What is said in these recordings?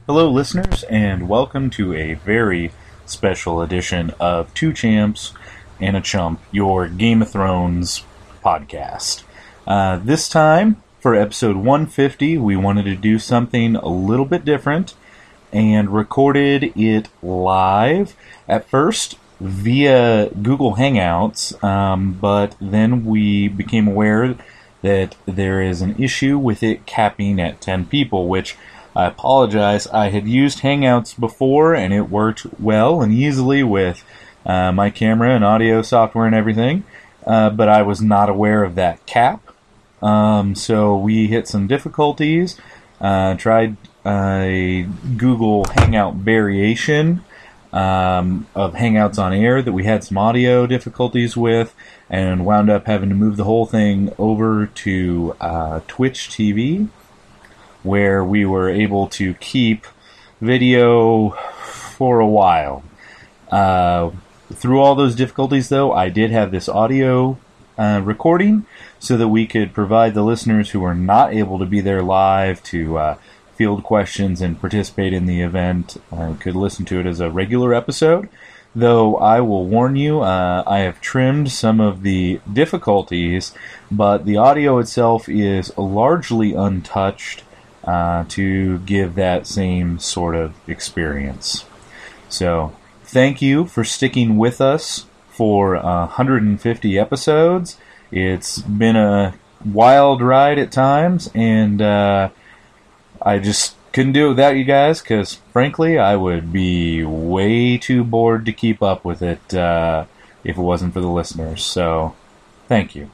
Hello, listeners, and welcome to a very special edition of Two Champs and a Chump, your Game of Thrones podcast. This time, for episode 150, we wanted to do something a little bit different and recorded it live. At first, via Google Hangouts, but then we became aware that there is an issue with it capping at 10 people, which I apologize. I had used Hangouts before, and it worked well and easily with my camera and audio software and everything, but I was not aware of that cap. So we hit some difficulties, tried a Google Hangout variation of Hangouts on Air that we had some audio difficulties with, and wound up having to move the whole thing over to Twitch TV, where we were able to keep video for a while. Through all those difficulties, though, I did have this audio recording so that we could provide the listeners who are not able to be there live to field questions and participate in the event, could listen to it as a regular episode. Though I will warn you, I have trimmed some of the difficulties, but the audio itself is largely untouched to give that same sort of experience. So, thank you for sticking with us for 150 episodes. It's been a wild ride at times, and I just couldn't do it without you guys, because frankly, I would be way too bored to keep up with it if it wasn't for the listeners. So, thank you.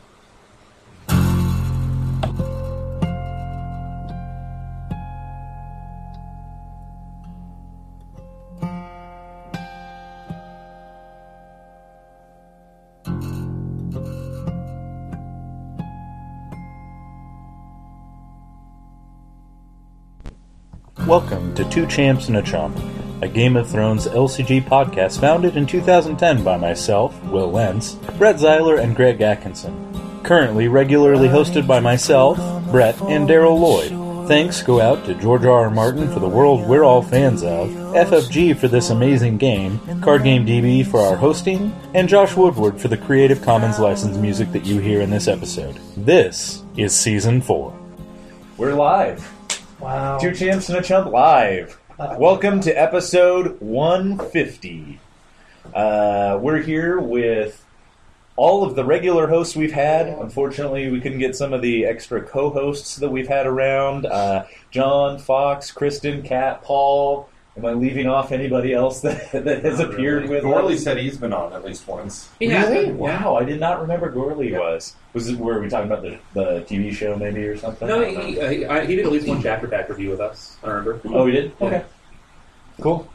Welcome to Two Champs and a Chump, a Game of Thrones LCG podcast founded in 2010 by myself, Will Lentz, Brett Zeiler, and Greg Atkinson. Currently regularly hosted by myself, Brett, and Daryl Lloyd. Thanks go out to George R. R. Martin for the world we're all fans of, FFG for this amazing game, Card Game DB for our hosting, and Josh Woodward for the Creative Commons licensed music that you hear in this episode. This is Season 4. We're live. Wow. Two Champs and a Chump live. Welcome to episode 150. We're here with all of the regular hosts we've had. Unfortunately, we couldn't get some of the extra co-hosts that we've had around. John, Fox, Kristen, Kat, Paul. Am I leaving off anybody else that has appeared with us? Gorley said he's been on at least once. Really? Wow, I did not remember Gorley was. Was it, were we talking about the TV show maybe or something? No, he did at least one chapter pack review with us, I remember. Oh, he did? Okay. Cool.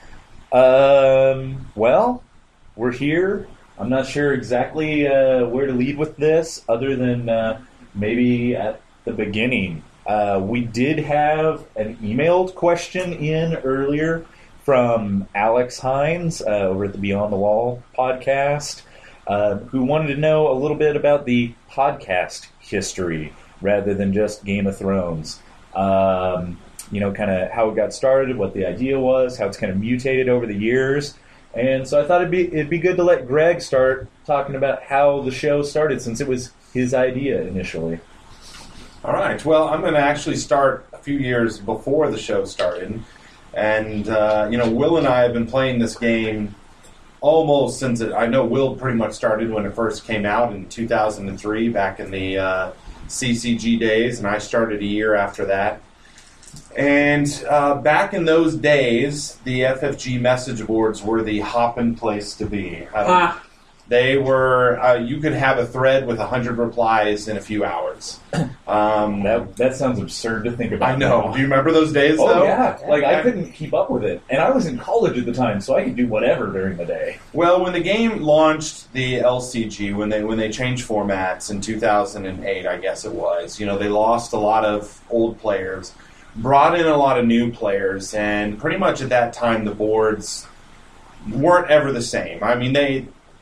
Well, we're here. I'm not sure exactly where to lead with this, other than maybe at the beginning. We did have an emailed question in earlier from Alex Hines over at the Beyond the Wall podcast, who wanted to know a little bit about the podcast history rather than just Game of Thrones. Kind of how it got started, what the idea was, how it's kind of mutated over the years. And so I thought it'd be good to let Greg start talking about how the show started, since it was his idea initially. All right. Well, I'm going to actually start a few years before the show started. And, Will and I have been playing this game almost since I know Will pretty much started when it first came out in 2003, back in the CCG days, and I started a year after that. And back in those days, the FFG message boards were the hopping place to be. They were, you could have a thread with 100 replies in a few hours. That sounds absurd to think about. I know. Now. Do you remember those days, though? Oh, yeah. I couldn't keep up with it. And I was in college at the time, so I could do whatever during the day. Well, when the game launched the LCG, when they changed formats in 2008, I guess it was, they lost a lot of old players, brought in a lot of new players, and pretty much at that time the boards weren't ever the same. I mean,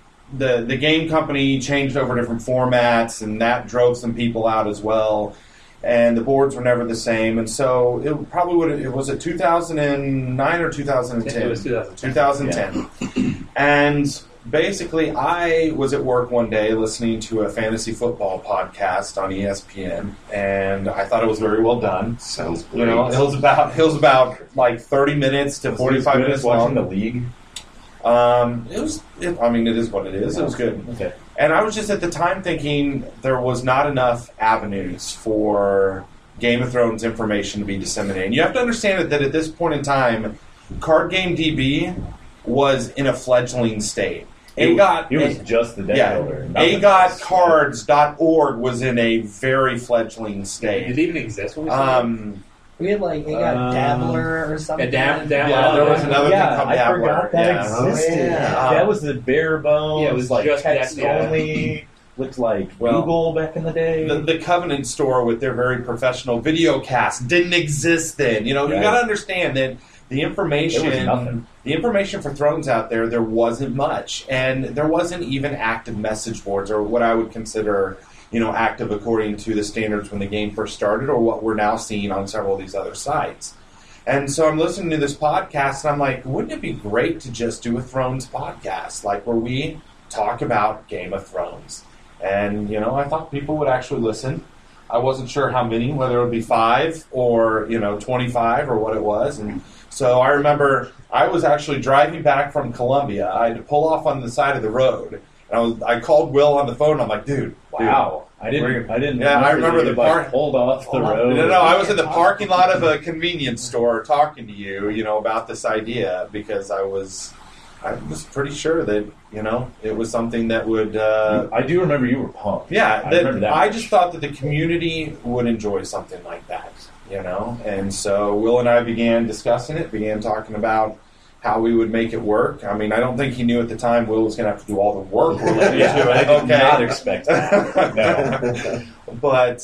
the game company changed over different formats, and that drove some people out as well. and the boards were never the same. And so it probably would. It was it 2009 or 2010. It was 2010. 2010. And basically, I was at work one day listening to a fantasy football podcast on ESPN, and I thought it was very well done. Sounds great. You know, it was about like 30 minutes to 45 minutes watching long. the league. It is what it is. It was good. Okay. And I was just at the time thinking there was not enough avenues for Game of Thrones information to be disseminated. And you have to understand that at this point in time, Card Game DB was in a fledgling state. It was just the deck builder. AGOTcards.org was in a very fledgling state. Did it even exist when we started? We had like Dabbler or something. Dabbler. Yeah, there was another thing called I Dabbler. forgot that existed. That was the bare bones. Yeah, it was like just text that, only. Looked like Google back in the day. The Covenant store with their very professional video cast didn't exist then. You know, you got to understand that the information for Thrones out there wasn't much, and there wasn't even active message boards or what I would consider, active according to the standards when the game first started, or what we're now seeing on several of these other sites. And so I'm listening to this podcast, and I'm like, wouldn't it be great to just do a Thrones podcast, like where we talk about Game of Thrones? And, I thought people would actually listen. I wasn't sure how many, whether it would be 5 or, 25 or what it was. And so I remember I was actually driving back from Columbia. I had to pull off on the side of the road. And I called Will on the phone. I'm like, dude, wow. I didn't. Yeah, I remember the pulled off the road. No, I was in the parking lot of a convenience store talking to you, about this idea because I was pretty sure that, it was something that would... I do remember you were pumped. Yeah, I just thought that the community would enjoy something like that, And so Will and I began discussing it, began talking about how we would make it work. I mean, I don't think he knew at the time Will was going to have to do all the work related to it. I did not expect that. No. But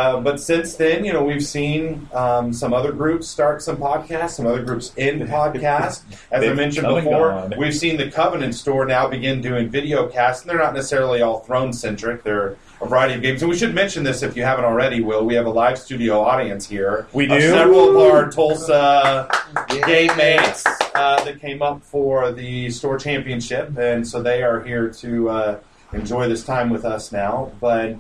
since then, we've seen some other groups start some podcasts, some other groups end podcasts. As I mentioned before, we've seen the Covenant store now begin doing video casts, and they're not necessarily all Throne-centric. They're a variety of games. And we should mention this if you haven't already, Will. We have a live studio audience here. We do? Several of our Tulsa game mates that came up for the store championship, and so they are here to enjoy this time with us now. But...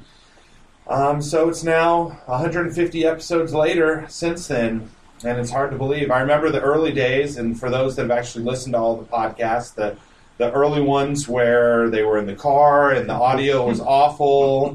so it's now 150 episodes later since then, and it's hard to believe. I remember the early days, and for those that have actually listened to all the podcasts, the early ones where they were in the car and the audio was awful,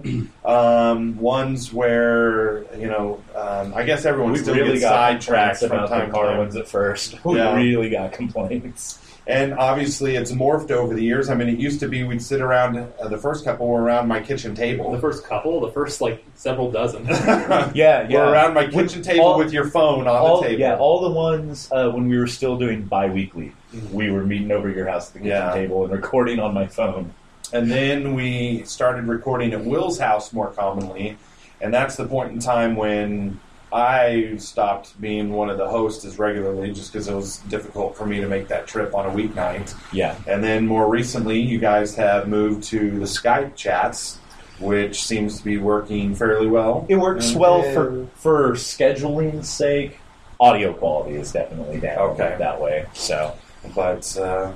ones where, I guess everyone still gets sidetracked from time to time. Car ones at first. We really got complaints. And obviously, it's morphed over the years. I mean, it used to be we'd sit around, the first couple were around my kitchen table. The first several dozen. Yeah. We're around my kitchen table with your phone on the table. Yeah, all the ones when we were still doing bi-weekly. We were meeting over at your house at the kitchen table and recording on my phone. And then we started recording at Will's house more commonly. And that's the point in time when I stopped being one of the hosts as regularly just because it was difficult for me to make that trip on a weeknight. Yeah. And then more recently, you guys have moved to the Skype chats, which seems to be working fairly well. It works well for scheduling's sake. Audio quality is definitely down that way. So, but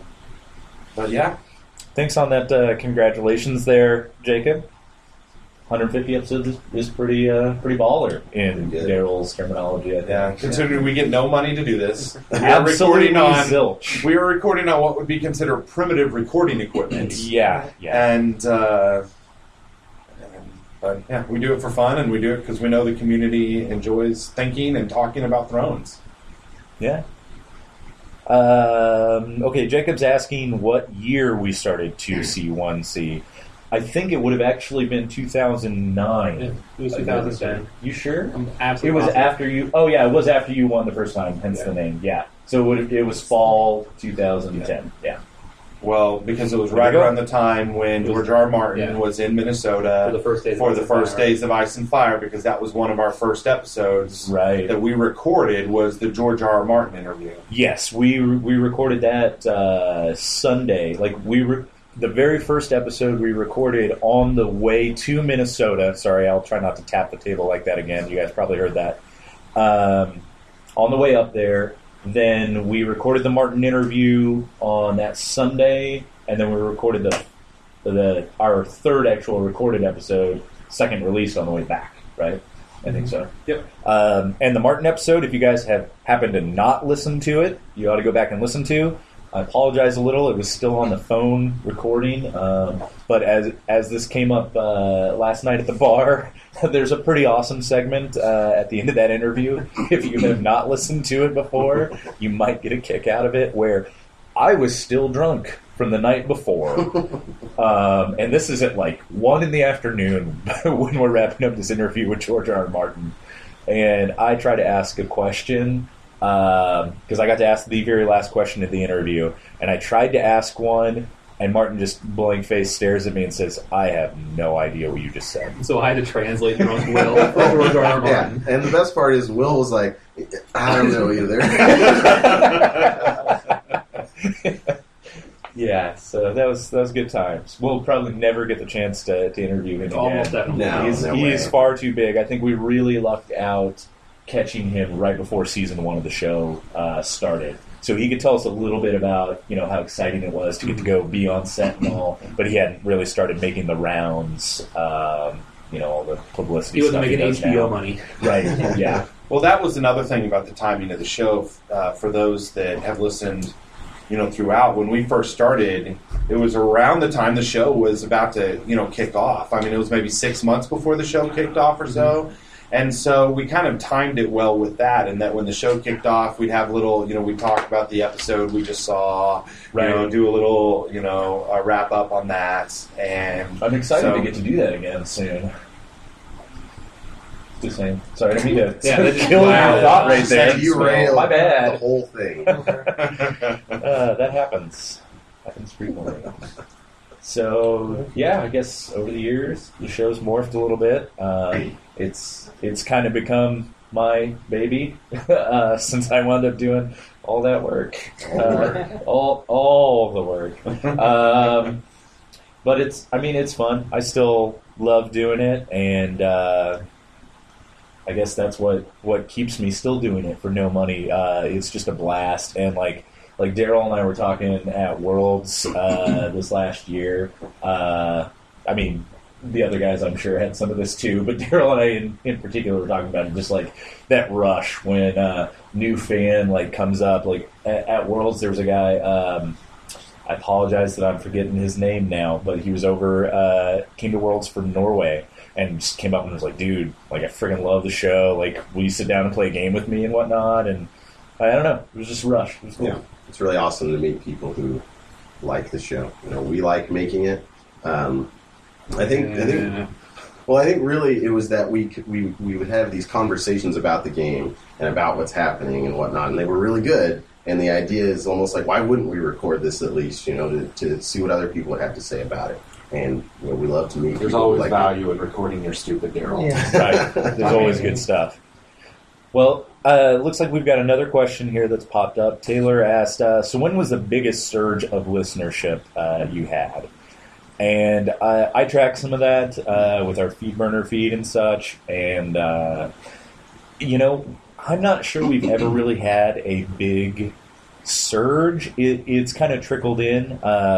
yeah. Thanks on that. Congratulations there, Jacob. 150 episodes is pretty baller in Daryl's terminology, I think. Yeah, considering we get no money to do this. Absolutely zilch. We were recording on what would be considered primitive recording equipment. Yeah. And, but yeah, we do it for fun, and we do it because we know the community enjoys thinking and talking about Thrones. Yeah. Okay, Jacob's asking what year we started 2C1C. I think it would have actually been 2009. It was 2010. You sure? I'm absolutely It was positive. after you... Oh, yeah, it was after you won the first time, hence the name. Yeah. So it was fall 2010. Yeah. Well, because it was right around the time when George R. R. Martin was in Minnesota for the first days of Ice and Fire, because that was one of our first episodes that we recorded was the George R. R. Martin interview. Yes, we recorded that Sunday. Like the very first episode we recorded on the way to Minnesota. Sorry, I'll try not to tap the table like that again. You guys probably heard that. On the way up there, then we recorded the Martin interview on that Sunday, and then we recorded our third actual recorded episode, second release on the way back, right? I think so. Yep. And the Martin episode, if you guys have happened to not listen to it, you ought to go back and listen to. I apologize a little. It was still on the phone recording. But as this came up last night at the bar, there's a pretty awesome segment at the end of that interview. If you have not listened to it before, you might get a kick out of it, where I was still drunk from the night before. And this is at like 1 in the afternoon when we're wrapping up this interview with George R. R. Martin. And I try to ask a question, because I got to ask the very last question of the interview. And I tried to ask one, and Martin just blank face stares at me and says, I have no idea what you just said. So I had to translate drunk Will for George R. R. Martin. Yeah, and the best part is Will was like, I don't know either. Yeah, so that was good times. We'll probably never get the chance to interview him again. Almost definitely. No. He's far too big. I think we really lucked out catching him right before season 1 of the show started. So he could tell us a little bit about, how exciting it was to get to go be on set and all, but he hadn't really started making the rounds, all the publicity He wasn't stuff making does HBO now. money. Right, yeah. Well, that was another thing about the timing of the show. For those that have listened, throughout, when we first started, it was around the time the show was about to, kick off. I mean, it was maybe 6 months before the show kicked off or so. And so we kind of timed it well with that, and that when the show kicked off, we'd have little, we talked about the episode we just saw, Right. do a little, a wrap up on that. And I'm excited so- to get to do that again soon. Just saying. Sorry, I didn't mean to Yeah, that just- kill your wow. thought right there. You railed My the bad. whole thing. That happens. Happens frequently. So yeah, I guess over the years the show's morphed a little bit. It's kind of become my baby since I wound up doing all that work, all the work. But it's fun. I still love doing it, and I guess that's what keeps me still doing it for no money. It's just a blast, and like Daryl and I were talking at Worlds this last year. The other guys I'm sure had some of this too, but Daryl and I in particular were talking about it, just like that rush when new fan comes up. Like at Worlds, there was a guy. I apologize that I'm forgetting his name now, but he was came to Worlds from Norway. And just came up and was like, dude, I freaking love the show. Will you sit down and play a game with me and whatnot? And I don't know. It was just a rush. It was cool. Yeah, it's really awesome to meet people who like the show. We like making it. I think really it was that we would have these conversations about the game and about what's happening and whatnot, and they were really good. And the idea is almost like, why wouldn't we record this at least, to see what other people would have to say about it. And we love to meet. There's people always like value in recording your stupid Daryl. Yeah. Right. There's always good stuff. Well, looks like we've got another question here that's popped up. Taylor asked, so when was the biggest surge of listenership you had? And I tracked some of that with our FeedBurner feed and such. And, I'm not sure we've ever really had a big surge. It's kind of trickled in.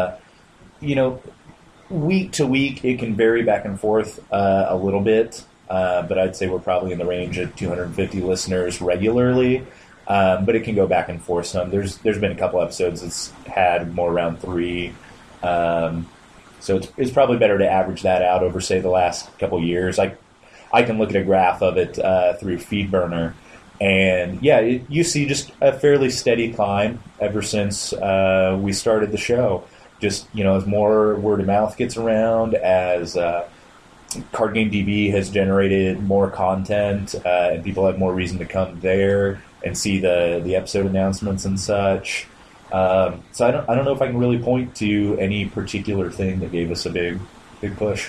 Week to week, it can vary back and forth a little bit, but I'd say we're probably in the range of 250 listeners regularly. But it can go back and forth some. There's been a couple episodes that's had more around 3. So it's probably better to average that out over, say, the last couple years. I can look at a graph of it through FeedBurner, and yeah, you see just a fairly steady climb ever since we started the show. Just, as more word of mouth gets around, as Card Game DB has generated more content, and people have more reason to come there and see the episode announcements and such. So I don't know if I can really point to any particular thing that gave us a big push.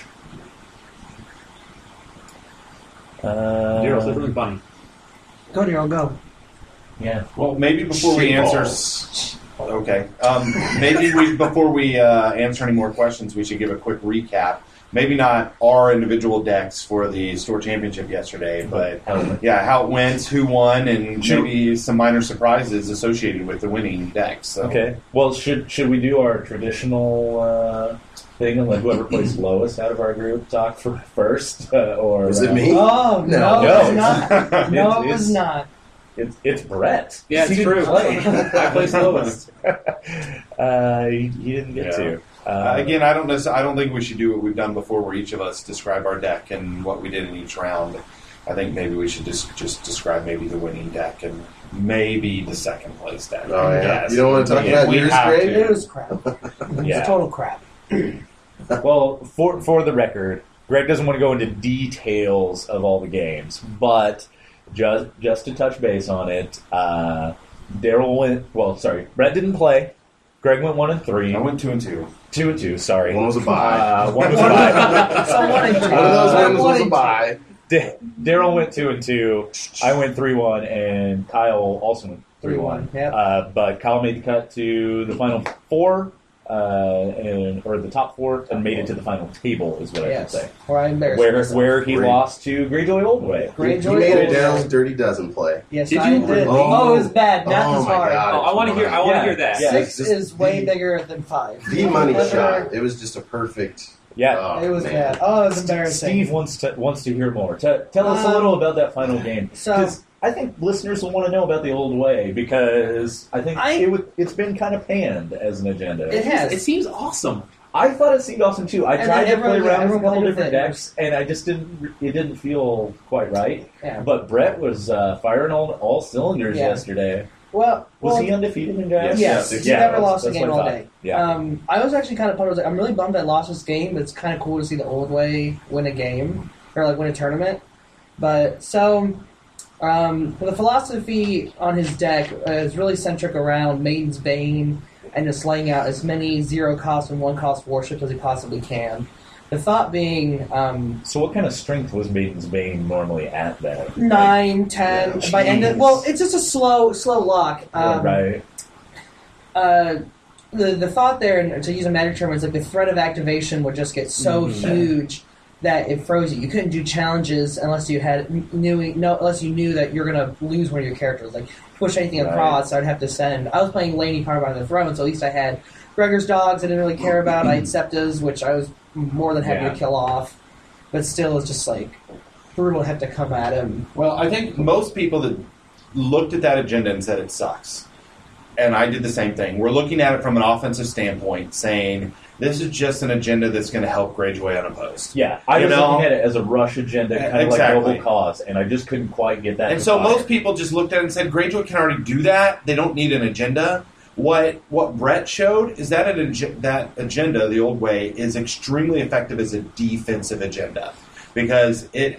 Daryl said something funny. Go, Daryl, go. Yeah. Well, maybe before we answer, Okay. Maybe before we answer any more questions, we should give a quick recap. Maybe not our individual decks for the store championship yesterday, but how it went, who won, and maybe some minor surprises associated with the winning decks. So. Okay. Well, should we do our traditional thing and let whoever plays lowest out of our group talk first? Or is it me? Oh no, No. it's not. No, it was not. It's Brett. Yeah, it's He true. didn't play. I placed lowest. He didn't get to. Again, I don't think we should do what we've done before, where each of us describe our deck and what we did in each round. I think maybe we should just describe maybe the winning deck and maybe the second place deck. Oh, yeah. Yes. You don't want to talk about we yours, have Greg? to. It was crap. It was Yeah. a total crap. Well, for the record, Greg doesn't want to go into details of all the games, but just to touch base on it, Daryl went. Well, sorry, Brett didn't play. Greg went 1-3. I went 2-2. 2-2. Sorry, One was a bye. One was a bye. So one and two. One of those One ones was a and bye. Daryl went 2-2. I went 3-1, and Kyle also went 3-1. Yep. But Kyle made the cut to the final four, or the top four, and made it to the final table, is what I should Yes. say. Or I embarrassed myself. Where he Great. lost to Greyjoy Oldway. Great He made it Oldway. Daryl's Dirty Dozen play. Yes, Did I you? did. Oh. It was bad. Not Oh this my hard. God. Oh, I want to hear. I want to Yeah. hear that. Yeah. 6 Just is way the- bigger than 5. The money Never- shot. It was just a perfect. Yeah. Oh, It was man. bad. Oh, it was embarrassing. Steve wants to hear more. Tell us a little about that final game. So- 'Cause I think listeners will want to know about the Old Way, because I think it's been kind of panned as an agenda. It has. It seems awesome. I thought it seemed awesome too. I And tried then to play everyone- around with a everyone couple played different with it. decks, and I just didn't feel quite right. Yeah. But Brett was firing all cylinders Yeah. yesterday. Well, Was he undefeated in guys? Yes, Yes. he Yeah, never that's- lost a that's game what all I thought. day. Yeah. I was actually kind of pumped. I was like, I'm really bummed I lost this game, but it's kind of cool to see the Old Way win a game, or like win a tournament. But so, the philosophy on his deck is really centric around Maiden's Bane and just laying out as many 0-cost and 1-cost warships as he possibly can. The thought being So what kind of strength was Maiden's Bane normally at that? 9, 10. By end of, well, it's just a slow lock. Right. The thought there, and to use a magic term, is like the threat of activation would just get so huge that it froze you. You couldn't do challenges unless you unless you knew that you're gonna lose one of your characters. Like push anything Right. across, I'd have to send. I was playing Laney Power by the Throne, so at least I had Gregor's dogs. I didn't really care about. I had Septas, which I was more than happy Yeah. to kill off, but still, it's just like brutal to have to come at him. Well, I think most people that looked at that agenda and said it sucks. And I did the same thing. We're looking at it from an offensive standpoint, saying this is just an agenda that's going to help Greyjoy unopposed. Yeah, I You was know? looking at it as a rush agenda, kind of Exactly. like Noble Cause, and I just couldn't quite get that. And to so fire. most people just looked at it and said, Greyjoy can already do that. They don't need an agenda. What Brett showed is that that agenda, the Old Way, is extremely effective as a defensive agenda because it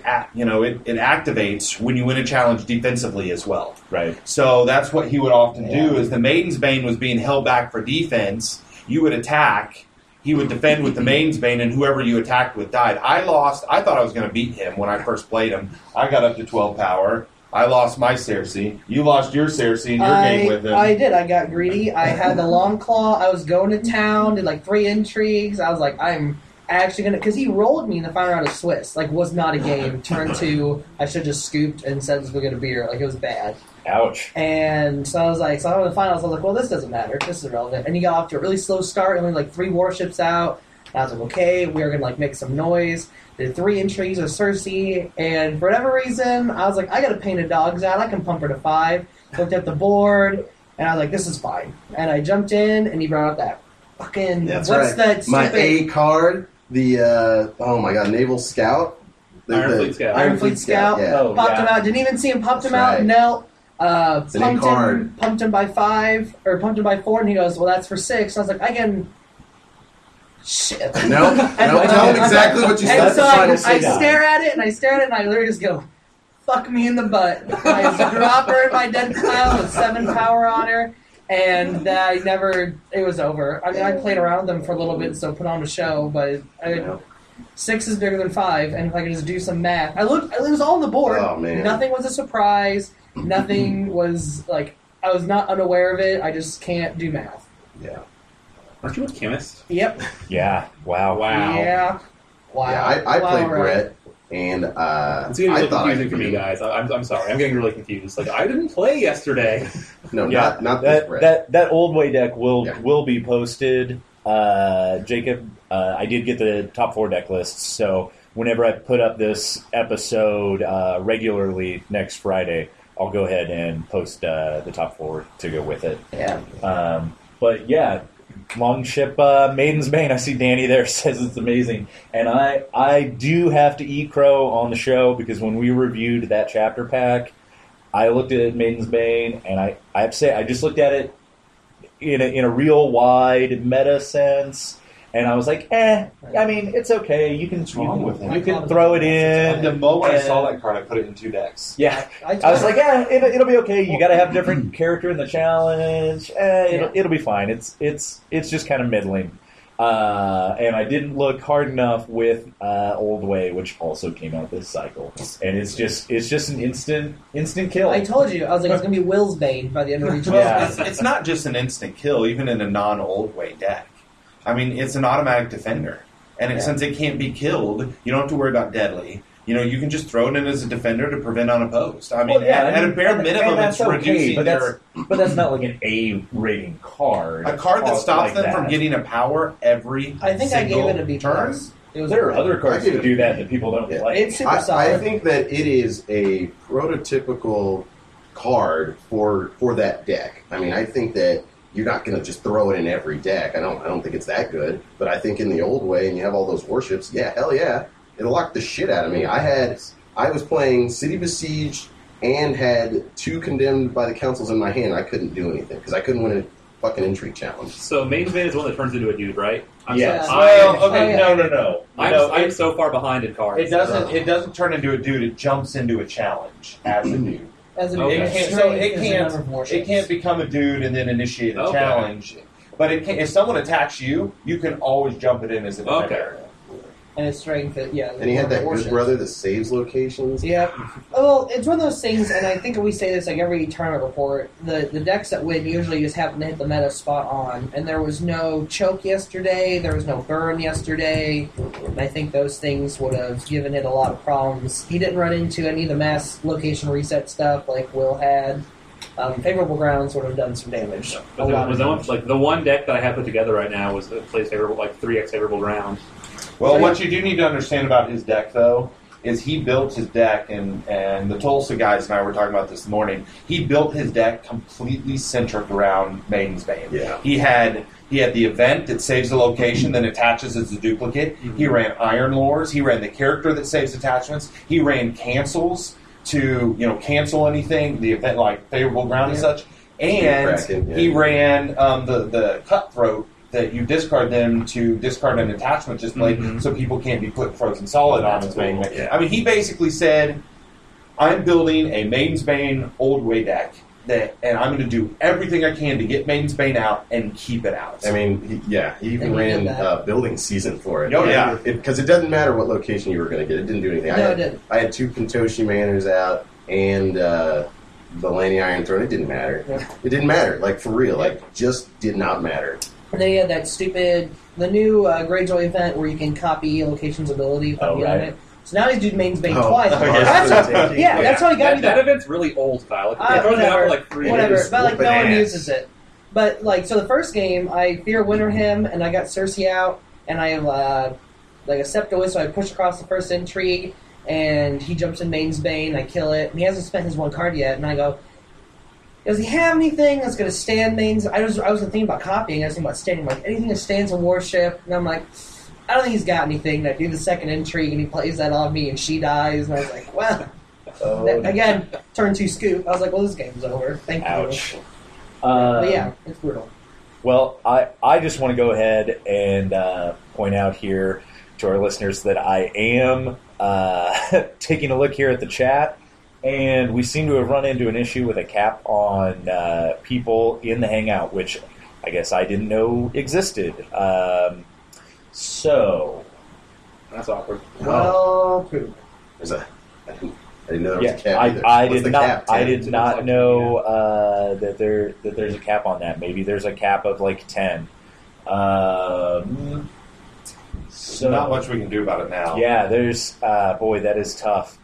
activates when you win a challenge defensively as well. Right. So that's what he would often do. Is the Maiden's Bane was being held back for defense, you would attack. He would defend with the Maiden's Bane, and whoever you attacked with died. I lost. I thought I was going to beat him when I first played him. I got up to 12 power. I lost my Cersei. You lost your Cersei in your game with him. I did. I got greedy. I had the long claw. I was going to town, did like 3 intrigues. I was like, I'm actually going to... Because he rolled me in the final round of Swiss. Like, was not a game. Turn 2, I should have just scooped and said, let's go get a beer. Like, it was bad. Ouch. And so I was like, so I went to the finals. I was like, well, this doesn't matter. This is irrelevant. And he got off to a really slow start, only like 3 warships out. And I was like, okay, we're going to like make some noise. Did 3 intrigues with Cersei, and for whatever reason, I was like, I got to paint a dog's out. I can pump her to 5. Looked at the board, and I was like, this is fine. And I jumped in, and he brought out that fucking That's what's right. that My stupid A card, the oh my god, Naval Scout, Iron Fleet Scout. Iron Fleet Scout. Yeah. Oh, Popped yeah. him out. Didn't even see him. Popped him That's out. right. Knelt. It's an A card. Pumped him by 5, or pumped him by 4, and he goes, well, that's for 6. I was like, I can. Shit. No, tell him exactly what you And said. so I say that. stare at it, and I stare at it, and I literally just go, fuck me in the butt. I just drop her in my dead pile with 7 power on her, and it was over. I mean, I played around with them for a little bit, so put on a show, but 6 is bigger than 5, and if I could just do some math. It was all on the board. Oh, man. Nothing was a surprise. Nothing was, like, I was not unaware of it. I just can't do math. Yeah. Aren't you a chemist? Yep. Yeah. Wow. Yeah. Wow. Yeah, I Wow, played right. Brett, and It's getting I really thought I confusing could for me, do- guys. I'm sorry. I'm getting really confused. Like, I didn't play yesterday. No, Yeah, not this Brett. that old way deck will Yeah. be posted. Jacob, I did get the top 4 deck lists, so whenever I put up this episode regularly next Friday, I'll go ahead and post the top 4 to go with it. Yeah. But yeah, Longship Maiden's Bane. I see Danny there says it's amazing, and I do have to eat crow on the show because when we reviewed that chapter pack, I looked at Maiden's Bane, and I have to say I just looked at it in a real wide meta sense, and I was like, I mean, it's okay. You can wrong with it? you can throw it in. The moment I and- saw that card, I put it in 2 decks. Yeah, I was like, it'll be okay. You got to have a different character in the challenge. It'll be fine. It's just kind of middling. And I didn't look hard enough with Old Way, which also came out this cycle, and it's just an instant kill. I told you. I was like, it's gonna be Will's Bane by the end of each Well, Yeah. it's not just an instant kill, even in a non-old way deck. I mean, it's an automatic defender. And since it can't be killed, you don't have to worry about deadly. You know, you can just throw it in as a defender to prevent unopposed. I mean, Well, yeah, at a bare minimum, that's it's okay, reducing but their... that's not like an A rating card. A card that stops like them that. from getting a power every I think I gave single it a B+. turn. It was There are other cards I give that it do a that B. that people don't Yeah. like. It's super I solid. think that it is a prototypical card for that deck. I mean, I think that you're not going to just throw it in every deck. I don't think it's that good. But I think in the old way, and you have all those warships, yeah, hell yeah, it'll lock the shit out of me. I was playing City Besieged and had 2 Condemned by the Councils in my hand. I couldn't do anything because I couldn't win a fucking intrigue challenge. So Maiden's Bane is one that turns into a dude, right? Yes. Yeah. Well, okay, Oh, yeah. no. I'm so far behind in cards. It doesn't turn into a dude. It jumps into a challenge as a dude. As an Okay. It can't, so strength it is the can't. number of warships. It can't become a dude and then initiate a Okay. challenge. But it can, if someone attacks you, you can always jump it in as a defender. And his strength, yeah. And he had that warships. good brother that saves locations. Yep. Well, it's one of those things, and I think we say this like every tournament report. The decks that win usually just happen to hit the meta spot on. And there was no choke yesterday. There was no burn yesterday. And I think those things would have given it a lot of problems. He didn't run into any of the mass location reset stuff like Will had. Favorable grounds would have done some damage. But was that one, like the one deck that I have put together right now was that plays favorable, like 3x favorable ground. Well, what you do need to understand about his deck, though, is he built his deck, and the Tulsa guys and I were talking about this morning. He built his deck completely centered around Maiden's Bane. Yeah. He had the event that saves the location, then attaches as a duplicate. He ran Iron Lores. He ran the character that saves attachments. He ran cancels to cancel anything, the event like favorable ground and such. And Kraken, yeah. he ran the Cutthroat that you discard them to discard an attachment just played so people can't be put frozen solid on his main. Yeah. I mean, he basically said, I'm building a Maiden's Bane old way deck and I'm going to do everything I can to get Maiden's Bane out and keep it out. I mean, he even And he ran did that. building season for it. Oh, yeah. Because it doesn't matter what location you were going to get. It didn't do anything. No, it didn't. I had 2 Kentoshi Manors out and the Lanny Iron Throne. It didn't matter. Yeah. It didn't matter. Like, for real. Like, just did not matter. And then he had that the new Greyjoy event where you can copy a location's ability if Oh, you right. own it. So now he's doing Maiden's Bane Oh, twice. oh, That's, that's how he got me That though. event's really old, Kyle. It throws it out for like 3 years. Whatever, but like no one bananas. uses it. But like, so the first game, I fear winter him, and I got Cersei out, and I have like a Septoid, so I push across the first intrigue, and he jumps in Maiden's Bane, I kill it, and he hasn't spent his 1 card yet, and I go, does he have anything that's going to stand Maiden's? I was thinking about copying, I was thinking about standing, like anything that stands a warship, and I'm like, I don't think he's got anything. And I do the second intrigue, and he plays that on me, and she dies, and I was like, well, again, turn 2 scoop. I was like, well, this game's over. Thank you. Ouch. But yeah, it's brutal. Well, I just want to go ahead and point out here to our listeners that I am taking a look here at the chat, and we seem to have run into an issue with a cap on people in the Hangout, which I guess I didn't know existed. So, That's awkward. Well, poop. There's a I didn't know there was Yeah, a cap either. I What's did the not. cap, I 10? did not know that there's a cap on that. Maybe there's a cap of like 10. So Not much we can do about it now. Yeah, there's boy, that is tough.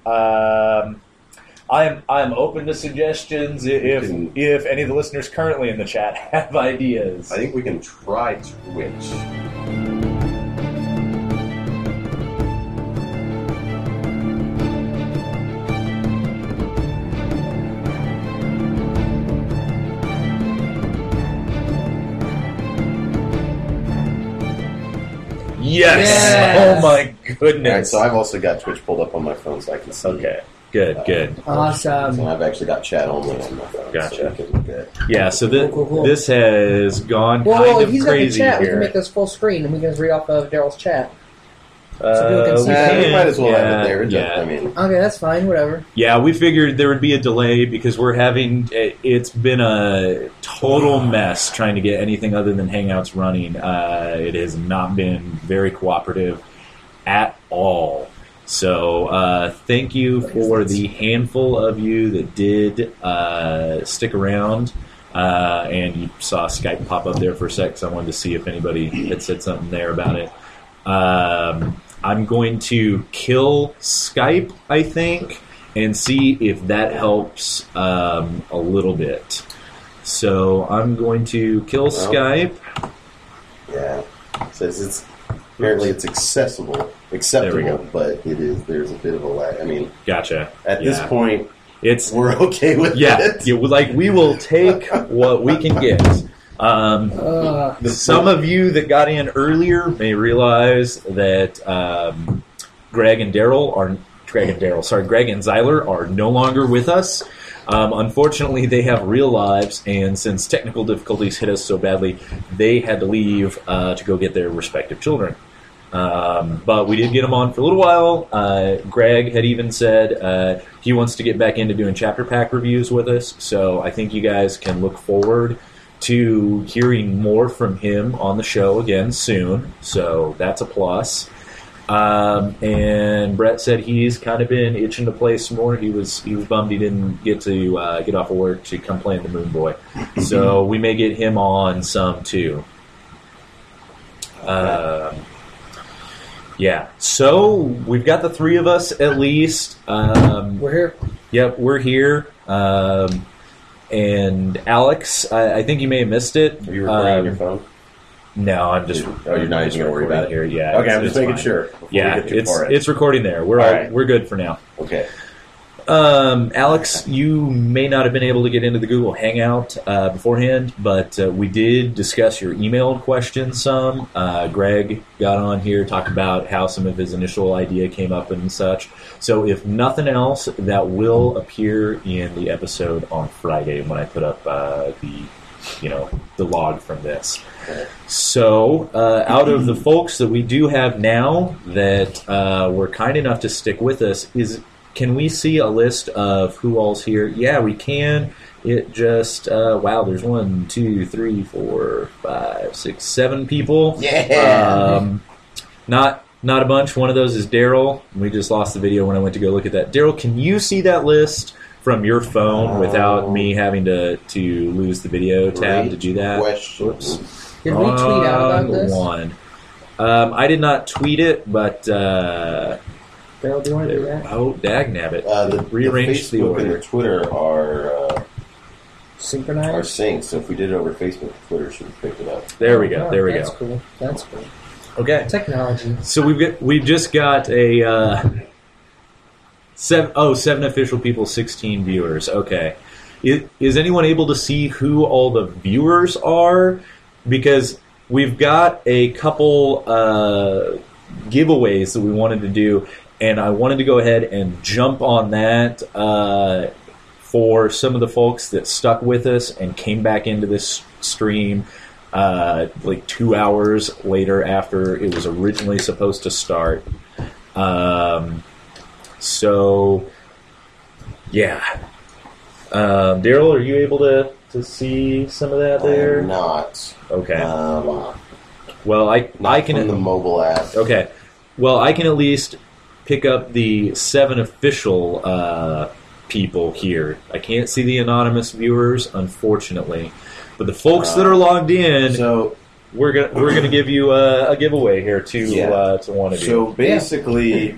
I'm open to suggestions if any of the listeners currently in the chat have ideas. I think we can try Twitch. Yes! Yes! Oh my All right, goodness! so I've also got Twitch pulled up on my phone so I can see. Okay, good. And Awesome. I've actually got chat only on my phone. Gotcha. So we can look at. Yeah, so Cool. this has gone Well, kind if of he's got the crazy chat, we can here. make this full screen and we can just read off of Daryl's chat. so people can see we might as well have yeah, it there. yeah. I mean, Okay, that's fine. Whatever. Yeah, we figured there would be a delay because we're having. It's been a total mess trying to get anything other than Hangouts running. It has not been very cooperative at all. So thank you for the handful of you that did stick around. And you saw Skype pop up there for a sec, so I wanted to see if anybody had said something there about it. I'm going to kill Skype, I think, and see if that helps a little bit. So I'm going to kill Skype. yeah. It says it's apparently it's acceptable, but it is. There's a bit of a lag. I mean, Gotcha. at this Yeah. point, It's we're okay with it. like we will take what we can get. Some of you that got in earlier may realize that Greg and Zyler are no longer with us. Unfortunately, they have real lives, and since technical difficulties hit us so badly, they had to leave to go get their respective children. But we did get them on for a little while. Greg had even said he wants to get back into doing chapter pack reviews with us, so I think you guys can look forward to hearing more from him on the show again soon. So that's a plus. And Brett said he's kind of been itching to play some more. He was bummed he didn't get to get off of work to come play in the Moon Boy. So we may get him on some too. Yeah. So we've got the three of us at least. We're here. Yep, we're here. And Alex, I think you may have missed it. Are you recording on your phone? No, I'm just. Oh, you're not just even going to worry about it here. Yeah. Okay, I'm just making fine. sure. Yeah, we get too far in. it's recording there. We're All right. we're good for now. Okay. Alex, you may not have been able to get into the Google Hangout beforehand, but we did discuss your emailed questions some. Greg got on here, talked about how some of his initial idea came up and such. So if nothing else, that will appear in the episode on Friday when I put up the log from this. So, out of the folks that we do have now that were kind enough to stick with us, can we see a list of who all's here? Yeah, we can. It just wow, there's 1, 2, 3, 4, 5, 6, 7 people. Yeah. Not a bunch. One of those is Daryl. We just lost the video when I went to go look at that. Daryl, can you see that list from your phone without me having to lose the video tab to do that? Question. Whoops. Did we tweet out about this? One. I did not tweet it, but Daryl, do you want to do that? oh, dagnabbit. the Rearrange the Facebook order. and the Twitter are Synchronized? synced. So if we did it over Facebook, Twitter should have picked it up. There we go. Oh, There we that's go. Cool. That's cool. Okay. Technology. So we've just got a 7 official people, 16 viewers. Okay. Is anyone able to see who all the viewers are? Because we've got a couple giveaways that we wanted to do, and I wanted to go ahead and jump on that for some of the folks that stuck with us and came back into this stream like 2 hours later after it was originally supposed to start. So, yeah. Daryl, are you able to see some of that there? I'm not. Okay. Not Well, I from can. the mobile app. Okay. Well, I can at least pick up the 7 official people here. I can't see the anonymous viewers, unfortunately, but the folks that are logged in, So we're gonna give you a giveaway here to one of you. So basically,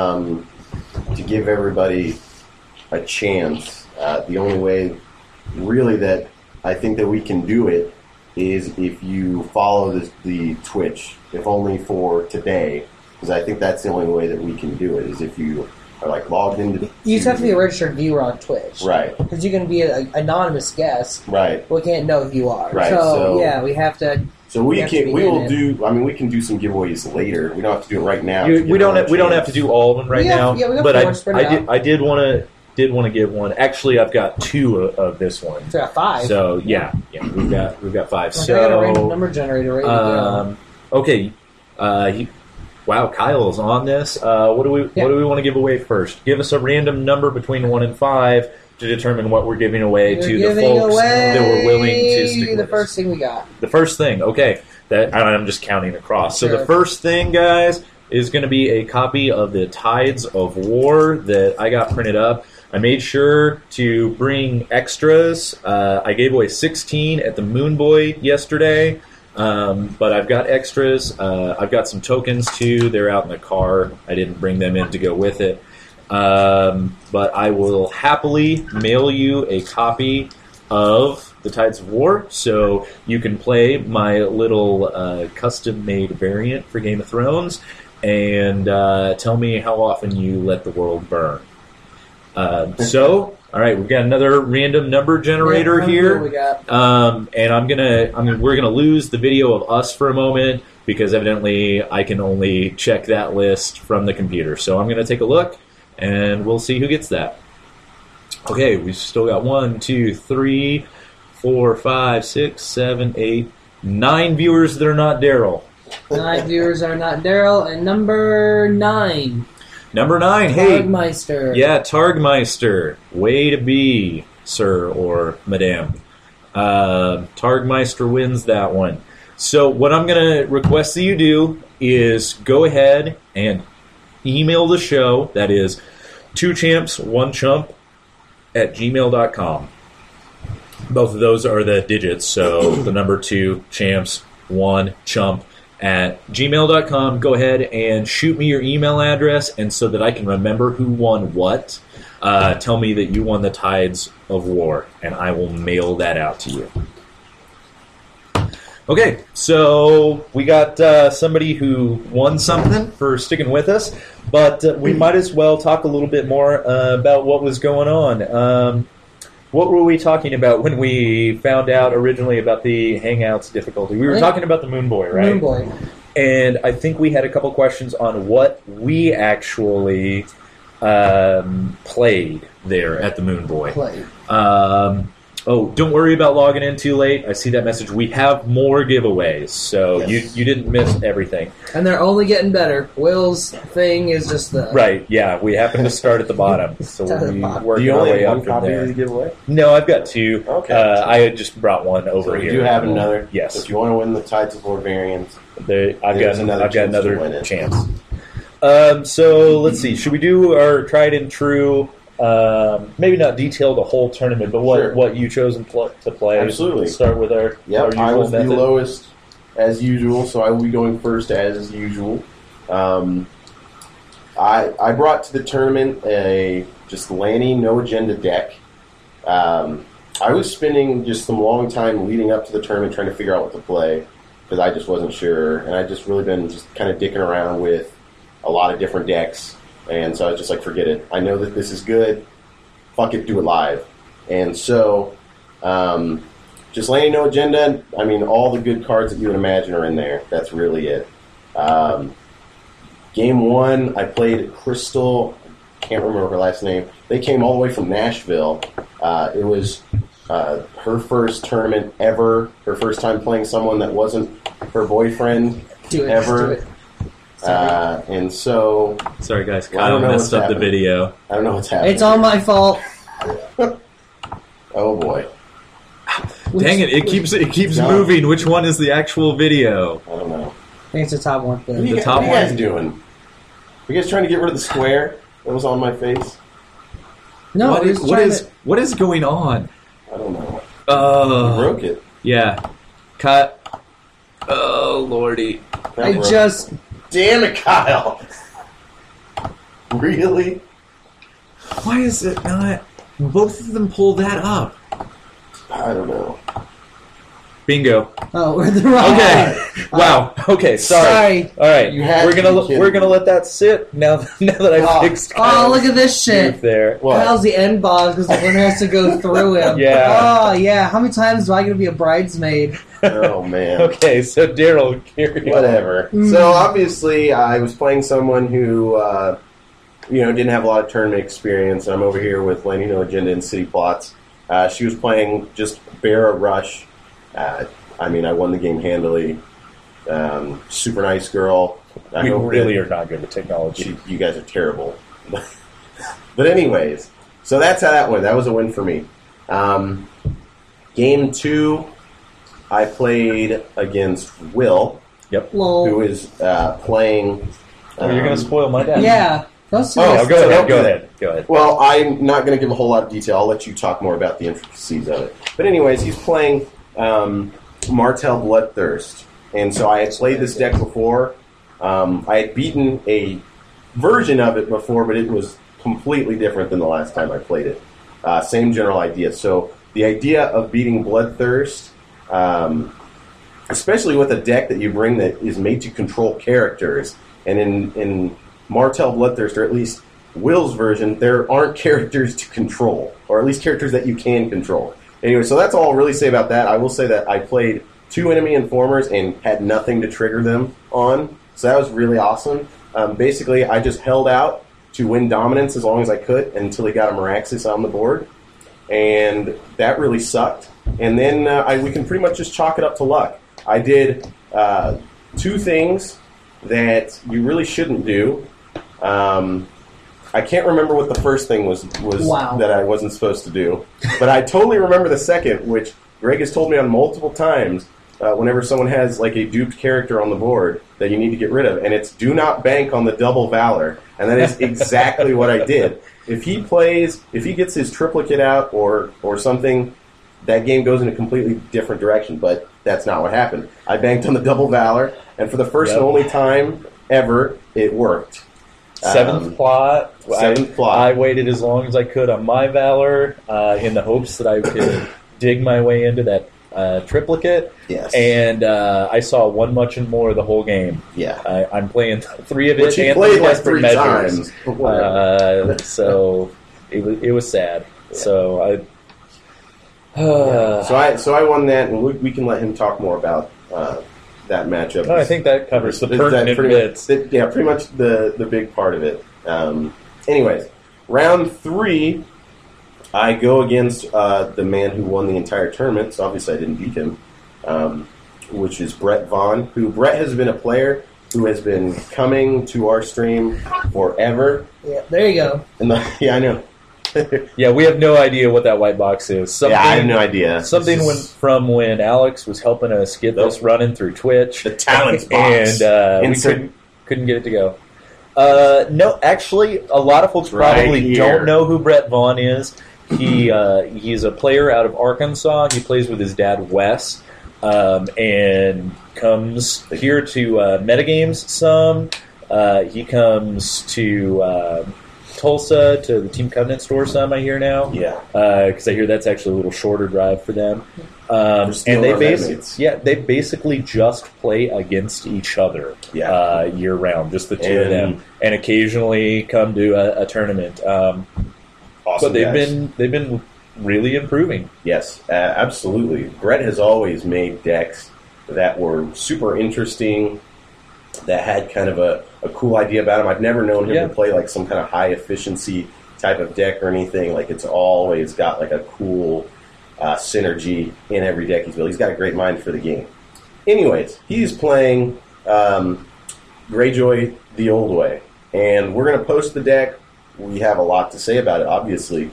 to give everybody a chance, the only way really that I think that we can do it is if you follow the Twitch, if only for today, because I think that's the only way that we can do it, is if you are like logged into... You just have to be a registered viewer on Twitch. Right. Because you can be an anonymous guest, Right. but we can't know who you are. Right, So, so- yeah, we have to... So we have to can. be We in will it. do. I mean, we can do some giveaways later. We don't have to do it right now. We don't have to do all of them right Yeah, now. yeah, we got but four, spread it I did want to give one. Actually, I've got 2 of this one. So we got 5. So yeah, we've got 5. I got a random So number generator ready to go. okay, wow, Kyle is on this. What do we want to give away first? Give us a random number between 1 and 5 to determine what we're giving away We're to the giving folks that were willing to stick with the us. first thing we got. The first thing, okay. That I'm just counting across. So Sure. the first thing, guys, is going to be a copy of the Tides of War that I got printed up. I made sure to bring extras. I gave away 16 at the Moon Boy yesterday, but I've got extras. I've got some tokens, too. They're out in the car. I didn't bring them in to go with it. But I will happily mail you a copy of the Tides of War, so you can play my little custom-made variant for Game of Thrones, and tell me how often you let the world burn. So, all right, we've got another random number generator Yeah, here, we got. and we're gonna lose the video of us for a moment because evidently I can only check that list from the computer. So I'm gonna take a look, and we'll see who gets that. Okay, we've still got 1, 2, 3, 4, 5, 6, 7, 8, 9 viewers that are not Daryl. 9 viewers are not Daryl, and number 9. Number 9, hey, Targmeister. yeah, Targmeister, way to be, sir or madame. Targmeister wins that one. So what I'm going to request that you do is go ahead and email the show. That is 2champs1chump@gmail.com. Both of those are the digits, so the number 2 champs 1 chump at gmail.com. Go ahead and shoot me your email address, and so that I can remember who won what, tell me that you won the Tides of War, and I will mail that out to you. Okay, so we got somebody who won something for sticking with us, but we might as well talk a little bit more about what was going on. What were we talking about when we found out originally about the Hangouts difficulty? We were talking about the Moon Boy, right? Moon Boy. And I think we had a couple questions on what we actually played there at the Moon Boy. Played. Oh, don't worry about logging in too late. I see that message. We have more giveaways, so Yes. you didn't miss everything. And they're only getting better. Will's thing is just the... Right, yeah, we happen to start at the bottom, so Start at the we bottom. work Do you our only way have up one from copy there. to give away? No, I've got 2. Okay. I had just brought one over So here. we do have another. Yes. So if you want to win the Tides of War variant, I've There's got another another chance to win it. chance. So let's see. Should we do our tried and true? Maybe not detail the whole tournament, but Sure. what you chose to play. Absolutely. Start with our Yep, I usual was the method. lowest as usual, so I will be going first as usual. I brought to the tournament a just Lanny no agenda deck. I was spending just some long time leading up to the tournament trying to figure out what to play because I just wasn't sure, and I just really been just kind of dicking around with a lot of different decks, and so I was just like, forget it. I know that this is good. Fuck it, do it live. And so, just Lanny no agenda. I mean, all the good cards that you would imagine are in there. That's really it. Game 1, I played Crystal. Can't remember her last name. They came all the way from Nashville. It was her first tournament ever. Her first time playing someone that wasn't her boyfriend Do it. ever. Just do it. And so Sorry, guys. Well, I Kyle don't know messed what's up the happening. video. I don't know what's happening. It's all my fault. Oh boy. Dang it! It keeps No. moving. Which one is the actual video? I don't know. I think it's the top one. What are you, The top what are you guys one? doing? you guys trying to get rid of the square that was on my face? No, What we're is just trying to- what is going on? I don't know. You broke it. Yeah. Cut. Oh, Lordy. That I broke. just Damn it, Kyle. Really? Why is it not? Both of them pull that up. I don't know. Bingo. we're the wrong. Okay. Wow. Okay. Sorry. All right. You had We're to gonna be kidding we're gonna me. let that sit now. Now that I've Oh. fixed. Oh, Kyle's look at this shit. goof there. What? Kyle's the end boss because the winner has to go through him. Yeah. Oh, yeah. How many times do I get to be a bridesmaid? Oh, man. Okay. So Daryl, carry on. Whatever. So obviously, I was playing someone who, didn't have a lot of tournament experience. I'm over here with Landing No Agenda and City Plots. She was playing just Bear Rush. I won the game handily. Super nice girl. We really are not good with technology. You guys are terrible. But anyways, so that's how that went. That was a win for me. Game 2, I played against Will, Lol. who is playing... Oh, you're gonna spoil my dad. Yeah. That's Oh, serious. go ahead. Go Okay. ahead. Go ahead. Well, I'm not going to give a whole lot of detail. I'll let you talk more about the intricacies of it. But anyways, he's playing Martell Bloodthirst. And so I had played this deck before. I had beaten a version of it before, but it was completely different than the last time I played it. Same general idea. So the idea of beating Bloodthirst, especially with a deck that you bring that is made to control characters, and in Martell Bloodthirst, or at least Will's version, there aren't characters to control, or at least characters that you can control. Anyway, so that's all I'll really say about that. I will say that I played 2 enemy informers and had nothing to trigger them on, so that was really awesome. Basically, I just held out to win dominance as long as I could until he got a Meraxis on the board, and that really sucked. And then we can pretty much just chalk it up to luck. I did 2 things that you really shouldn't do. I can't remember what the first thing was Wow. that I wasn't supposed to do, but I totally remember the second, which Greg has told me on multiple times. Whenever someone has like a duped character on the board that you need to get rid of, and it's do not bank on the double valor, and that is exactly what I did. If he gets his triplicate out or something, that game goes in a completely different direction. But that's not what happened. I banked on the double valor, and for the first and only time ever, it worked. Seventh plot. Seventh plot. I waited as long as I could on my Valor in the hopes that I could dig my way into that triplicate. Yes. And I saw one much and more the whole game. Yeah. I'm playing 3 of Which it he and played 3 like desperate 3 measures. times. But whatever. So it was sad. Yeah. So I. So I won that, and we can let him talk more about that matchup. No, I think that covers the That pertinent pretty bits. pretty much the big part of it. Anyways, round 3, I go against the man who won the entire tournament, so obviously I didn't beat him, which is Brett Vaughn, who Brett has been a player who has been coming to our stream forever. Yeah, there you go. And yeah, I know. Yeah, we have no idea what that white box is. Something, Yeah, I have no idea. Something This is from when Alex was helping us get this running through Twitch. the talents box. And we Insert- couldn't get it to go. No, actually, a lot of folks Right probably here. don't know who Brett Vaughn is. He's a player out of Arkansas. He plays with his dad, Wes, and comes here to metagames some. He comes to Tulsa to the Team Covenant store some, I hear now. Yeah. Because I hear that's actually a little shorter drive for them. And stealing they our mates. they basically just play against each other year round, just the 2 of them, and occasionally come to a tournament. Awesome But they've guys. been really improving. Yes, absolutely. Brett has always made decks that were super interesting, that had kind of a cool idea about them. I've never known him to play like some kind of high efficiency type of deck or anything. Like it's always got like a cool synergy in every deck he's built. He's got a great mind for the game. Anyways, he's playing Greyjoy the old way, and we're going to post the deck. We have a lot to say about it, obviously.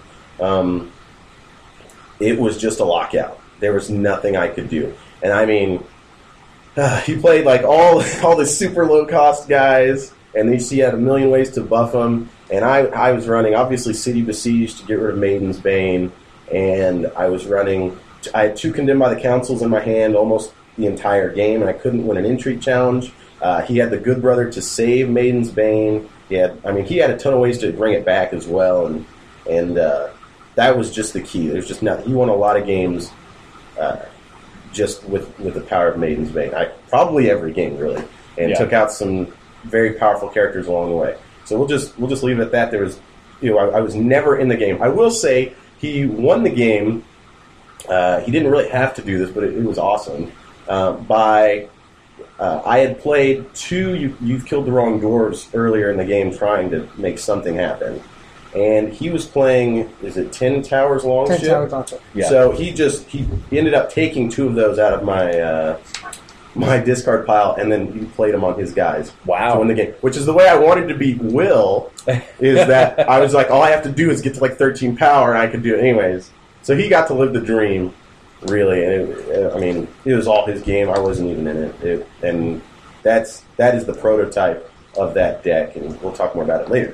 It was just a lockout. There was nothing I could do. And I mean, he played like all the super low cost guys. and you see, you had a million ways to buff them. And I was running, obviously, City Besieged to get rid of Maiden's Bane, and I was running. I had 2 Condemned by the Councils in my hand almost the entire game, and I couldn't win an intrigue challenge. He had the Good Brother to save Maiden's Bane. He had a ton of ways to bring it back as well, and that was just the key. There's just nothing. He won a lot of games just with the power of Maiden's Bane. Probably every game really, and took out some very powerful characters along the way. So we'll just leave it at that. There was, I was never in the game. I will say he won the game. He didn't really have to do this, but it was awesome. I had played 2 You've Killed the Wrong Dwarves earlier in the game trying to make something happen. And he was playing, is it 10 Towers Longship? 10 Towers Longship. Yeah. So he ended up taking 2 of those out of my my discard pile, and then he played them on his guys. Wow. To win the game. Which is the way I wanted to beat Will, is that I was like, all I have to do is get to like 13 power, and I could do it anyways. So he got to live the dream, really, and it was all his game. I wasn't even in it. And that is the prototype of that deck, and we'll talk more about it later.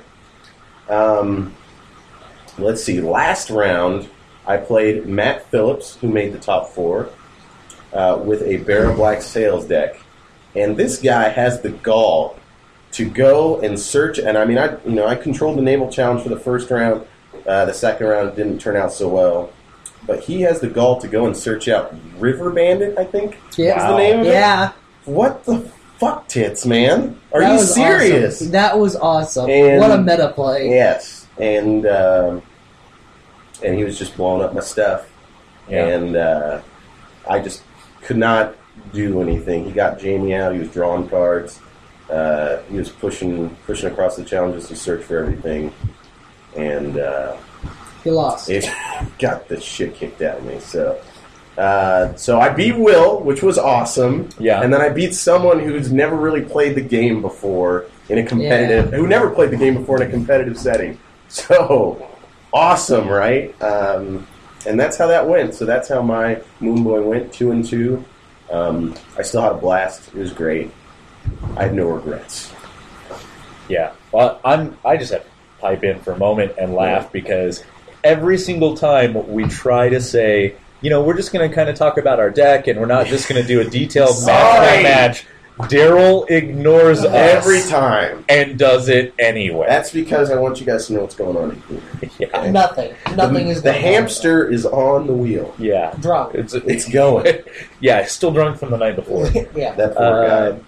Let's see. Last round, I played Matt Phillips, who made the top 4, with a Barra Black Sails deck, and this guy has the gall to go and search. And I controlled the Naval Challenge for the first round. The second round didn't turn out so well. But he has the gall to go and search out River Bandit, I think, is the name of it. Yeah. What the fuck tits, man? Are That you was serious? Awesome. That was awesome. And- What a meta play. Yes. And he was just blowing up my stuff. Yeah. And I just could not do anything. He got Jamie out. He was drawing cards. He was pushing across the challenges to search for everything. And... He lost. it got the shit kicked out of me. So I beat Will, which was awesome. Yeah. And then I beat someone who's never really played the game before in a competitive, who never played the game before in a competitive setting. So awesome, right? And that's how that went. So that's how my Moon Boy went, 2-2. I still had a blast. It was great. I had no regrets. Yeah. Well, I just have to pipe in for a moment and laugh because every single time we try to say, we're just going to kind of talk about our deck and we're not just going to do a detailed match. Daryl ignores us Every time. and does it anyway. That's because I want you guys to know what's going on here. Yeah. Nothing is The going hamster is on the wheel. Yeah. on. Drunk. It's going. Yeah, still drunk from the night before. Yeah. That poor guy.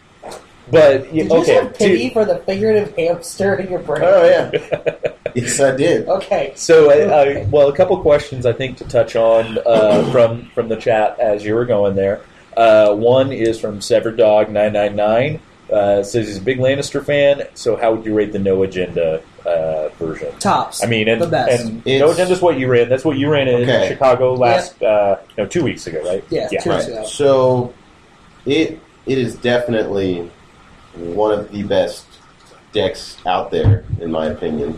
But, Did you okay. just have pity for the figurative hamster in your brain? Oh, yeah. Yes, I did. Okay. So, a couple questions I think to touch on from the chat as you were going there. One is from Severed Dog 999. Says he's a big Lannister fan. So, how would you rate the No Agenda version? Tops. I mean, and the best. No Agenda's what you ran. That's what you ran in Okay. Chicago last 2 weeks ago, right? Yeah, 2 weeks ago. So, it is definitely one of the best decks out there, in my opinion.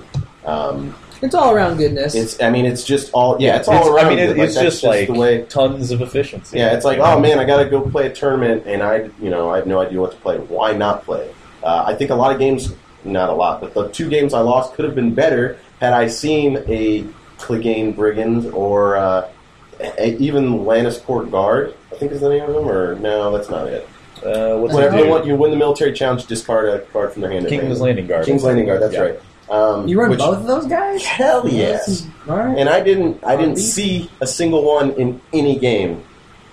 It's all around goodness. It's just all, it's all around. I mean, good. it's that's just like the way. tons of efficiency. Yeah, it's like, oh man, I got to go play a tournament, and I have no idea what to play. Why not play? I think a lot of games, not a lot, but the 2 games I lost could have been better had I seen a Clegane Brigands or even Lannisport Guard, I think is the name of them, or no, that's not it. What's Whatever it they do? want, you win the military challenge, discard a card from their hand. King's Landing Guard. King's Landing Guard, that's Yeah. right. You run both of those guys? Hell yes. All right. And I didn't see a single one in any game.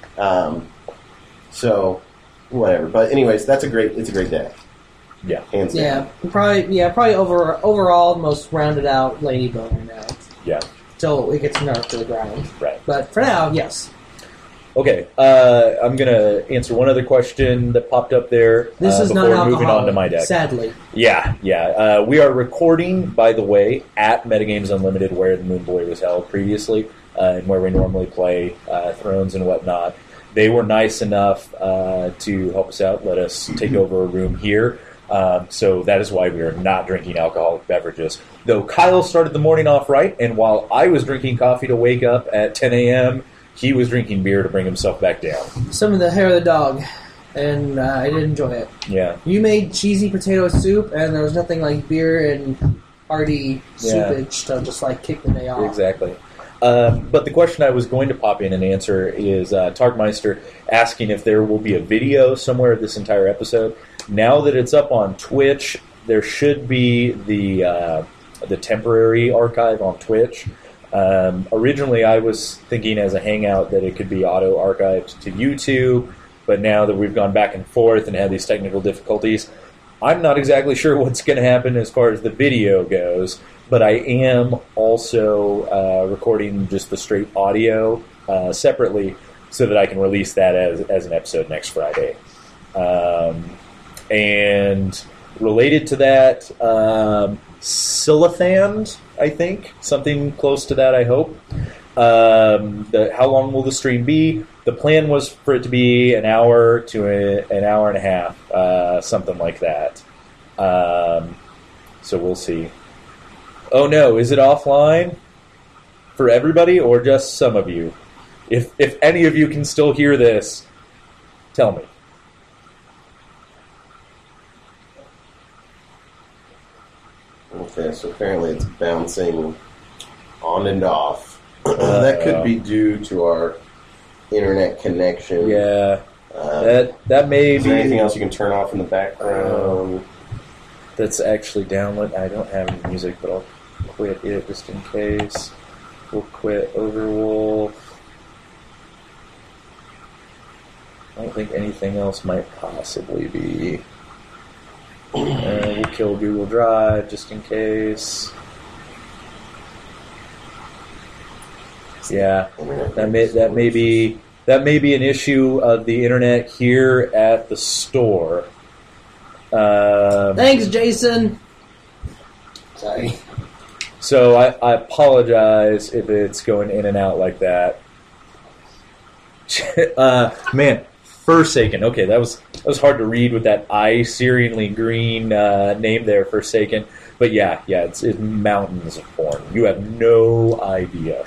So whatever. But anyways, it's a great deck. Yeah. Hands down. Probably overall the most rounded out Ladybone right now. Yeah. Till it gets nerfed to the ground. Right. But for now, yes. Okay, I'm going to answer one other question that popped up there This is before not moving on to my deck. Sadly. Yeah. We are recording, by the way, at Metagames Unlimited, where the Moon Boy was held previously, and where we normally play Thrones and whatnot. They were nice enough to help us out, let us take over a room here. So that is why we are not drinking alcoholic beverages. Though Kyle started the morning off right, and while I was drinking coffee to wake up at 10 a.m., he was drinking beer to bring himself back down. Some of the hair of the dog. and I did enjoy it. Yeah. You made cheesy potato soup, and there was nothing like beer and hearty Yeah. soupage to just like kick the day off. Exactly. But the question I was going to pop in and answer is Targmeister asking if there will be a video somewhere of this entire episode. Now that it's up on Twitch, there should be the temporary archive on Twitch. Originally, I was thinking as a hangout that it could be auto-archived to YouTube, but now that we've gone back and forth and had these technical difficulties, I'm not exactly sure what's going to happen as far as the video goes, but I am also recording just the straight audio separately so that I can release that as an episode next Friday. And related to that, Silithand, I think. Something close to that, I hope. How long will the stream be? The plan was for it to be an hour to an hour and a half, something like that. So we'll see. Oh no, is it offline for everybody or just some of you? If any of you can still hear this, tell me. Okay, so apparently it's bouncing on and off. That could be due to our internet connection. Yeah, that may Is be. there anything else you can turn off in the background? That's actually download. I don't have any music, but I'll quit it just in case. We'll quit Overwolf. I don't think anything else might possibly be. We'll kill Google Drive just in case. Yeah, that may be an issue of the internet here at the store. Thanks, Jason. Sorry. So I apologize if it's going in and out like that. Man, Forsaken. Okay, that was hard to read with that eye-searingly green name there, Forsaken. But yeah, it's mountains of porn. You have no idea.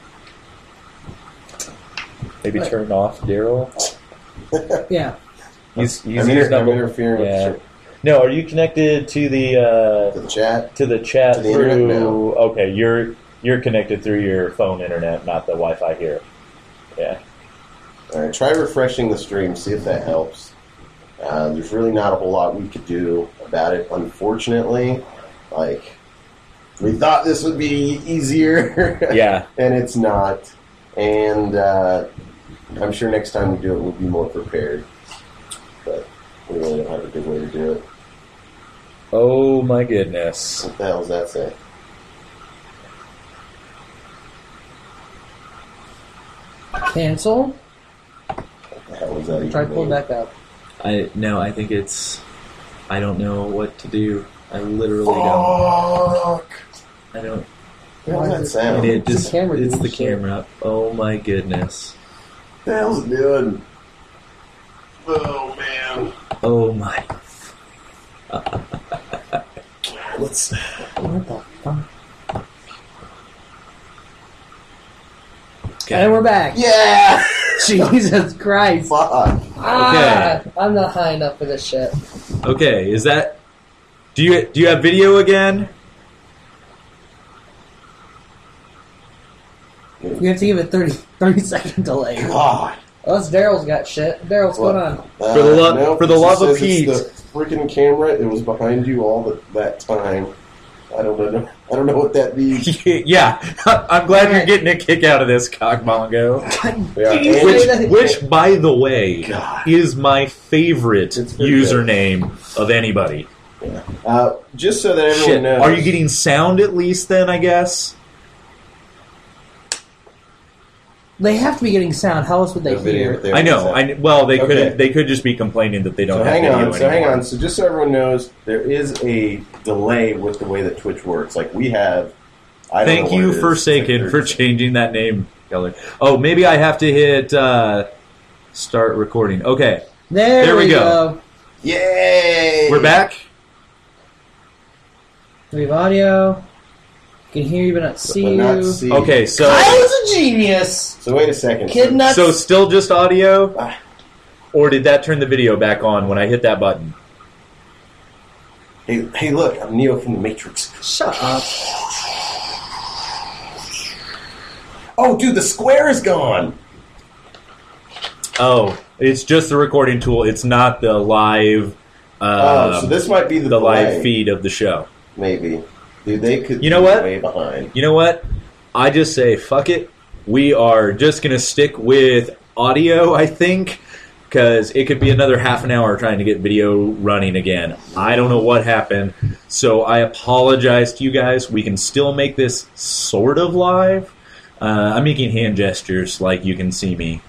Maybe turn off Daryl. Yeah. He's I'm interfering yeah. with No, are you connected to the the chat. to the chat To the through? internet? No. Okay, you're connected through your phone internet, not the Wi-Fi here. Yeah. All right, try refreshing the stream, see if that helps. There's really not a whole lot we could do about it, unfortunately. Like, we thought this would be easier. Yeah. And it's not. And I'm sure next time we do it, we'll be more prepared. But we really don't have a good way to do it. Oh my goodness. What the hell does that say? Cancel. What the hell is that even Try to pull mean? it back up. I think it's. I don't know what to do. I literally Fuck! I don't. What does that sound? It It's just, the camera it's doing the shit. camera. Oh my goodness. What the hell's it doing? Oh, man. Oh my. Let's... What the fuck? Okay. And we're back. Yeah! Jesus Christ. Fuck. I'm not high enough for this shit. Okay, is that? Do you have video again? You have to give it 30 second delay. God. Oh, that's Daryl's got shit. Daryl, what's going on? For the love of Pete. It's the freaking camera. It was behind you all that time. I don't know what that means. Yeah, I'm glad you're Alright. getting a kick out of this, Cockmongo. Yeah, Can you and- say that? Which, by the way, God. is my favorite It's pretty username of anybody. just so that everyone Shit, knows. are you getting sound at least then, I guess? They have to be getting sound. How else would they the video hear? that they I know. sent? Well, they Okay. could just be complaining that they don't So have hang video on. So hang anymore. on. So just so everyone knows, there is a delay with the way that Twitch works. Like we have. I don't Thank know what you, it is. Forsaken, It's for like changing that name color. Oh, maybe I have to hit start recording. Okay, There we we go. go. Yay! we're back. We have audio. Can hear you but not see But not you. see. Okay, so Kyle's a genius. So wait a second. Kid nuts. still just audio. Or did that turn the video back on when I hit that button? Hey, look, I'm Neo from the Matrix. Shut up. Oh, dude, the square is gone. Oh, it's just the recording tool. It's not the live. So this might be the delay. Live feed of the show. Maybe, dude, they could. You know be what? Way behind. You know what? I just say fuck it. We are just gonna stick with audio. I think. Because it could be another half an hour trying to get video running again. I don't know what happened. So I apologize to you guys. We can still make this sort of live. I'm making hand gestures like you can see me.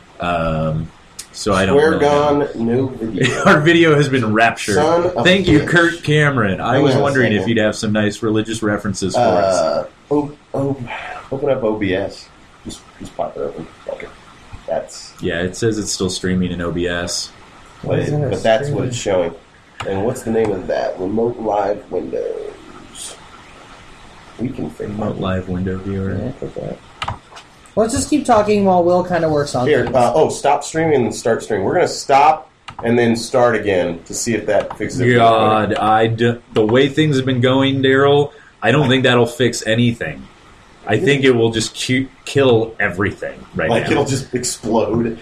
So I don't know. Square gone, no video. Our video has been raptured. Son of Thank a you, bitch. Kurt Cameron. I Hang was on a wondering if second. you'd have some nice religious references for us. Open up OBS. Just pop it open. Okay. That's Yeah, it says it's still streaming in OBS. what it, Isn't it but that's streaming? what it's showing. And what's the name of that? Remote Live Windows. We can figure Remote live window viewer. Yeah, click that. Let's just keep talking while Will kind of works on Here, things. stop streaming and start streaming. We're going to stop and then start again to see if that fixes it. God, the way things have been going, Daryl, I don't think that'll fix anything. I think it will just kill everything right Like now. it'll just explode.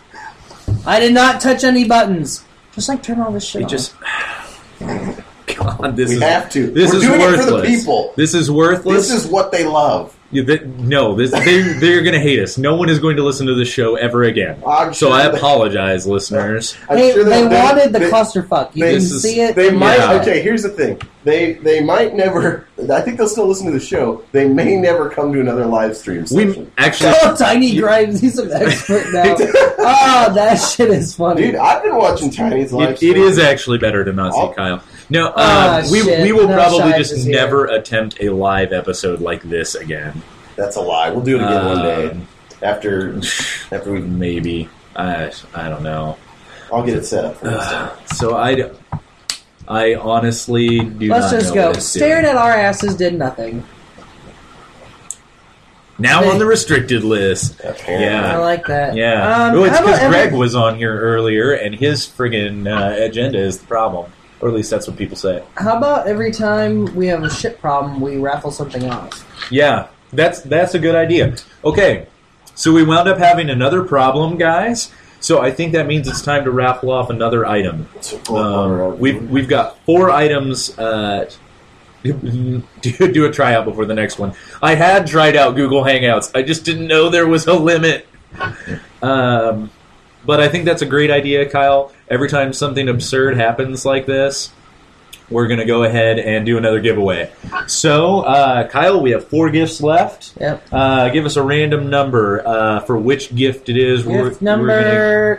I did not touch any buttons. Just like turn all this shit It off. just. God, this We is have to. This We're is doing worthless. it for the people. This is worthless. This is what they love. They're going to hate us. No one is going to listen to this show ever again. I'm So sure I they- apologize, listeners. I'm Hey, sure they that wanted the they- clusterfuck. You they- can This is- see it. They might. Yeah. Okay, here's the thing. They might never. I think they'll still listen to the show. They may never come to another live stream We session. actually. Oh, Tiny Grimes, he's an expert now. Oh, that shit is funny. Dude, I've been watching Tiny's live It stream. is actually better to not see Oh. Kyle. No, Ah, we shit. will No probably Shives just is here. never attempt a live episode like this again. That's a lie. We'll do it again one day Um, after we. Maybe. I don't know. I'll get it set up for next time. So I honestly do Let's not just know go. what it's Staring doing. at our asses did nothing. Now on the restricted list. Apparently. Yeah. I like that. Yeah. Oh, it's how about because Greg every- was on here earlier, and his friggin' agenda is the problem. Or at least that's what people say. How about every time we have a shit problem, we raffle something off? Yeah, that's a good idea. Okay, so we wound up having another problem, guys. So I think that means it's time to raffle off another item. We've got 4 items. Do a tryout before the next one. I had tried out Google Hangouts. I just didn't know there was a limit. But I think that's a great idea, Kyle. Every time something absurd happens like this, we're going to go ahead and do another giveaway. So, Kyle, we have 4 gifts left. Yep. Give us a random number for which gift it is. Gift We're number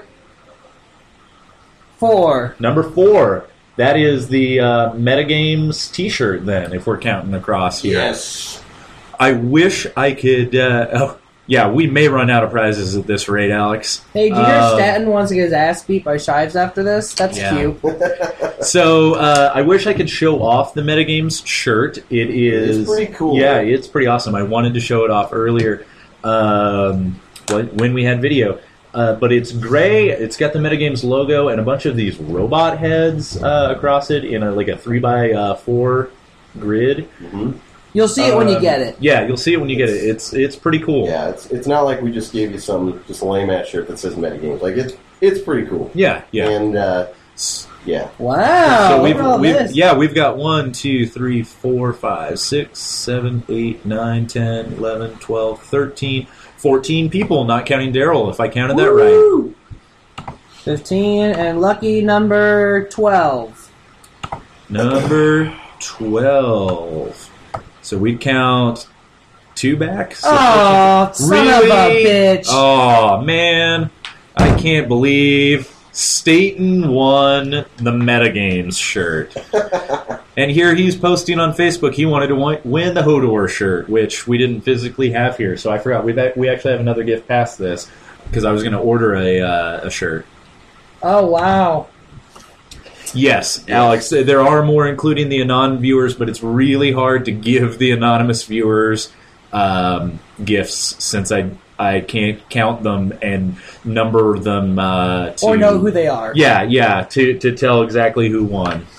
4. Number 4. That is the Metagames T-shirt. Then, if we're counting across here. Yes. I wish I could. Yeah, we may run out of prizes at this rate, Alex. Hey, did you hear Stanton wants to get his ass beat by Shives after this? That's Yeah. cute. So I wish I could show off the Metagames shirt. It is pretty cool. Yeah, it's pretty awesome. I wanted to show it off earlier when we had video. But it's gray. It's got the Metagames logo and a bunch of these robot heads across it in a 3x4 grid. Mm-hmm. You'll see it when you get it. Yeah, you'll see it when you get it. It's pretty cool. Yeah, it's not like we just gave you some just lame ass shirt that says Metagames. Like it's pretty cool. Yeah. And yeah. Wow. So look at all this. we've got 1, 2, 3, 4, 5, 6, 7, 8, 9, 10, 11, 12, 13, 14 people, not counting Daryl, if I counted that right. Woo! 15 and lucky number 12. Number 12. So we'd count 2 back. So Oh, son of a bitch. Oh, man. I can't believe Staten won the Metagames shirt. And here he's posting on Facebook he wanted to win the Hodor shirt, which we didn't physically have here. So I forgot. We actually have another gift past this because I was going to order a shirt. Oh, wow. Yes, Alex, there are more, including the Anon viewers, but it's really hard to give the anonymous viewers gifts since I I can't count them and number them or know who they are. Yeah, to tell exactly who won.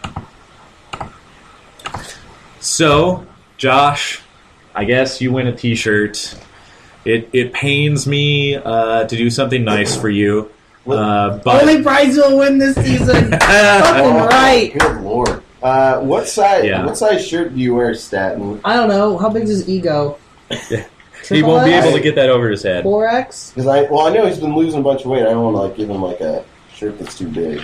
So, Josh, I guess you win a T-shirt. It pains me to do something nice for you. But Only prize you'll win this season. Fucking right. Good lord. What size shirt do you wear, Staten? I don't know. How big is his ego? he won't be able to get that over his head. 4X? Because I know he's been losing a bunch of weight. I don't want to give him a shirt that's too big.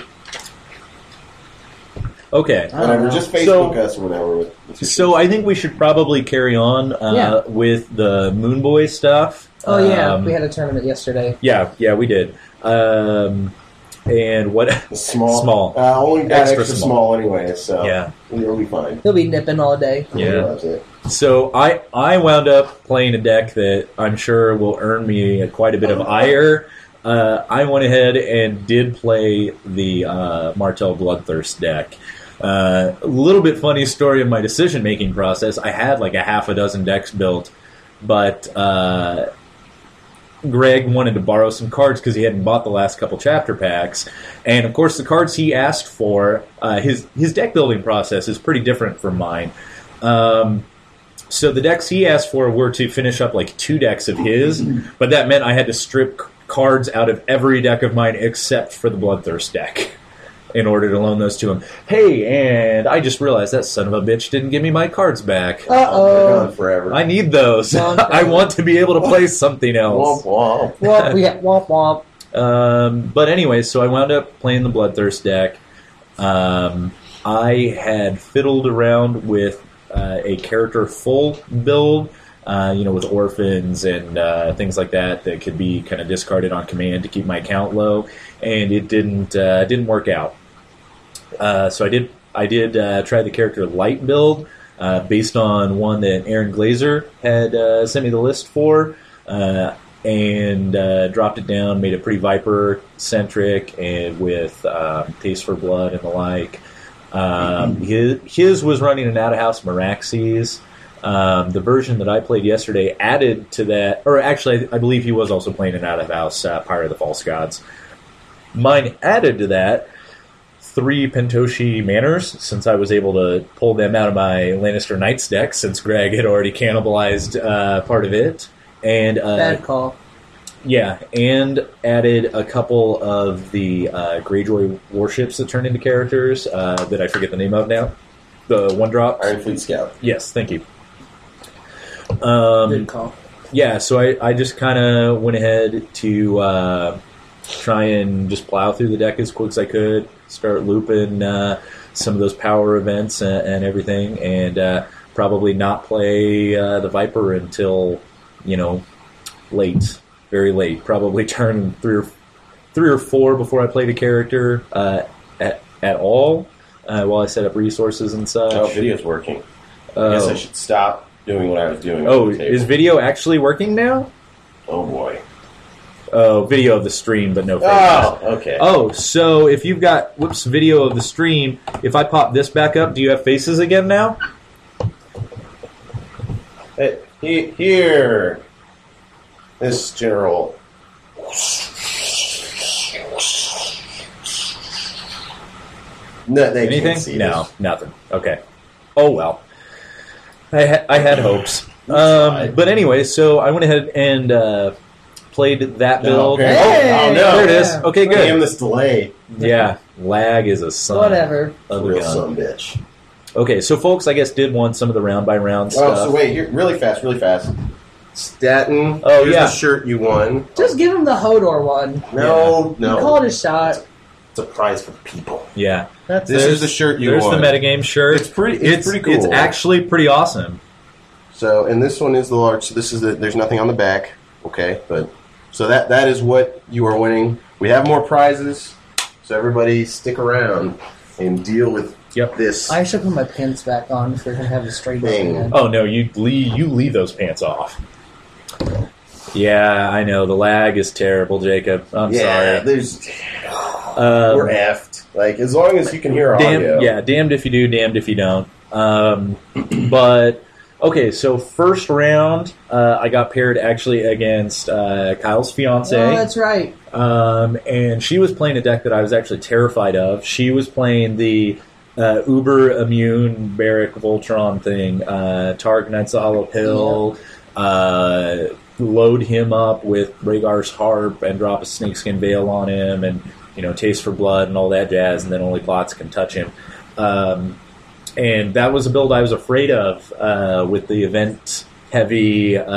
Okay. Whatever. Just Facebook us or whatever. So I think we should probably carry on with the Moon Boy stuff. Oh yeah, we had a tournament yesterday. Yeah, we did. And what? Small. Only got Extra extra small anyway, so yeah, it'll be fine. He'll be nipping all day. Yeah. So I wound up playing a deck that I'm sure will earn me quite a bit of ire. I went ahead and did play the Martel Bloodthirst deck. A little bit funny story of my decision-making process. I had like a half a dozen decks built, but Greg wanted to borrow some cards because he hadn't bought the last couple chapter packs. And, of course, the cards he asked for, his deck-building process is pretty different from mine. So the decks he asked for were to finish up like 2 decks of his, but that meant I had to strip cards out of every deck of mine except for the Bloodthirst deck in order to loan those to him. Hey, and I just realized that son of a bitch didn't give me my cards back. They're gone forever. I need those. I want to be able to play something else. Womp womp. Womp womp. But anyway, so I wound up playing the Bloodthirst deck. I had fiddled around with a character full build, with orphans and things like that could be kind of discarded on command to keep my count low, and it didn't work out. So I did try the character light build based on one that Aaron Glazer had sent me the list for, and dropped it down, made it pretty Viper-centric and with Taste for Blood and the like. His was running an out-of-house Meraxes. The version that I played yesterday added to that, or actually I believe he was also playing an out-of-house Pyre of the False Gods. Mine added to that 3 Pentoshi Manors, since I was able to pull them out of my Lannister Knights deck, since Greg had already cannibalized part of it. And bad call. Yeah, and added a couple of the Greyjoy warships that turn into characters that I forget the name of now. The 1-drop. Iron Fleet Scout. Yes, thank you. Good call. Yeah, so I just kind of went ahead to try and just plow through the deck as quick as I could, start looping some of those power events and everything, and probably not play the Viper until, late, very late. Probably turn 3 or 4 before I played a character at all, while I set up resources and such. Oh, video's working. I guess I should stop doing what I was doing. Oh, is video actually working now? Oh, boy. Oh, video of the stream, but no faces. Oh, okay. Oh, so if you've got, video of the stream, if I pop this back up, do you have faces again now? Here. This general. No, they Anything? can't see No, this. nothing. Okay. Oh, well. I had hopes. But anyway, so I went ahead and played that build. Okay. Hey! Oh, no. There it is. Okay, good. Damn this delay. Yeah, lag is a son Whatever. of a Real gun. son bitch. Okay, so folks, I guess did want some of the round-by-round stuff. Oh, so wait, here, really fast. Staten. Oh, here's yeah. the shirt you won. Just give him the Hodor one. No. He called his shot. It's a prize for the people. Yeah. That's This it. is the shirt you There's won. the metagame shirt. It's pretty cool. It's actually pretty awesome. So, and this one is the large. So this is there's nothing on the back. Okay, but so that is what you are winning. We have more prizes, so everybody stick around and deal with this. I should put my pants back on if we're gonna have a straight Thing. again. Oh no, you leave those pants off. Yeah, I know the lag is terrible, Jacob. I'm sorry. There's we're effed. Like as long as you can hear our audio. Damned if you do, damned if you don't. But Okay, so first round, I got paired actually against Kyle's fiance. Oh, that's right. And she was playing a deck that I was actually terrified of. She was playing the Uber Immune Barrack Voltron thing. Targ Knights the Hollow Pill. Load him up with Rhaegar's Harp and drop a Snakeskin Veil on him, and Taste for Blood and all that jazz, and then only plots can touch him. And that was a build I was afraid of with the event heavy build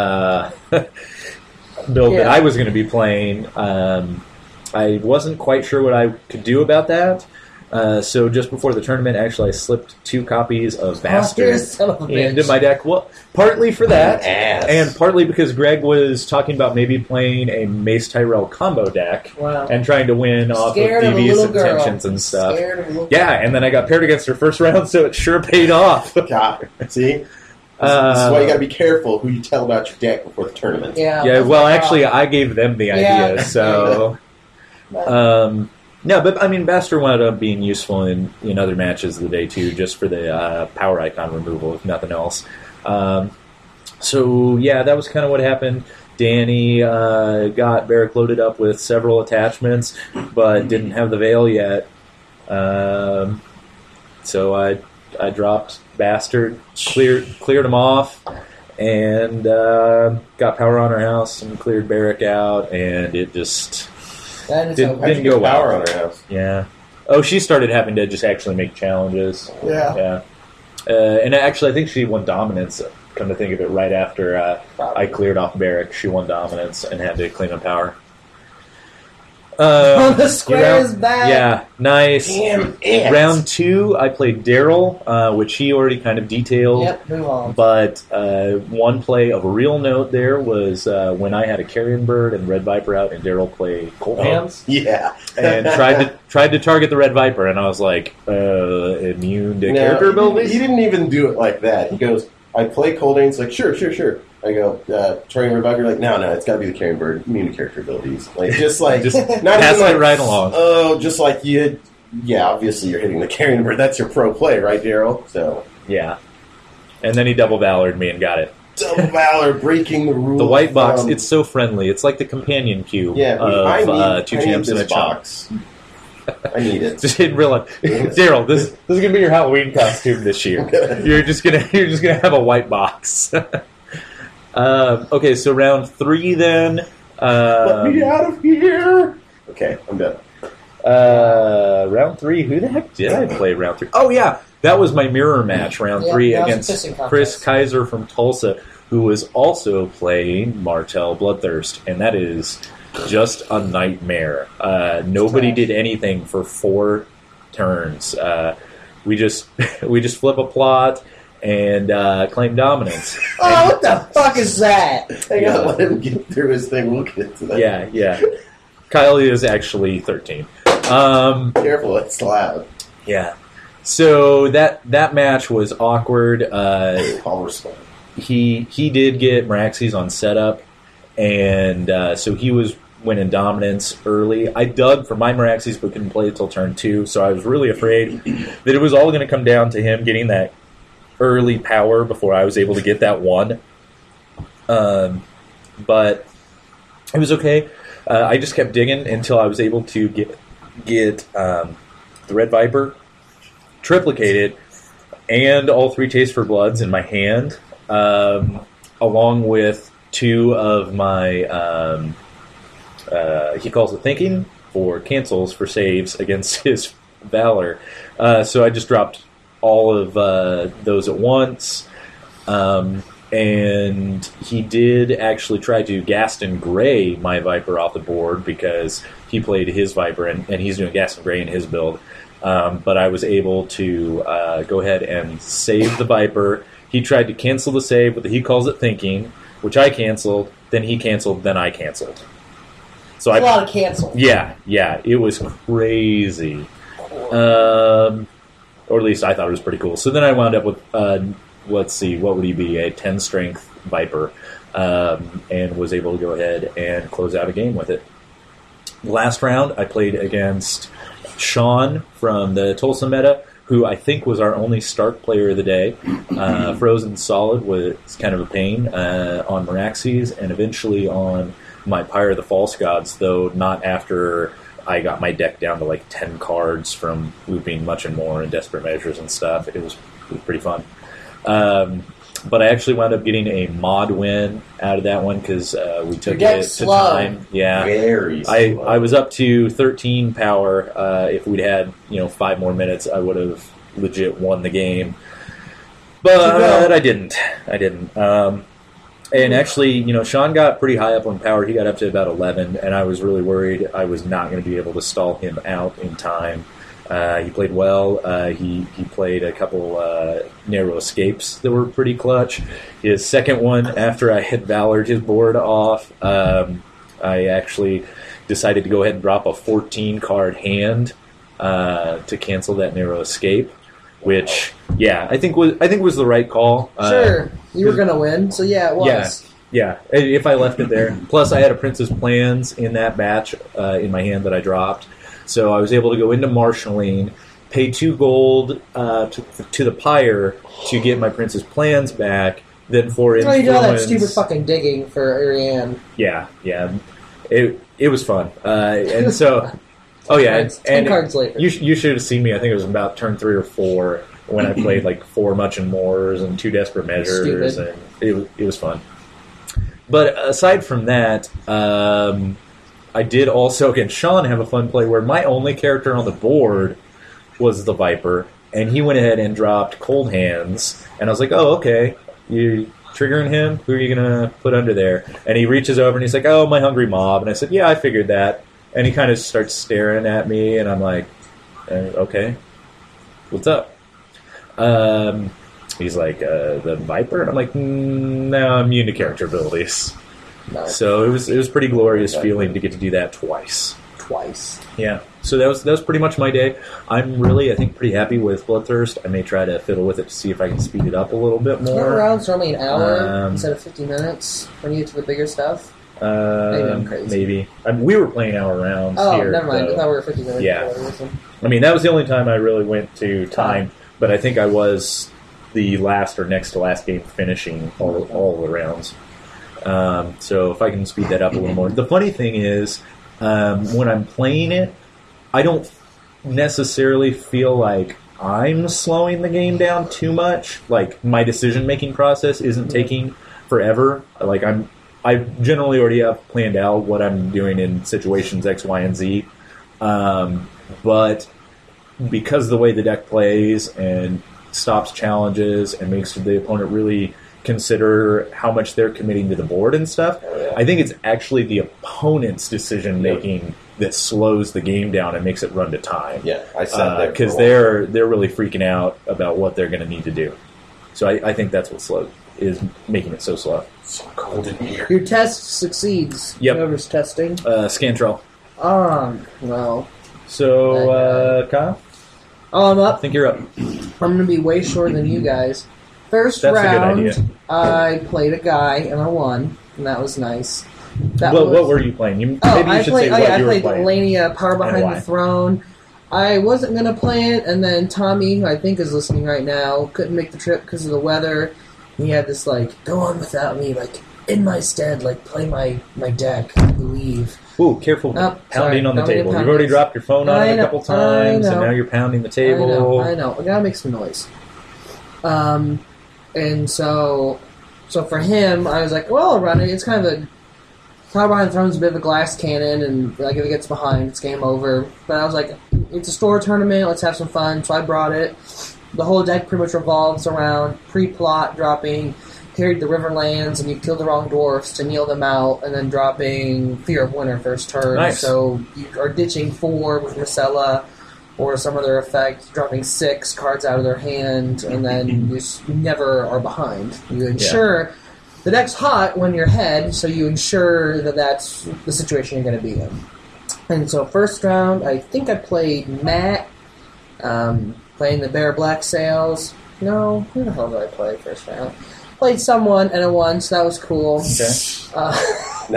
that I was going to be playing. I wasn't quite sure what I could do about that. So just before the tournament, actually, I slipped 2 copies of Bastard into my deck. Well, partly for that, and partly because Greg was talking about maybe playing a Mace Tyrell combo deck and trying to win off of DB's intentions and stuff. Yeah, and then I got paired against her first round, so it sure paid off. God, see? This is why you got to be careful who you tell about your deck before the tournament. Yeah. Well, actually, I gave them the idea, so. No, but I mean, Bastard wound up being useful in other matches of the day too, just for the power icon removal, if nothing else. So yeah, that was kind of what happened. Danny got Barrack loaded up with several attachments, but didn't have the Veil yet. So I dropped Bastard, cleared him off, and got power on her house and cleared Barrack out, and it just. Didn't go well. Power on her house. Yeah. Oh, she started having to just actually make challenges. Yeah. And actually, I think she won Dominance, come to think of it, right after I cleared off Barrack. She won Dominance and had to clean up power. The square is back. Yeah, nice. Damn it. Round 2, I played Daryl, which he already kind of detailed. Yep, move on. But one play of a real note there was when I had a Carrion Bird and Red Viper out, and Daryl played Cold Hands. Yeah. And tried to target the Red Viper, and I was like, immune to character abilities? He didn't even do it like that. He goes, I play Cold Hands, like, sure. I go, targeting Red Viper, like, no, it's got to be the Carrion Bird, immune to character abilities. Like, just not pass it right along. Oh, just like you, obviously you're hitting the Carrion Bird. That's your pro play, right, Daryl? So. Yeah. And then he double valored me and got it. Double valor, breaking the rules. The white box, it's so friendly. It's like the companion cube of Two Champs in a box. I need it. Just didn't realize, Daryl, this is gonna be your Halloween costume this year. You're just gonna have a white box. Okay, so round 3 then. Let me out of here. Okay, I'm done. Round 3. Who the heck did I play round 3? Oh yeah, that was my mirror match round 3 against Chris Kaiser from Tulsa, who was also playing Martell Bloodthirst, and that is just a nightmare. Nobody did anything for 4 turns. We just flip a plot and claim dominance. Oh, what the fuck is that? I gotta let him get through his thing. We'll get to that. Yeah. Kyle is actually 13. Careful, it's loud. Yeah. So that match was awkward. I'll respond. He did get Meraxes on setup, and so he was winning dominance early. I dug for my Meraxes, but couldn't play it till turn 2, so I was really afraid that it was all going to come down to him getting that early power before I was able to get that 1. But it was okay. I just kept digging until I was able to get the Red Viper triplicated and all 3 Taste for Bloods in my hand, along with 2 of my he calls it thinking for cancels for saves against his Valor. So I just dropped all of those at once. And he did actually try to Gaston Gray my Viper off the board because he played his Viper, and he's doing Gaston Gray in his build. But I was able to go ahead and save the Viper. He tried to cancel the save, but he calls it thinking, which I canceled. Then he canceled. Then I canceled. So a lot of cancel. Yeah, it was crazy. Or at least I thought it was pretty cool. So then I wound up with, let's see, what would he be? A 10 strength Viper, and was able to go ahead and close out a game with it. Last round, I played against Sean from the Tulsa meta, who I think was our only Stark player of the day. Frozen Solid was kind of a pain on Meraxes, and eventually on my Pyre of the False Gods, though not after I got my deck down to like 10 cards from looping Much and More and Desperate Measures and stuff. It was pretty fun. But I actually wound up getting a mod win out of that one because we took it to time. Yeah, Very slow. I was up to 13 power. If we'd had 5 more minutes, I would have legit won the game. But I didn't. And actually, Sean got pretty high up on power. He got up to about 11, and I was really worried I was not going to be able to stall him out in time. He played well. He played a couple narrow escapes that were pretty clutch. His second one, after I had Valored his board off, I actually decided to go ahead and drop a 14-card hand to cancel that narrow escape, which, I think was the right call. Sure, you were going to win, so yeah, it was. Yeah, if I left it there. Plus, I had a Prince's Plans in that batch in my hand that I dropped. So I was able to go into Marshalling, pay 2 gold to the Pyre to get my Prince's Plans back, then for influence... Oh, you did all that stupid fucking digging for Ariane. Yeah. It was fun. And so... Oh, yeah. 10 cards later. You should have seen me. I think it was about turn 3 or 4 when I played like 4 Much and Mores and 2 Desperate Measures. Stupid. And it was fun. But aside from that... I did also, again, Sean have a fun play where my only character on the board was the Viper, and he went ahead and dropped Cold Hands, and I was like, oh, okay, you triggering him? Who are you going to put under there? And he reaches over and he's like, oh, my Hungry Mob, and I said, yeah, I figured that, and he kind of starts staring at me, and I'm like, okay, what's up? He's like, the Viper? And I'm like, no, I'm immune to character abilities. No. So it was pretty glorious feeling to get to do that twice. Yeah. So that was pretty much my day. I'm really, I think, pretty happy with Bloodthirst. I may try to fiddle with it to see if I can speed it up a little bit more. Remember rounds are only an hour instead of 50 minutes when you get to the bigger stuff? Maybe I'm crazy. Maybe. We were playing hour rounds here. Oh, never mind. Though. I thought we were 50 minutes. Yeah. I mean, that was the only time I really went to time, but I think I was the last or next to last game finishing all the rounds. So if I can speed that up a little more. The funny thing is, when I'm playing it, I don't necessarily feel like I'm slowing the game down too much. Like, my decision-making process isn't taking forever. Like, I generally already have planned out what I'm doing in situations X, Y, and Z. But because of the way the deck plays and stops challenges and makes the opponent really consider how much they're committing to the board and stuff, I think it's actually the opponent's decision making that slows the game down and makes it run to time. Yeah, I said that because they're really freaking out about what they're going to need to do. So I think that's what is making it so slow. So cold in here. Your test succeeds. Yep. Whoever's testing. Scantrell. Well. So, Kyle? Oh, I'm up. I think you're up. I'm going to be way shorter than you guys. First That's round, a good idea. I played a guy and I won, and that was nice. What were you playing? Maybe you should say what you were played playing. Lania, Power And Behind why. the Throne. I wasn't going to play it, and then Tommy, who I think is listening right now, couldn't make the trip because of the weather. He had this, go on without me, in my stead, play my deck, I believe. Ooh, careful pounding on the table. You've already dropped your phone on it a couple times, and now you're pounding the table. I know. I gotta make some noise. And so for him, I was like, well, I'll run it. It's kind of a... Power Behind the Throne's a bit of a glass cannon, and if it gets behind, it's game over. But I was like, it's a store tournament, let's have some fun. So I brought it. The whole deck pretty much revolves around pre-plot dropping Carried the Riverlands, and you kill the wrong dwarfs to kneel them out, and then dropping Fear of Winter first turn. Nice. So you are ditching 4 with Marcella or some other effect, dropping 6 cards out of their hand, and then you never are behind. You ensure the deck's hot when you're ahead, so you ensure that that's the situation you're going to be in. And so first round, I think I played Matt, playing the Bear Black Sails. No, who the hell did I play first round? Played someone and I won, so that was cool. Okay.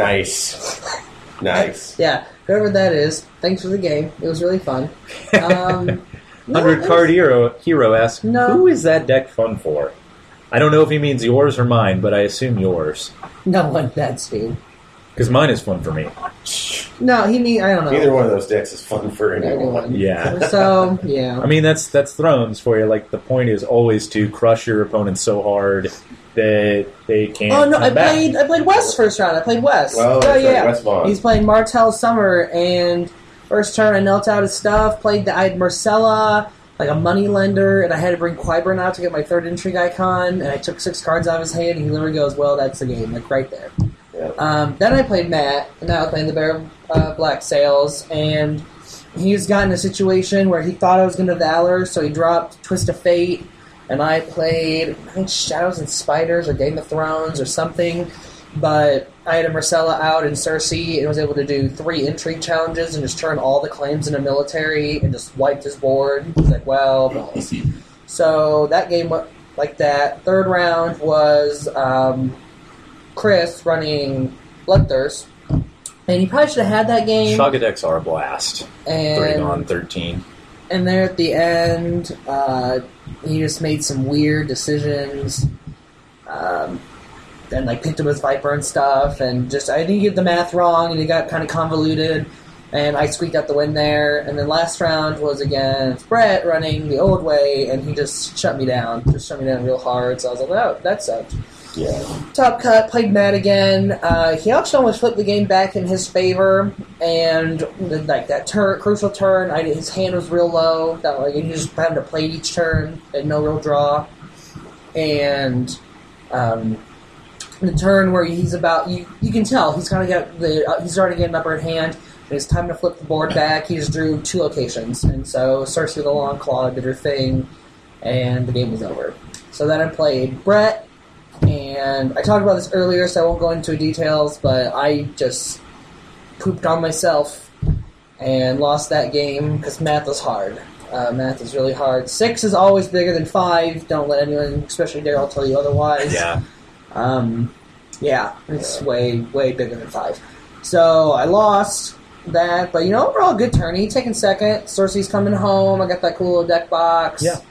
Nice. Yeah, whoever that is, thanks for the game. It was really fun. 100 Card Hero asks, No. who is that deck fun for? I don't know if he means yours or mine, but I assume yours. No one, that's Steve. Because mine is fun for me. No, he mean I don't know. Neither one of those decks is fun for anyone. Yeah. So yeah. I mean, that's Thrones for you. Like, the point is always to crush your opponent so hard that they can't Oh no! come back. I played West first round. I played West. Well, that's right, West Vaughn. He's playing Martell Summer, and first turn I knelt out his stuff. I had Marcella, like a money lender, and I had to bring Qyburn out to get my third intrigue icon. And I took 6 cards out of his hand, and he literally goes, "Well, that's the game," like right there. Yeah. Then I played Matt, and now I playing the Bear Black Sails, and he's gotten a situation where he thought I was going to Valor, so he dropped Twist of Fate, and I played, I think, Shadows and Spiders or Game of Thrones or something, but I had a Marcella out in Cersei and was able to do 3 intrigue challenges and just turn all the claims into military and just wiped his board. He's like, well, so that game went like that. Third round was Chris running Bloodthirst, and he probably should have had that game. Shaga decks are a blast. 3 And on 13. and there at the end, he just made some weird decisions. And like picked up his Viper and stuff, and just I didn't get the math wrong, and it got kind of convoluted, and I squeaked out the win there. And then last round was against Brett running the old way, and he just shut me down real hard. So I was like, oh, that sucked. Yeah. Top cut, played Matt again. He actually almost flipped the game back in his favor, and like that crucial turn, his hand was real low. That like he just had to play each turn, had no real draw, and the turn where he's about you can tell he's kind of got he's starting to get an upper hand. And it's time to flip the board back. He just drew 2 locations, and so Cersei with a long claw did her thing, and the game was over. So then I played Brett. And I talked about this earlier, so I won't go into details, but I just pooped on myself and lost that game because math is hard. Math is really hard. 6 is always bigger than 5. Don't let anyone, especially Daryl, tell you otherwise. Yeah. It's way, way bigger than 5. So I lost that, but overall good tourney. Taking second. Cersei's coming home. I got that cool little deck box. Yeah.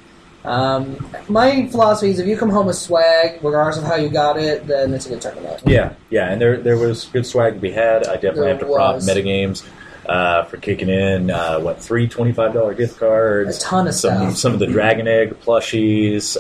My philosophy is if you come home with swag, regardless of how you got it, then it's a good tournament. Yeah, and there was good swag to be had. I definitely There have to prop was. Metagames for kicking in, 3 $25 gift cards. A ton of stuff. Some of the Dragon Egg plushies.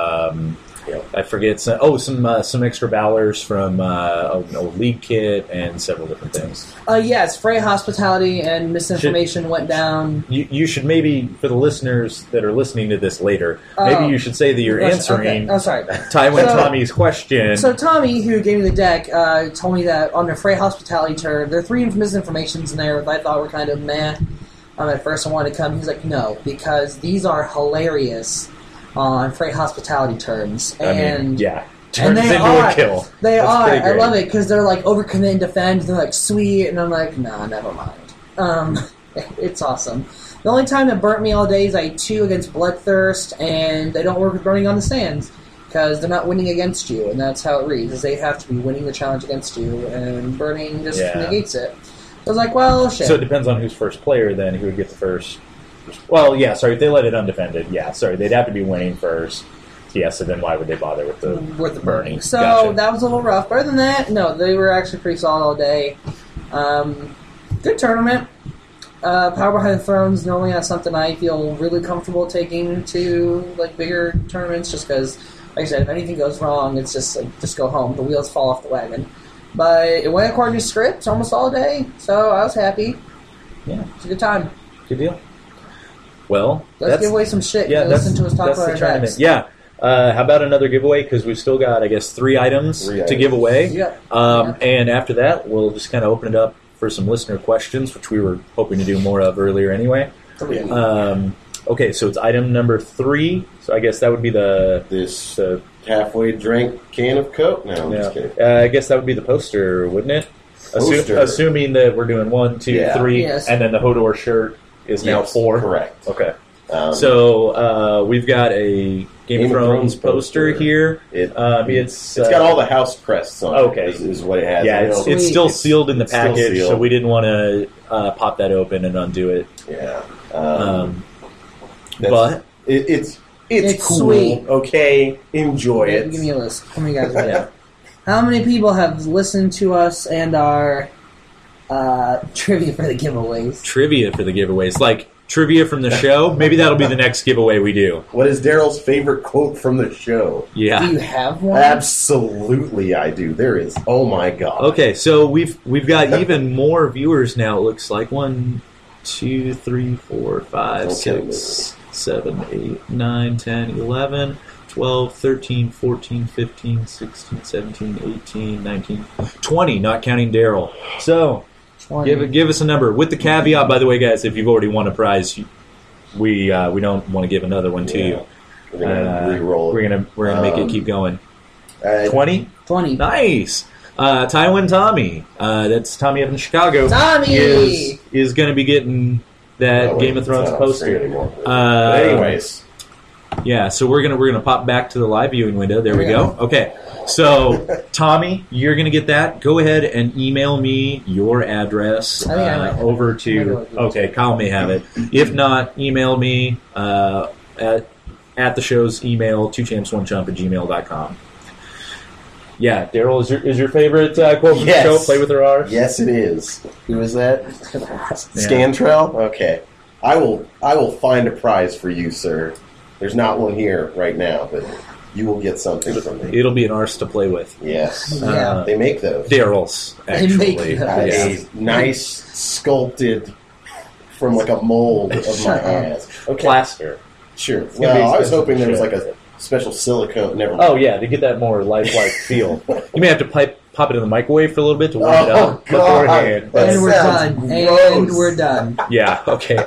I forget some extra Valors from an old League kit and several different things. Yes, Frey Hospitality and Misinformation went down. You should maybe, for the listeners that are listening to this later, maybe you should say that you're answering Okay. Oh, sorry. Tywin Tommy's question. So Tommy, who gave me the deck, told me that on the Frey Hospitality turn, there are 3 misinformations in there that I thought were kind of meh. At first I wanted to come. He's like, no, because these are hilarious on Frey Hospitality turns. And turns they into are. a kill. They That's are. pretty I great. love it because they're like overcommit and defend. They're like sweet, and I'm like, nah, never mind. It's awesome. The only time it burnt me all day is I had 2 against Bloodthirst, and they don't work with Burning on the Sands because they're not winning against you, and that's how it reads. Is they have to be winning the challenge against you, and Burning just negates it. I was like, well, shit. So it depends on who's first player then, who would get the first. Well, yeah, sorry, if they let it undefended, they'd have to be winning first. Yeah, so then why would they bother with the burning? So Gotcha. that was a little rough. But other than that, no, they were actually pretty solid all day. Good tournament. Power Behind the Thrones normally not something I feel really comfortable taking to like bigger tournaments, just because, like I said, if anything goes wrong, it's just like just go home. The wheels fall off the wagon. But it went according to script almost all day, so I was happy. Yeah, it's a good time. Good deal. Well, let's give away some shit. Yeah, listen to us talk about our tournament. decks. Yeah. How about another giveaway? Because we've still got, I guess, 3 items to give away. Yeah. And after that, we'll just kind of open it up for some listener questions, which we were hoping to do more of earlier anyway. Okay, so it's item number 3. So I guess that would be this halfway drank can of Coke. No, I'm just kidding. I guess that would be the poster, wouldn't it? Assuming that we're doing 1, 2, 3, and then the Hodor shirt is now 4. Correct. Okay. So we've got a Game of Thrones poster here. It's got all the house crests on it. Is what it has. Yeah, it's still sealed in the package, so we didn't want to pop that open and undo it. Yeah. But It's It's cool. sweet. Okay, enjoy it. Give me a list. How many guys are there? How many people have listened to us and our trivia for the giveaways? trivia for the giveaways, like trivia from the show. Maybe that'll be the next giveaway we do. What is Daryl's favorite quote from the show? Do you Yeah. have one? Absolutely, I do. There is. Oh my god. Okay, so we've got even more viewers now. It looks like 1, 2, 3, 4, 5, Okay. 6, 7, 8, 9, 10, 11, 12, 13, 14, 15, 16, 17, 18, 19, 20, not counting Daryl. So 20. give us a number with the caveat, by the way, guys. If you've already won a prize, we don't want to give another one to you. We're gonna re-roll. We're gonna make it keep going. 20. 20. Nice. Tywin Tommy. That's Tommy up in Chicago. Tommy! is going to be getting that Game of Thrones poster. Anymore. Uh, But anyways, Yeah, so we're gonna pop back to the live viewing window. There we go. Okay, so Tommy, you're gonna get that. Go ahead and email me your address I think I might have over it. to. Okay, Kyle may have it. If not, email me at the show's email 2champs1chump@gmail.com. Yeah, Daryl, is your favorite quote from Yes. the show? Play with her R. yes, it is. Who is that? Scantrell. Okay, I will find a prize for you, sir. There's not one here right now, but you will get something from me. It'll be an arse to play with. Yes, Yeah. they make those. Daryl's They actually. make those. Yeah. A nice sculpted from like a mold of my Shut up. ass. Okay, Plaster. sure. gonna be Well, I was expensive hoping there was shit. like a special silicone. Never mind. Oh yeah, to get that more lifelike feel. You may have to pop it in the microwave for a little bit to warm it Oh, up beforehand. That And we're sounds done. gross. And we're done. Yeah. Okay.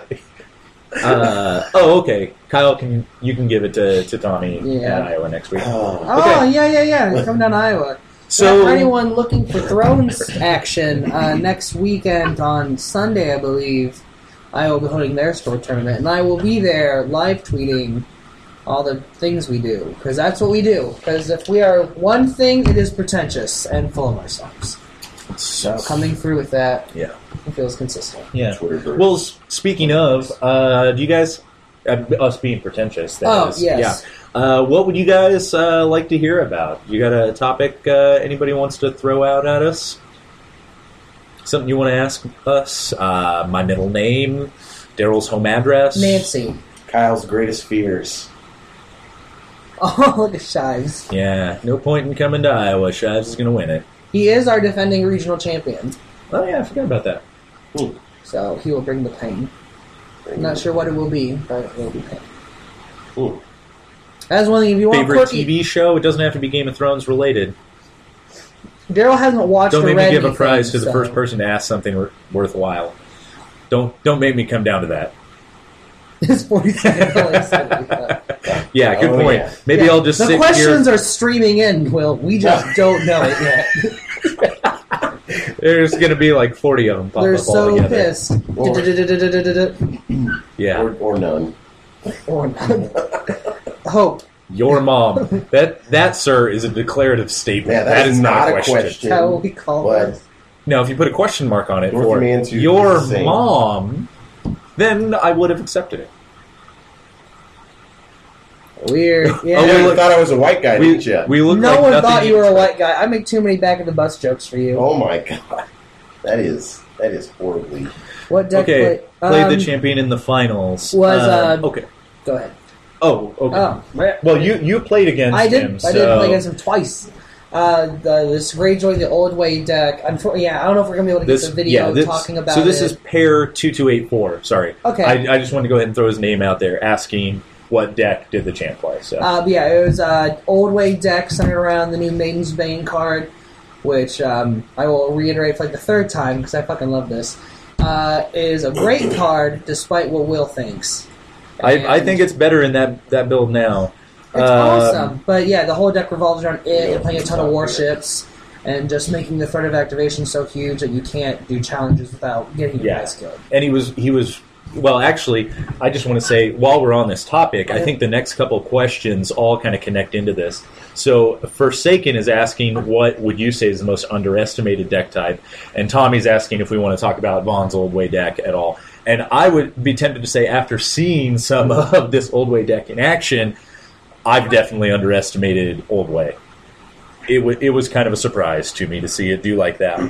Okay. Kyle, you can give it to Tommy Yeah. at Iowa next week. Oh. Oh, yeah. Come down to Iowa. So for anyone looking for Thrones action, next weekend on Sunday, I believe, I will be holding their store tournament, and I will be there live tweeting all the things we do, because that's what we do. Because if we are one thing, it is pretentious and full of ourselves. So coming through with that, Yeah. it feels consistent. yeah. Twitter. Well, speaking of, do you guys us being pretentious? That Oh, is, yes. Yeah. What would you guys like to hear about? You got a topic anybody wants to throw out at us? Something you want to ask us? My middle name, Daryl's home address. Nancy. Kyle's greatest fears. Oh, look at Shives. Yeah, no point in coming to Iowa. Shives is going to win it. He is our defending regional champion, Oh yeah, I forgot about that. so he will bring the pain. I'm not sure what it will be, but it will be pain. Ooh. That's one thing. If you want Favorite quirky, TV show? It doesn't have to be Game of Thrones related. Daryl hasn't watched Don't or make read me give a anything, prize to the so- first person to ask something worthwhile. Don't make me come down to that. It's 40 seconds. Yeah, good Oh, point. yeah. Maybe Yeah, I'll just the sit questions here. are streaming in, Will. We just don't know it yet. There's going to be like 40 of them pop They're up all so together. pissed. Yeah, Or none. Or not. Hope. your mom. That sir is a declarative statement. Yeah, that is not a question. How we call But it. Now, if you put a question mark on it North for Mantu your is the same. mom, then I would have accepted it. Weird. Yeah. Oh, yeah, look- you thought I was a white guy, We, didn't you? we look No like one nothing thought you were a white guy. I make too many back of the bus jokes for you. Oh my god, that is horribly. What deck Okay, play? played the champion in the finals. Was, okay. Go ahead. Oh, okay. Oh, right. Well, you played against I did. him. I did play against him twice. This Greyjoy, the Old Way deck. I don't know if we're gonna be able to get the video talking about. So this it. is pair 2284. Sorry. Okay. I just wanted to go ahead and throw his name out there, asking what deck did the champ play. So But yeah, it was Old Way deck centered around the new Maiden's Bane card, which I will reiterate for like the third time because I fucking love this. Is a great card despite what Will thinks. I think it's better in that build now. It's awesome. But yeah, the whole deck revolves around it and playing a ton of warships and just making the threat of activation so huge that you can't do challenges without getting your guys killed. And he was well, actually, I just want to say, while we're on this topic, I think the next couple questions all kind of connect into this. So Forsaken is asking, what would you say is the most underestimated deck type? And Tommy's asking if we want to talk about Vaughn's Old Way deck at all. And I would be tempted to say, after seeing some of this Old Way deck in action, I've definitely underestimated Old Way. It was kind of a surprise to me to see it do like that.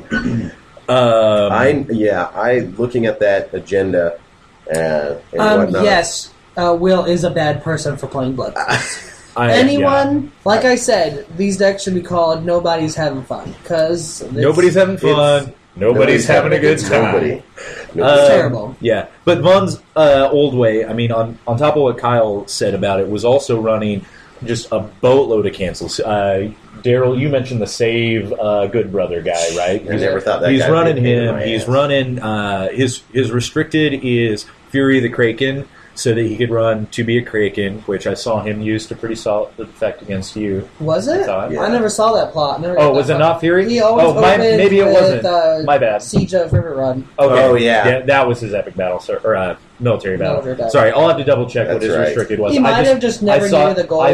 I looking at that agenda and whatnot. Yes, Will is a bad person for playing Blood. Anyone, like I said, these decks should be called Nobody's Having Fun, because nobody's having fun. Nobody's having a good time. Nobody. It's terrible. Yeah, but Von's Old Way, I mean, on top of what Kyle said about it, was also running just a boatload of cancels. Daryl, you mentioned the Save Good Brother guy, right? I never thought that he's guy running would hit him. my He's ass. running his restricted is Fury the Kraken, so that he could run to be a Kraken, which I saw him use to pretty solid effect against you. Was it? thought. Yeah. I never saw that plot. Never Oh, got was that it far. not Fury? He always maybe it with, wasn't. My bad. Siege of River Run. Okay. Oh, yeah. That was his epic battle, or military battle. Military battle. Sorry, I'll have to double check what That's his right. restricted was. He might have just never needed the gold.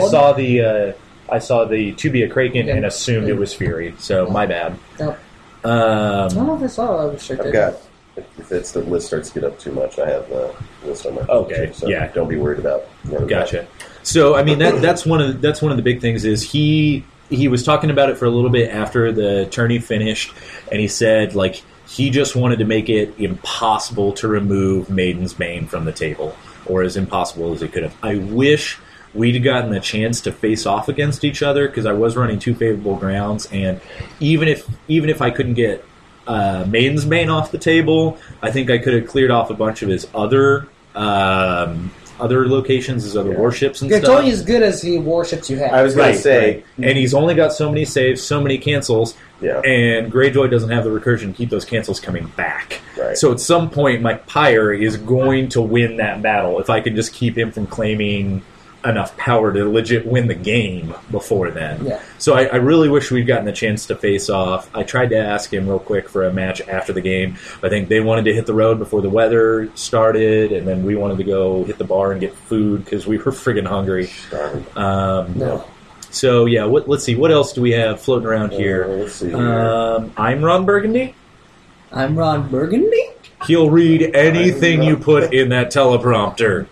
I saw the to be a Kraken Yeah. and assumed it was Fury. So my bad. Yep. I don't Um, know if I saw it restricted. I've got. If it's the list starts to get up too much, I have the list on my phone. Okay, so yeah. don't be worried about. Gotcha. So I mean that's one of the big things is he was talking about it for a little bit after the tourney finished, and he said like he just wanted to make it impossible to remove Maiden's Bane from the table, or as impossible as it could have. I wish we'd gotten the chance to face off against each other because I was running two favorable grounds, and even if I couldn't get Maiden's Bane off the table, I think I could have cleared off a bunch of his other locations, his other warships and It's stuff. only as good as the warships you have. I was going to say, Right. And he's only got so many saves, so many cancels, yeah, and Greyjoy doesn't have the recursion to keep those cancels coming back. right. So at some point, my Pyre is going to win that battle if I can just keep him from claiming enough power to legit win the game before then. Yeah. So I really wish we'd gotten a chance to face off. I tried to ask him real quick for a match after the game. I think they wanted to hit the road before the weather started, and then we wanted to go hit the bar and get food because we were friggin' hungry. No. So yeah, let's see. What else do we have floating around here? Let's see here. I'm Ron Burgundy. I'm Ron Burgundy. He'll read anything you put in that teleprompter.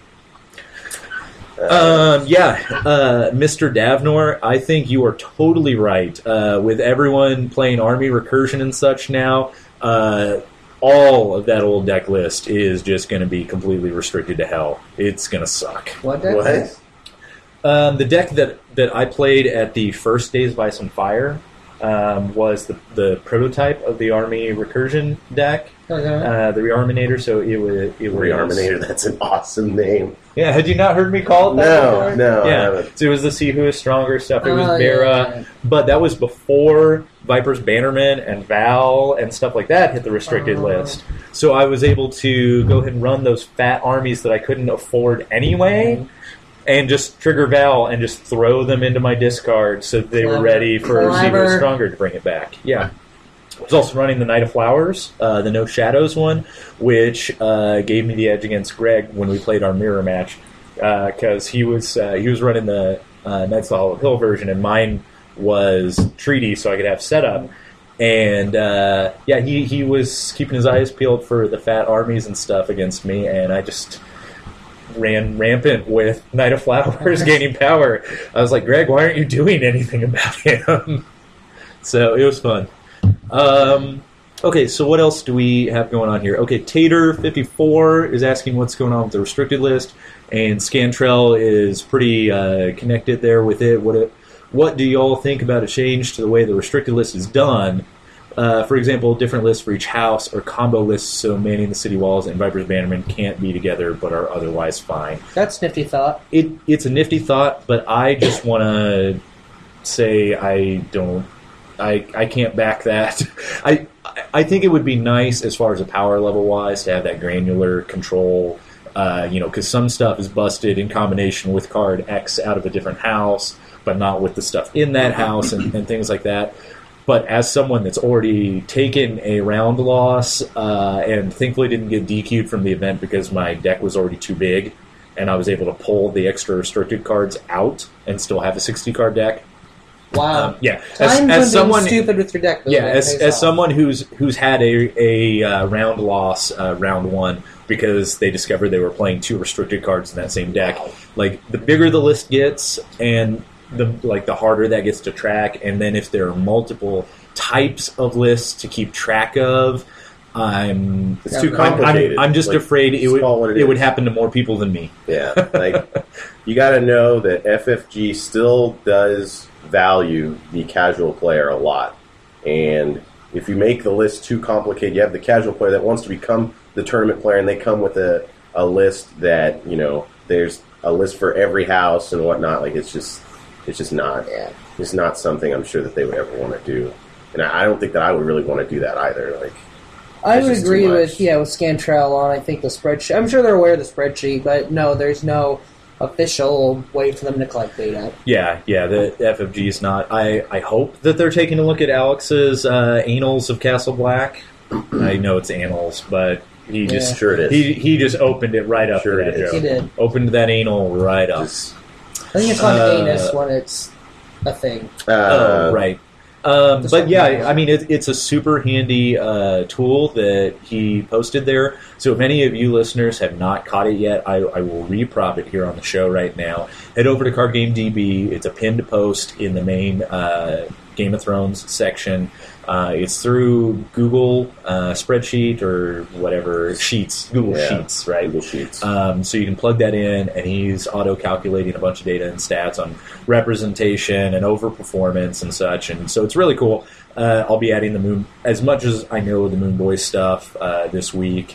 Mr. Davnor, I think you are totally right. With everyone playing Army Recursion and such now, all of that old deck list is just going to be completely restricted to hell. It's going to suck. What deck? What? The deck that I played at the first Days of Ice and Fire was the prototype of the Army Recursion deck, Okay. the Rearminator. So it was Rearminator, that's an awesome name. Yeah, had you not heard me call it that before? No, I Yeah, haven't. so it was the See Who Is Stronger stuff. It was Oh, Vera, yeah. but that was before Viper's Bannerman and Val and stuff like that hit the restricted Oh. list. So I was able to go ahead and run those fat armies that I couldn't afford ananyway, and just trigger Val and just throw them into my discard so that they were Clever. ready for See Who Is Clever. Stronger to bring it back. Yeah. I was also running the Knight of Flowers, the No Shadows one, which gave me the edge against Greg when we played our mirror match, because he was running the Knights of the Hollow Hill version, and mine was treaty, so I could have setup. And he was keeping his eyes peeled for the fat armies and stuff against me, and I just ran rampant with Knight of Flowers gaining power. I was like, Greg, why aren't you doing anything about him? So it was fun. Okay, so what else do we have going on here? Okay, Tater54 is asking what's going on with the restricted list, and Scantrell is pretty connected there with it. What do y'all think about a change to the way the restricted list is done? For example, different lists for each house or combo lists so Manning the City Walls and Viper's Bannerman can't be together but are otherwise fine. That's a nifty thought. It's a nifty thought, but I just want to say I can't back that. I think it would be nice as far as a power level wise to have that granular control, because some stuff is busted in combination with card X out of a different house, but not with the stuff in that house and things like that. But as someone that's already taken a round loss and thankfully didn't get DQ'd from the event because my deck was already too big, and I was able to pull the extra restricted cards out and still have a 60-card deck, Wow. Yeah, Time as someone stupid with your deck building. Yeah, as someone who's had a round loss, round one, because they discovered they were playing 2 restricted cards in that same deck. Like, the bigger the list gets, and the harder that gets to track, and then if there are multiple types of lists to keep track of, it's too complicated. I'm just afraid it is. would happen to more people than me. Yeah, like you got to know that FFG still does value the casual player a lot, and if you make the list too complicated, you have the casual player that wants to become the tournament player, and they come with a list that there's a list for every house and whatnot. Like it's just not it's not something I'm sure that they would ever want to do, and I don't think that I would really want to do that either. Like. I would agree with Scantrell on, I think, the spreadsheet. I'm sure they're aware of the spreadsheet, but no, there's no official way for them to collect data. Yeah, the FFG is not. I hope that they're taking a look at Alex's Annals of Castle Black. I know it's Annals, but he just sure it is. He just opened it right up. Sure to that it is. joke. He did. Opened that anal right up. I think it's on anus when it's a thing. Right. But yeah, I mean, it's a super handy tool that he posted there. So if any of you listeners have not caught it yet, I will reprop it here on the show right now. Head over to Card Game DB. It's a pinned post in the main Game of Thrones section. It's through Google spreadsheet or whatever Sheets, Google Sheets, right? Google Sheets. So you can plug that in, and he's auto-calculating a bunch of data and stats on representation and overperformance and such. And so it's really cool. I'll be adding the Moon, as much as I know the Moon Boy stuff this week.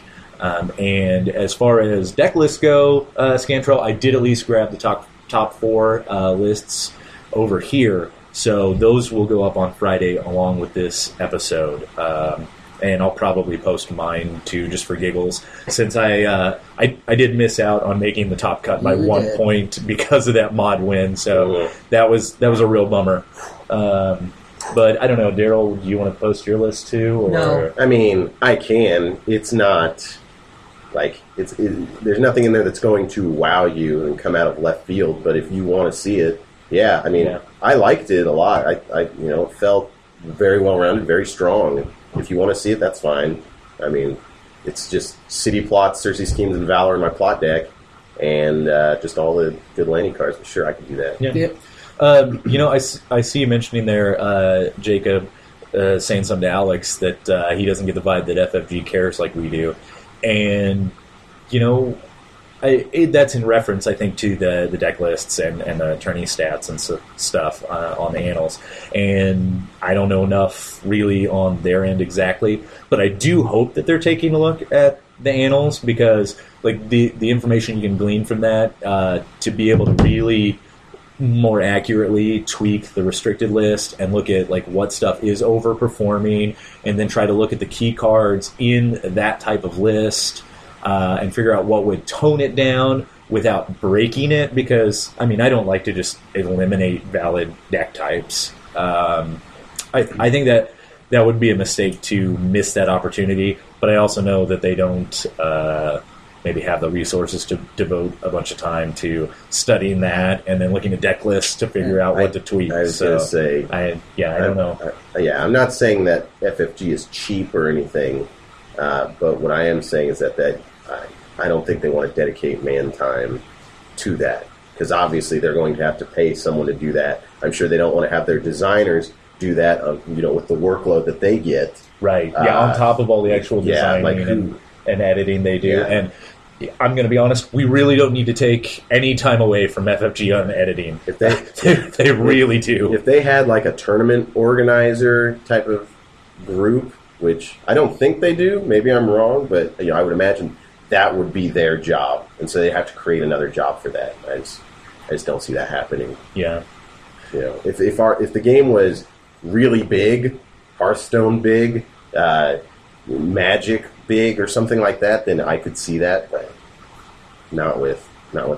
And as far as deck lists go, Scantrell, I did at least grab the top 4 lists over here. So those will go up on Friday along with this episode, and I'll probably post mine too, just for giggles, since I did miss out on making the top cut by 1 point because of that mod win. So that was a real bummer. But I don't know, Daryl, do you want to post your list too? Or? No. I mean, I can. It's not like there's nothing in there that's going to wow you and come out of left field. But if you want to see it. Yeah, I mean, I liked it a lot. I it felt very well-rounded, very strong. If you want to see it, that's fine. I mean, it's just city plots, Cersei schemes, and Valor in my plot deck, and just all the good landing cards. But sure, I can do that. Yeah. I see you mentioning there, Jacob, saying something to Alex that he doesn't get the vibe that FFG cares like we do. And, that's in reference, I think, to the deck lists and the attorney stats and stuff on the Annals. And I don't know enough really on their end exactly, but I do hope that they're taking a look at the Annals because, like, the information you can glean from that to be able to really more accurately tweak the restricted list and look at like what stuff is overperforming, and then try to look at the key cards in that type of list. And figure out what would tone it down without breaking it, because, I mean, I don't like to just eliminate valid deck types. I think that would be a mistake to miss that opportunity, but I also know that they don't maybe have the resources to devote a bunch of time to studying that and then looking at deck lists to figure out what to tweak. I was going to say... I don't know. I'm not saying that FFG is cheap or anything, but what I am saying is that I don't think they want to dedicate man time to that, because obviously they're going to have to pay someone to do that. I'm sure they don't want to have their designers do that, with the workload that they get. Right. Yeah. On top of all the actual designing and editing they do. Yeah. And I'm going to be honest, we really don't need to take any time away from FFG on editing. If they really do. If they had like a tournament organizer type of group, which I don't think they do, maybe I'm wrong, but I would imagine that would be their job, and so they have to create another job for that. I just don't see that happening. Yeah. If the game was really big, Hearthstone big, Magic big, or something like that, then I could see that, but not with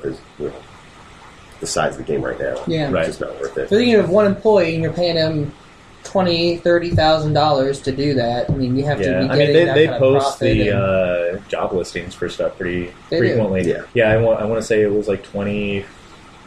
the size of the game right now. Yeah, it's just not worth it. So you have one employee and you're paying him $20,000-$30,000 to do that. I mean, you have to be getting that they kind of post profit. the job listings for stuff pretty They frequently. do. Yeah, I want to say it was like $25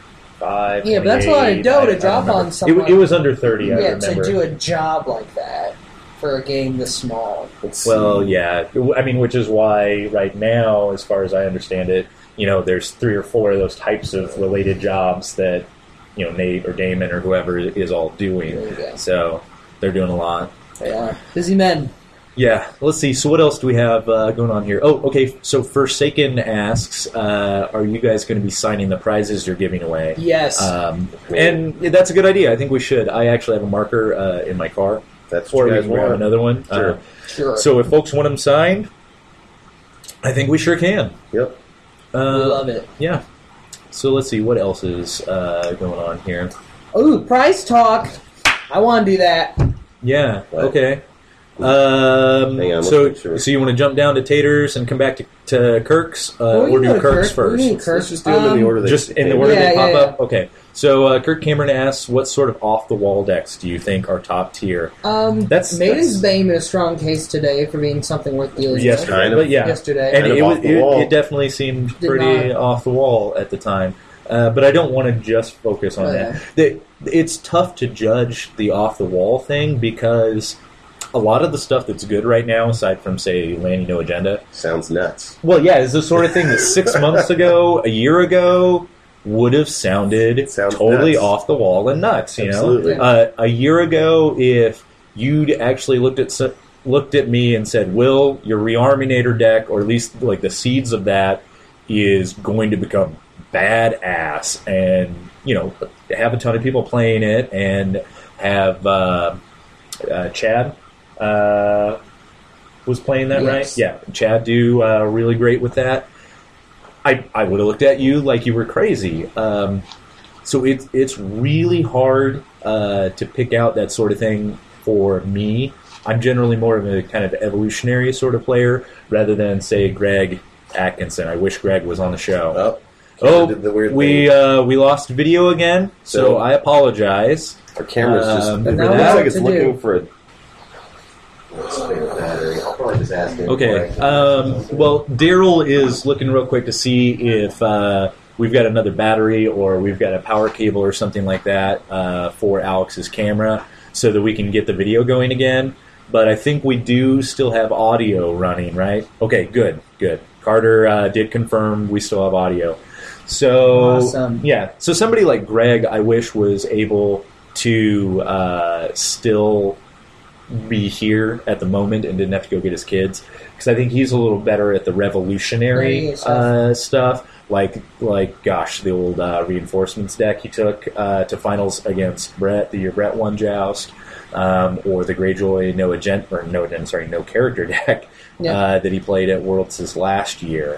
25. Yeah, but that's a lot of 28, dough I to drop remember. on someone. It was under 30, I Yeah, remember. to do a job like that for a game this small. Well, yeah. I mean, which is why right now, as far as I understand it, there's 3 or 4 of those types of related jobs that, Nate or Damon or whoever is all doing. There you go. So they're doing a lot. They are. Busy men. Yeah, let's see. So what else do we have going on here? Oh, okay. So Forsaken asks, are you guys going to be signing the prizes you're giving away? Yes. And that's a good idea. I think we should. I actually have a marker in my car. That's Or what we you can guys grab want. another one. Sure. Sure. So if folks want them signed, I think we sure can. Yep. we love it. Yeah. So let's see. What else is going on here? Ooh, price talk. I want to do that. Yeah. What? Okay. Hang on, let's So make sure. so you want to jump down to Taters and come back to Kirk's, Well, we or can do go to Kirk's Kirk. first? We can Kirk. Let's just do them in the order they Just in the came. order Yeah, they pop yeah, up? Okay. So Kirk Cameron asks, what sort of off-the-wall decks do you think are top tier? Maiden's Bane made a strong case today for being something worth dealing with. Yesterday, Kind of. but yeah. Yesterday. And Kind of it, off was, the wall. it definitely seemed Did pretty not. off the wall at the time. But I don't want to just focus on Oh, that. It's tough to judge the off-the-wall thing because a lot of the stuff that's good right now, aside from, say, Lanny No Agenda, Sounds nuts. well, yeah, is the sort of thing that 6 months ago, a year ago, would have sounded Sounds totally nuts. off the wall and nuts. Absolutely. A year ago, if you'd actually looked at me and said, "Will, your Rearminator deck, or at least like the seeds of that, is going to become badass," and have a ton of people playing it, and have Chad was playing that, Yes. right? Yeah, Chad do really great with that. I would have looked at you like you were crazy. So it's really hard to pick out that sort of thing for me. I'm generally more of a kind of evolutionary sort of player rather than, say, Greg Atkinson. I wish Greg was on the show. Oh, did the weird we thing. we lost video again, so So- I apologize. Our camera's just. Um, It And now looks we know like what it's to looking do. for a. Spare battery. I'll probably just ask him. Okay. Well, Daryl is looking real quick to see if we've got another battery or we've got a power cable or something like that for Alex's camera so that we can get the video going again. But I think we do still have audio running, right? Okay, good. Carter did confirm we still have audio. So, Awesome. yeah. So somebody like Greg, I wish, was able to still be here at the moment and didn't have to go get his kids, because I think he's a little better at the revolutionary Yeah, stuff, like gosh, the old reinforcements deck he took to finals against Brett the year Brett won Joust, or the Greyjoy no character deck that he played at Worlds this last year.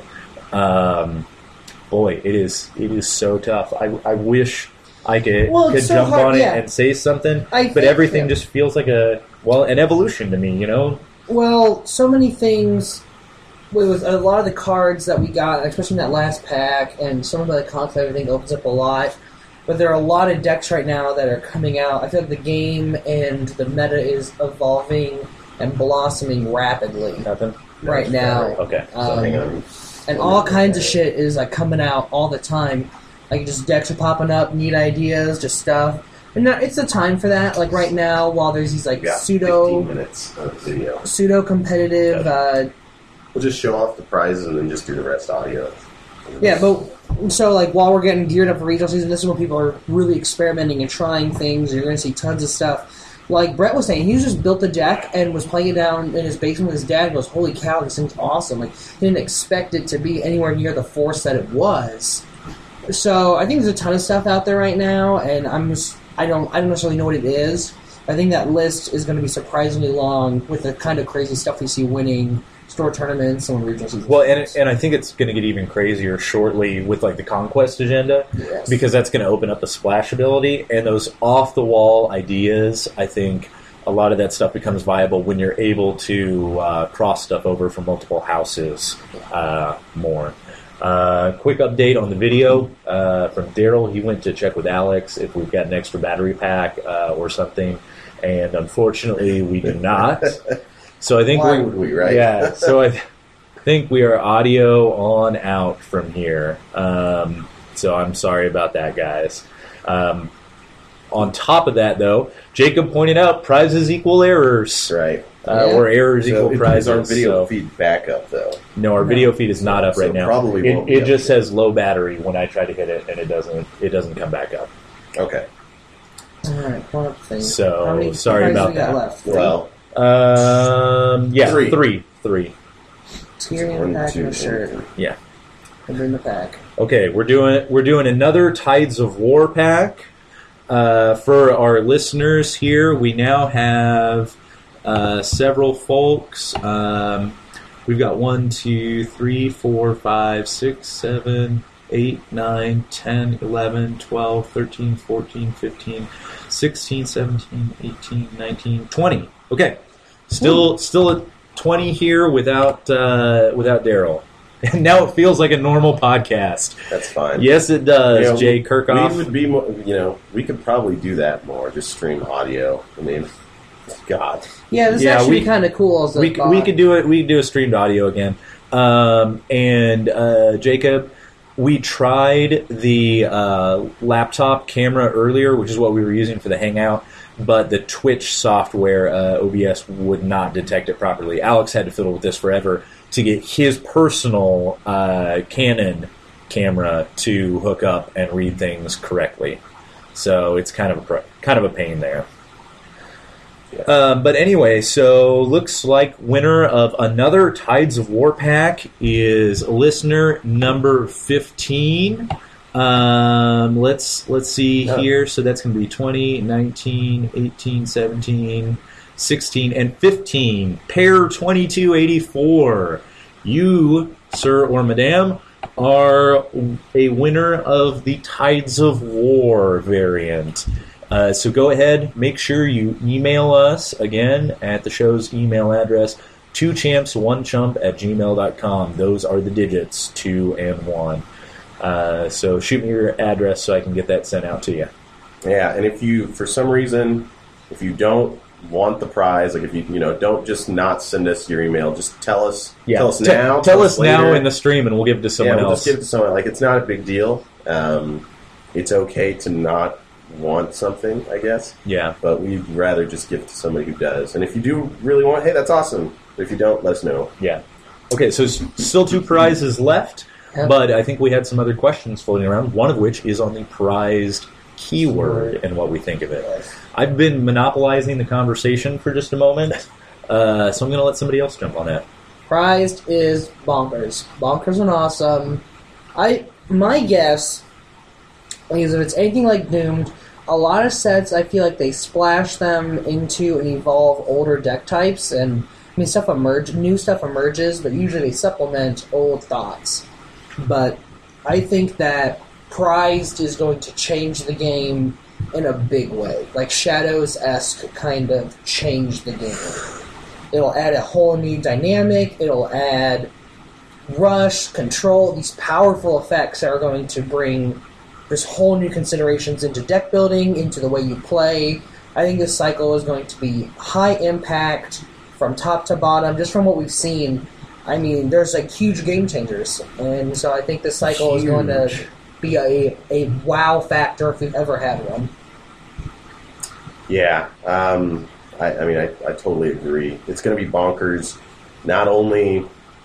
Boy, it is so tough. I wish I could it's so jump hard, on it yeah. and say something, I but think, everything yeah. just feels like an evolution to me, Well, so many things with a lot of the cards that we got, especially in that last pack, and some of the content, everything opens up a lot. But there are a lot of decks right now that are coming out. I feel like the game and the meta is evolving and blossoming rapidly Nothing. right now. Okay. So hang on. And all kinds of shit is like coming out all the time. Like just decks are popping up, neat ideas, just stuff. And it's the time for that. Like right now, while there's these like Yeah, 15 pseudo minutes of video. competitive. We'll just show off the prizes and then just do the rest audio. Yeah, but so like while we're getting geared up for regional season, this is when people are really experimenting and trying things. You're going to see tons of stuff. Like Brett was saying, he just built the deck and was playing it down in his basement with his dad and goes, "Holy cow, this thing's awesome!" Like he didn't expect it to be anywhere near the force that it was. So I think there's a ton of stuff out there right now, and I don't necessarily know what it is. I think that list is going to be surprisingly long with the kind of crazy stuff we see winning store tournaments and regional seasons. Well, and I think it's going to get even crazier shortly with like the Conquest agenda, Yes. because that's going to open up the splash ability and those off the wall ideas. I think a lot of that stuff becomes viable when you're able to cross stuff over from multiple houses more. Quick update on the video from Daryl. He went to check with Alex if we've got an extra battery pack or something, and unfortunately we do not. So I think Why would we, right? Yeah. So I think we are audio on out from here. So I'm sorry about that, guys. On top of that, though, Jacob pointed out prizes equal errors. Right. Or errors equal prizes. Is our video so- feed back up, though? No, our video feed is not up So right now. probably won't be it up just yet. says low battery when I try to hit it, and it doesn't come back up. Okay. Alright, one up thing. So, How many sorry prizes about we got that. left? Well, Yeah, Three. three. Teary one, and pack two, and a shirt. three. Yeah. And in the pack. Okay, we're doing another Tides of War pack. For our listeners here, we now have several folks. We've got 1, 2, 3, 4, 5, 6, 7, 8, 9, 10, 11, 12, 13, 14, 15, 16, 17, 18, 19, 20. Okay. Still at 20 here without Daryl. And now it feels like a normal podcast. That's fine. Yes, it does, You know, Jay Kirkhoff. We would be more, we could probably do that more, just stream audio. I mean, God. Yeah, this is Yeah, actually we- kind of cool as a we could do it. We could do a streamed audio again. And Jacob, we tried the laptop camera earlier, which is what we were using for the Hangout, but the Twitch software, OBS, would not detect it properly. Alex had to fiddle with this forever to get his personal Canon camera to hook up and read things correctly. So it's kind of a pain there. But anyway, so looks like winner of another Tides of War pack is listener number 15. Let's see here. So that's going to be 20, 19, 18, 17, 16, and 15. Pair 2284. You, sir or madame, are a winner of the Tides of War variant. So go ahead, make sure you email us again at the show's email address, 2champs1chump@gmail.com. Those are the digits, 2 and 1. So shoot me your address so I can get that sent out to you. Yeah, and if you, for some reason, if you don't want the prize, like if you don't just not send us your email, just tell us. Yeah, Tell us now. Tell us now later. in the stream, and we'll give it to someone we'll else. just give it to someone. Like, it's not a big deal. It's okay to not want something, I guess. Yeah. But we'd rather just give it to somebody who does. And if you do really want, hey, that's awesome. But if you don't, let us know. Yeah. Okay, so still 2 prizes left, Yep. but I think we had some other questions floating around, one of which is on the prized keyword and what we think of it. I've been monopolizing the conversation for just a moment, so I'm going to let somebody else jump on that. Prized is Bonkers. Bonkers and awesome. My guess is if it's anything like Doomed, a lot of sets I feel like they splash them into and evolve older deck types, and new stuff emerges, but usually they supplement old thoughts. But I think that Prized is going to change the game in a big way, like Shadows-esque kind of change the game. It'll add a whole new dynamic. It'll add rush, control, these powerful effects that are going to bring this whole new considerations into deck building, into the way you play. I think this cycle is going to be high impact from top to bottom, just from what we've seen. I mean, there's like huge game changers, and so I think this cycle is going to be a wow factor if we've ever had one. Yeah, I mean, I totally agree. It's going to be bonkers, not only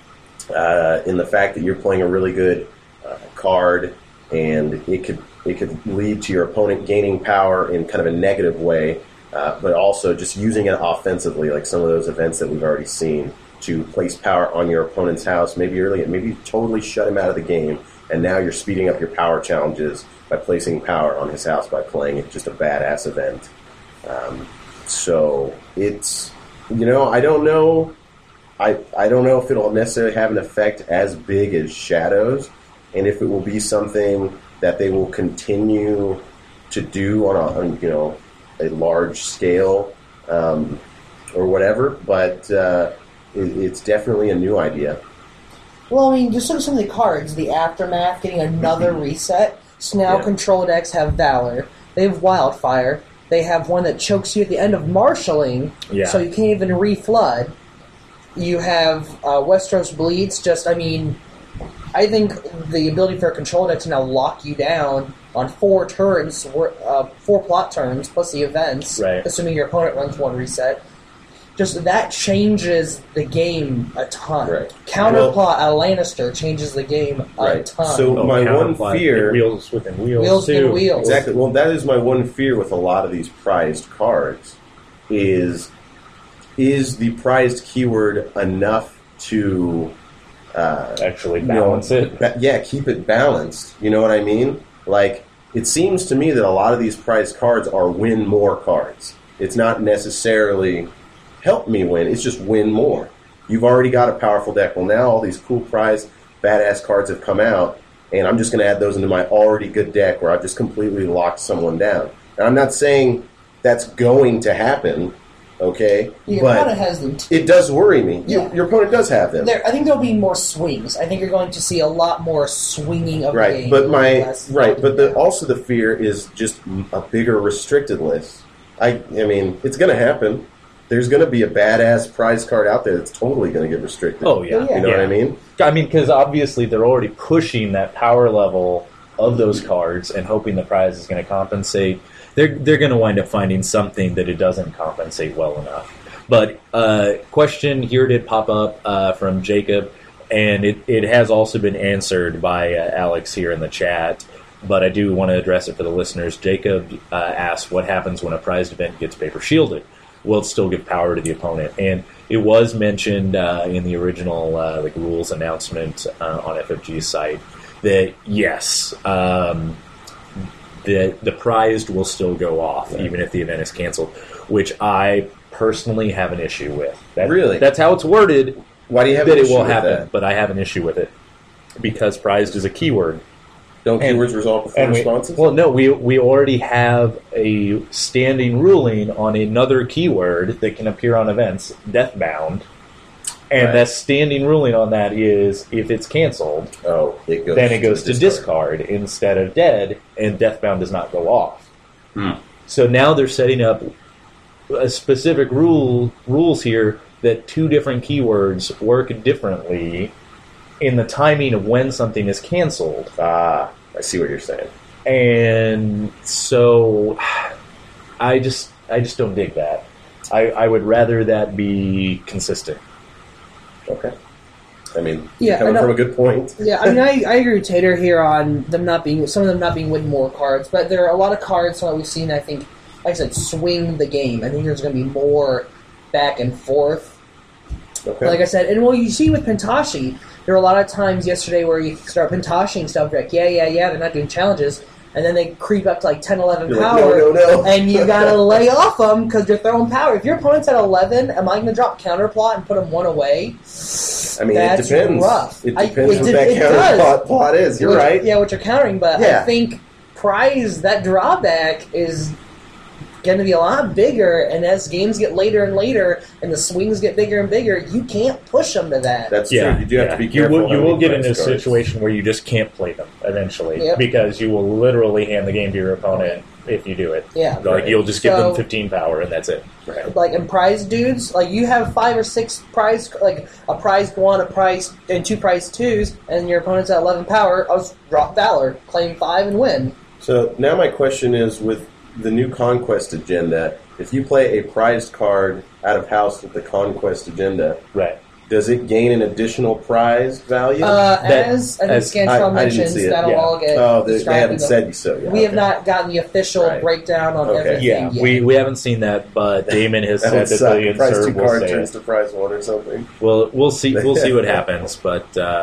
in the fact that you're playing a really good card, and it could lead to your opponent gaining power in kind of a negative way, but also just using it offensively, like some of those events that we've already seen, to place power on your opponent's house, maybe early, maybe totally shut him out of the game, and now you're speeding up your power challenges by placing power on his house by playing it, just a badass event. So it's, I don't know. I don't know if it'll necessarily have an effect as big as Shadows, and if it will be something that they will continue to do on a large scale or whatever. But it's definitely a new idea. Well, I mean, just look at some of the cards. The Aftermath getting another reset. So now Control decks have Valor. They have Wildfire. They have one that chokes you at the end of marshalling, so you can't even re-flood. You have Westeros Bleeds. I think the ability for a control deck to now lock you down on 4 turns, 4 plot turns, plus the events, Right. assuming your opponent runs 1 reset, just that changes the game a ton. Right. Counterplot a Lannister changes the game a Right. ton. So my one Counterplot, fear... wheels within wheels, Wheels too. within wheels. Exactly. Well, that is my one fear with a lot of these prized cards is the prized keyword enough to Actually balance it. keep it balanced. You know what I mean? Like, it seems to me that a lot of these prized cards are win more cards. It's not necessarily help me win, it's just win more. You've already got a powerful deck. Well, now all these cool prized badass cards have come out, and I'm just going to add those into my already good deck where I've just completely locked someone down. And I'm not saying that's going to happen, okay? Your but opponent has them too. it does worry me. Yeah. Your opponent does have them. I think there'll be more swings. I think you're going to see a lot more swinging of the Right, game. but less also the fear is just a bigger restricted list. I mean, it's going to happen. There's going to be a badass prize card out there that's totally going to get restricted. Oh, yeah. Yeah. You know what I mean? I mean, because obviously they're already pushing that power level of those cards and hoping the prize is going to compensate. They're going to wind up finding something that it doesn't compensate well enough. But question here did pop up from Jacob, and it has also been answered by Alex here in the chat. But I do want to address it for the listeners. Jacob asked, what happens when a prized event gets paper shielded? Will it still give power to the opponent? And it was mentioned in the original rules announcement on FFG's site that yes, the prized will still go off even if the event is canceled, which I personally have an issue with. Really? That's how it's worded. Why do you have that an it issue will with happen? that? But I have an issue with it because prized is a keyword. Don't keywords resolve before responses? Well, no, we already have a standing ruling on another keyword that can appear on events, Deathbound. And Right. that standing ruling on that is if it's canceled, it goes then it goes to discard. discard instead of dead, and Deathbound does not go off. Hmm. So now they're setting up a specific rules here that 2 different keywords work differently in the timing of when something is canceled. I see what you're saying. And so I just don't dig that. I would rather that be consistent. Okay. I mean, Yeah, you're coming I know. from a good point. Yeah, I mean, I agree with Tater here on them not being some of them not being win more cards, but there are a lot of cards that we've seen. I think, like I said, swing the game. I think there's going to be more back and forth. Okay. Like I said, and well, you see with Pentashi, there were a lot of times yesterday where you start Pentashing stuff, you're like, yeah, they're not doing challenges, and then they creep up to like 10, 11 You're like, power, no. and you gotta lay off them because you're throwing power. If your opponent's at 11, am I going to drop counterplot and put them 1 away? I mean, That's it depends. rough. It depends what it that does. plot is. You're right. Yeah, what you're countering, but Yeah. I think prize, that drawback is going to be a lot bigger, and as games get later and later, and the swings get bigger and bigger, you can't push them to that. That's true. You do have to be You careful. will, you how will many get into a prize cards. situation where you just can't play them eventually Yep. because you will literally hand the game to your opponent if you do it. Yeah. Like you'll just give So- them 15 power and that's it. Like in prize dudes, like you have 5 or 6 prize, like a prize 1, a prize, and 2 prize 2s, and your opponent's at 11 power. I'll just drop Valor, claim 5, and win. So now my question is, with the new Conquest agenda, if you play a prized card out of house with the Conquest agenda, Right. does it gain an additional prize value? As I think as- Scantrell I didn't mentions, see it. that'll Yeah. all get they described in haven't the- said so yet. We have Okay. not gotten the official Right. breakdown on Okay. everything Yeah, yet. we haven't seen that, but Damon has That said would that suck. the Prize 2 insert will card say turns it. to prize 1 or something. Well, we'll see what happens, but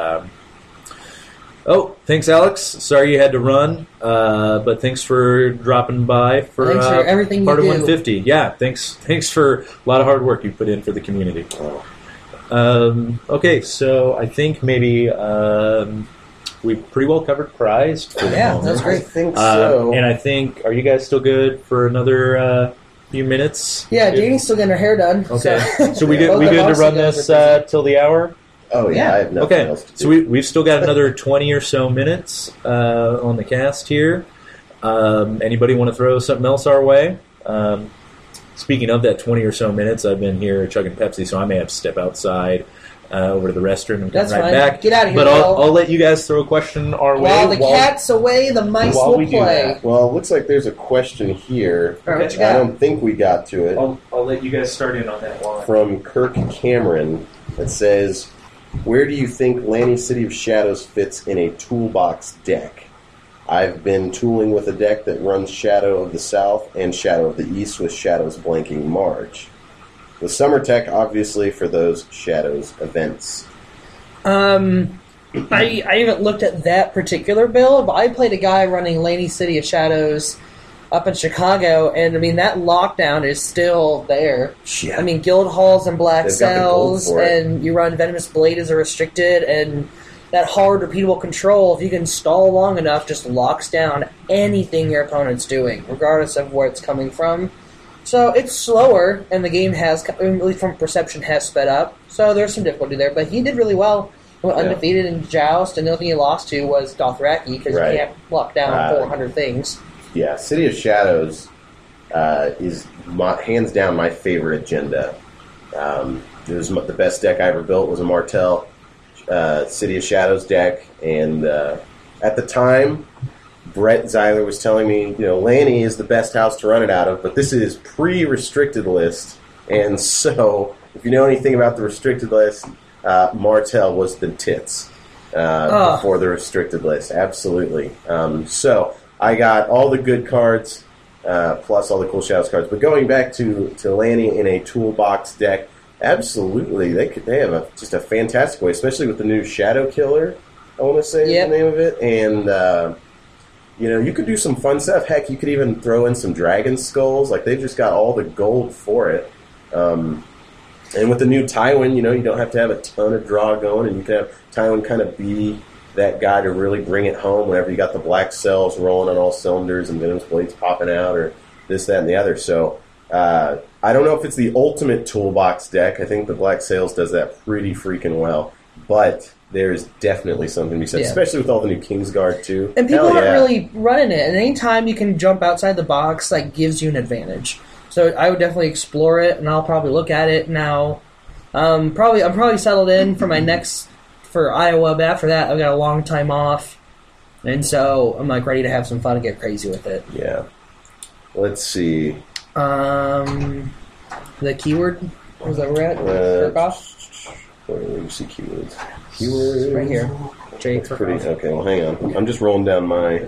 thanks, Alex. Sorry you had to run, but thanks for dropping by for Thanks for everything you part of do. 150. Yeah, thanks for a lot of hard work you put in for the community. Okay, so I think maybe we pretty well covered prize for the Yeah, moment. that's I great. think so. And I think, are you guys still good for another few minutes? Yeah, Janie's still getting her hair done. Okay, So, so we Both good of to us run are this busy. till the hour? oh, yeah, yeah. I have nothing Okay, else to do. so we've still got another 20 or so minutes on the cast here. Anybody want to throw something else our way? Speaking of that 20 or so minutes, I've been here chugging Pepsi, so I may have to step outside over to the restroom and come That's right fine. back. Get out of here, But Will. I'll let you guys throw a question our While way. the cat's away, the mice while will we do play. that. Well, it looks like there's a question here. All right, what you I got? don't think we got to it. I'll let you guys start in on that one. From Kirk Cameron that says, where do you think Lanny City of Shadows fits in a toolbox deck? I've been tooling with a deck that runs Shadow of the South and Shadow of the East with Shadows blanking Marge. With Summer Tech, obviously, for those Shadows events. I haven't looked at that particular build, but I played a guy running Laney City of Shadows up in Chicago, and I mean that lockdown is still there. Yeah. I mean guild halls and black They've got the gold cells, for it. and you run Venomous Blade as a restricted, and that hard repeatable control, if you can stall long enough, just locks down anything your opponent's doing, regardless of where it's coming from. So it's slower, and the game has, at least from perception, has sped up. So there's some difficulty there, but he did really well. He went undefeated in Joust, and the only thing he lost to was Dothraki, because Right. you can't lock down 400 things. Yeah, City of Shadows is hands down my favorite agenda. It was the best deck I ever built was a Martell City of Shadows deck, and at the time, Brett Zeiler was telling me, Lanny is the best house to run it out of, but this is pre-restricted list, and so if you know anything about the restricted list, Martell was the tits before the restricted list, absolutely. So I got all the good cards, plus all the cool Shadows cards, but going back to Lanny in a toolbox deck, absolutely, they have just a fantastic way, especially with the new Shadow Killer, I want to say is the name of it, and you could do some fun stuff. Heck, you could even throw in some Dragon Skulls. Like, they've just got all the gold for it. And with the new Tywin, you don't have to have a ton of draw going, and you can have Tywin kind of be that guy to really bring it home whenever you got the black cells rolling on all cylinders and Venom's Blades popping out or this, that, and the other. So I don't know if it's the ultimate toolbox deck. I think the Black Sails does that pretty freaking well. But there's definitely something to be said, especially with all the new Kingsguard, too. And people aren't really running it. And any time you can jump outside the box, gives you an advantage. So I would definitely explore it, and I'll probably look at it now. I'm probably settled in for my next for Iowa, but after that, I've got a long time off, and so I'm ready to have some fun and get crazy with it. Yeah. Let's see. The keyword was that where we're at? Where do you see keywords? Keywords right here. That's pretty. Okay, well, hang on. I'm just rolling down my.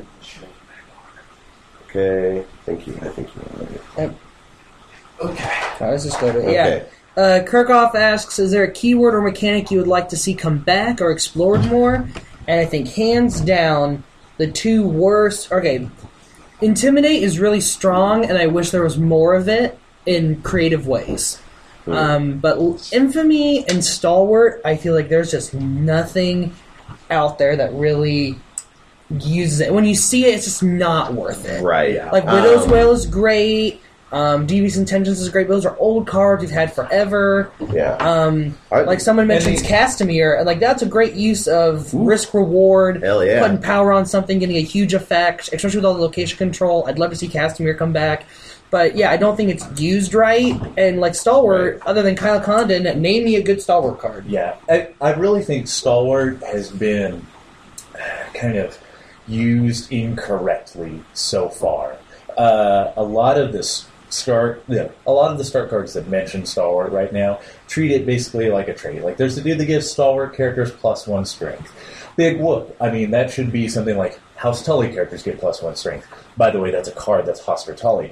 Okay, thank you. I think you are right. Yep. Okay. All right, let's just go to yeah. Kirchhoff asks, is there a keyword or mechanic you would like to see come back or explored more? And I think hands down, the two worst... Okay, Intimidate is really strong, and I wish there was more of it in creative ways. But Infamy and Stalwart, I feel like there's just nothing out there that really uses it. When you see it, it's just not worth it. Right. Widow's Wail is great. Devious Intentions is great. Those are old cards we've had forever. Yeah. Someone mentions Castamere, and that's a great use of risk reward. Hell yeah. Putting power on something, getting a huge effect, especially with all the location control. I'd love to see Castamere come back. But yeah, I don't think it's used right. And Stalwart, other than Kyle Condon, name me a good Stalwart card. Yeah, I really think Stalwart has been kind of used incorrectly so far. A lot of the start cards that mention Stalwart right now treat it basically like a trade. There's the dude that gives Stalwart characters +1 strength. Big whoop. I mean, that should be something like House Tully characters get +1 strength. By the way, that's a card that's Hoster Tully.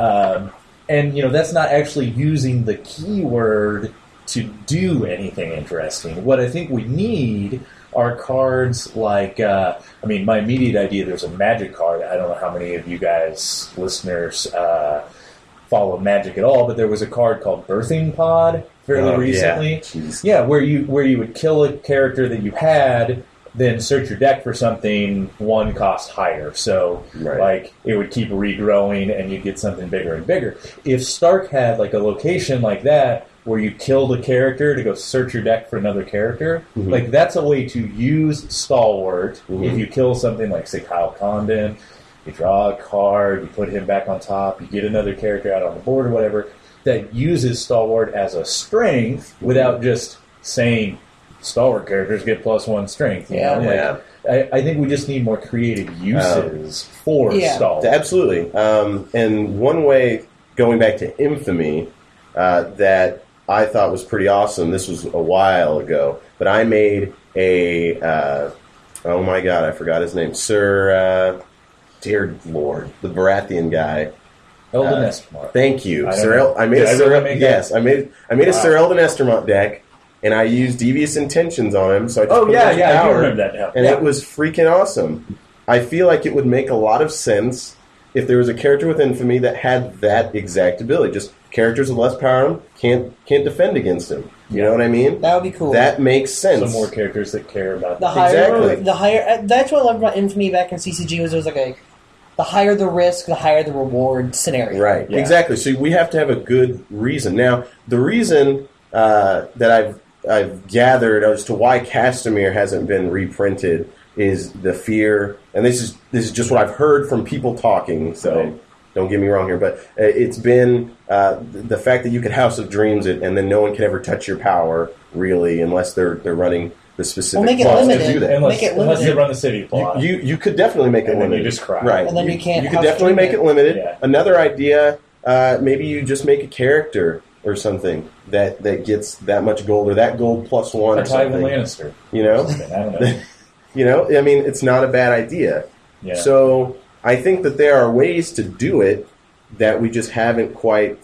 And that's not actually using the keyword to do anything interesting. What I think we need are cards like, my immediate idea, there's a Magic card. I don't know how many of you guys, listeners, follow Magic at all, but there was a card called Birthing Pod fairly recently. Yeah, where you would kill a character that you had, then search your deck for something 1 cost higher. So, it would keep regrowing, and you'd get something bigger and bigger. If Stark had, a location like that, where you kill the character to go search your deck for another character, that's a way to use Stalwart. If you kill something like, say, Kyle Condon, you draw a card, you put him back on top, you get another character out on the board or whatever, that uses Stalwart as a strength without just saying, stalwart characters get +1 strength. You know? Yeah. I think we just need more creative uses for stalwart. Absolutely. And one way, going back to Infamy, that I thought was pretty awesome, this was a while ago, but I made a, oh my god, I forgot his name, Sir, dear Lord, the Baratheon guy. Eldon Estermont. Thank you. I made a Sir Wow. Eldon Estermont deck, and I used Devious Intentions on him, so I just Oh put yeah, a bunch of I do power, remember that now. and it was freaking awesome. I feel like it would make a lot of sense if there was a character with Infamy that had that exact ability. Just characters with less power on him can't defend against him. You know what I mean? That would be cool. That makes sense. Some more characters that care about the higher, Exactly. the higher. That's what I loved about Infamy back in CCG was it was like the higher the risk, the higher the reward scenario. Right, Yeah. exactly. So we have to have a good reason. Now, the reason that I've gathered as to why Castamere hasn't been reprinted is the fear, and this is just what I've heard from people talking. So Right. don't get me wrong here, but it's been the fact that you could House of Dreams it, and then no one can ever touch your power really, unless they're running the specific Well, make it plots to limited. do that. Unless, Make it unless they limited. run the city plot. You could definitely make it And then limited. you just cry. Right. And then you can't You could House definitely Dream make it. it limited. Yeah. Another idea, maybe you just make a character or something that gets that much gold or that gold +1 a or something. Tywin Lannister. You know, I don't know. you know. I mean, it's not a bad idea. Yeah. So I think that there are ways to do it that we just haven't quite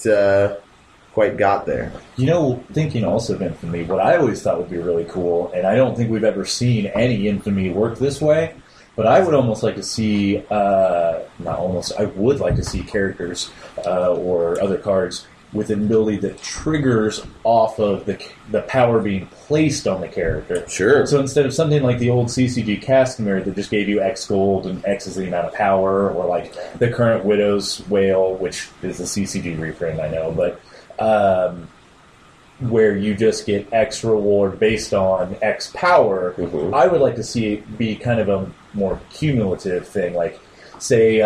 got there. You know, thinking also of Infamy, what I always thought would be really cool, and I don't think we've ever seen any Infamy work this way, but I would almost like to see, not almost, I would like to see characters or other cards with an ability that triggers off of the power being placed on the character. Sure. So instead of something like the old CCG Castamere that just gave you X gold and X is the amount of power, or like the current Widow's Wail, which is the CCG reprint, I know, but where you just get X reward based on X power, Mhm. I would like to see it be kind of a more cumulative thing, like say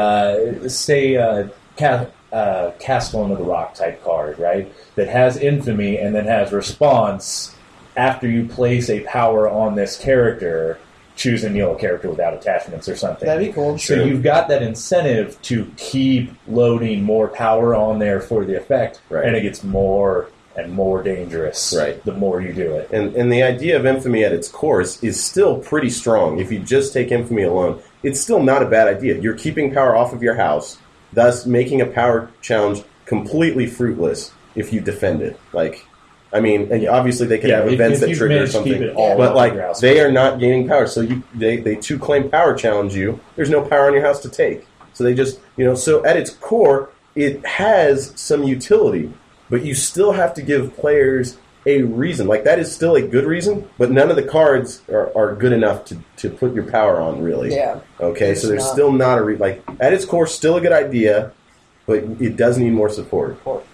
Castellan of the Rock type card, right? That has Infamy and then has Response after you place a power on this character. Choose a character without attachments or something. That'd be cool. So you've got that incentive to keep loading more power on there for the effect, Right. and it gets more and more dangerous Right. the more you do it. And the idea of Infamy at its core is still pretty strong. If you just take Infamy alone, it's still not a bad idea. You're keeping power off of your house, thus making a power challenge completely fruitless if you defend it. Like, I mean, and obviously they could have events that you've trigger managed to keep something, it all but off like your house. they are not gaining power. So they too claim power challenge you. There's no power on your house to take. So they just so at its core, it has some utility, but you still have to give players a reason. Like that is still a good reason, but none of the cards are good enough to put your power on. Really. Yeah. Okay. It's So there's not. still not a like at its core, still a good idea, but it does need more support.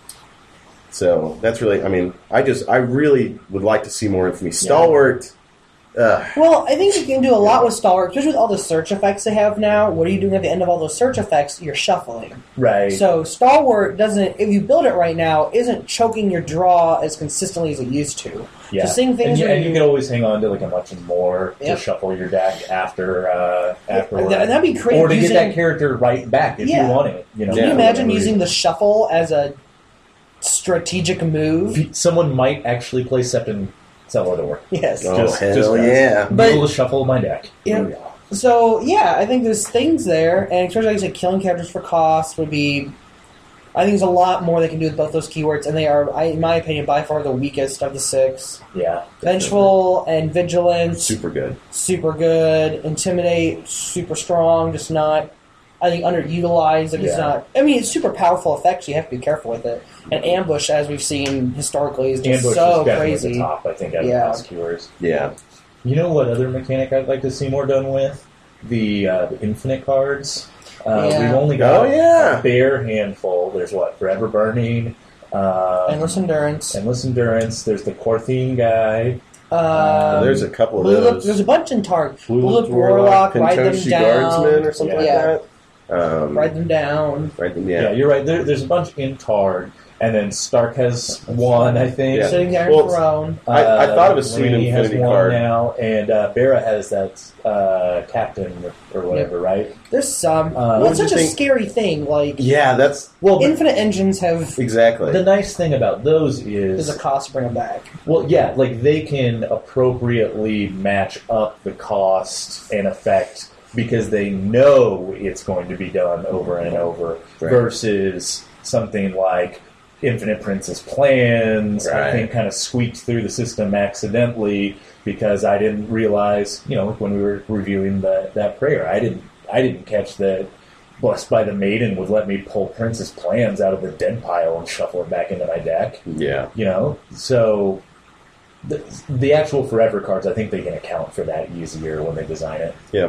So that's really, I mean, I really would like to see more Infamy. Stalwart, Well, I think you can do a lot with Stalwart, especially with all the search effects they have now. What are you doing at the end of all those search effects? You're shuffling. Right. So Stalwart doesn't, if you build it right now, isn't choking your draw as consistently as it used to. yeah. So seeing things and, where and you can always hang on to like a much more Yep. to shuffle your deck afterward. that'd be great. Or to get using- that character right back if Yeah. you want it. You know, Can you Yeah, imagine whatever. using the shuffle as a strategic move? Someone might actually play Septon Celador. Yes. oh Just hell guys. yeah! But- Able to shuffle my deck. Yeah. So yeah, I think there's things there, and especially like I said, killing characters for cost would be. I think there's a lot more they can do with both those keywords, and they are, in my opinion, by far the weakest of the six. Yeah. Vengeful and Vigilance, Super good. super good. Intimidate, super strong, just not. I think underutilized. It's Yeah. not. I mean, it's super powerful effects. You have to be careful with it. And Ambush, as we've seen historically, is just Ambush so is definitely crazy. the top, I think, out Yeah. of the keywords. Yeah. You know what other mechanic I'd like to see more done with? The infinite cards. Yeah. We've only got Oh, yeah. a bare handful. There's Forever Burning, Endless Endurance. Endless Endurance. There's the Korthine guy. There's a couple of Blue Look, those. there's a bunch in Target. Blue Blue Look Warlock, Warlock, Ride Them Pentoshi Down. Guardsman or something Yeah. like that. Write them down. Yeah, you're right. There's a bunch in card, and then Stark has one, I think. Yeah. Sitting there Well, throne. I thought of a sweet Rainey has Infinity one card. now, and Bera has that captain or whatever, right? There's some. what It's did such you a think- scary thing. Like, Yeah, that's Well, Infinite Engines have. exactly. the nice thing about those There's is, a cost to bring them back. well, yeah, like they can appropriately match up the cost and effect because they know it's going to be done over and over, Right. versus something like Infinite Princess Plans. I Right. think kind of squeaked through the system accidentally because I didn't realize, when we were reviewing that prayer, I didn't catch that Blessed by the Maiden would let me pull Princess Plans out of the dead pile and shuffle it back into my deck. Yeah. So the actual Forever cards, I think they can account for that easier when they design it. Yeah.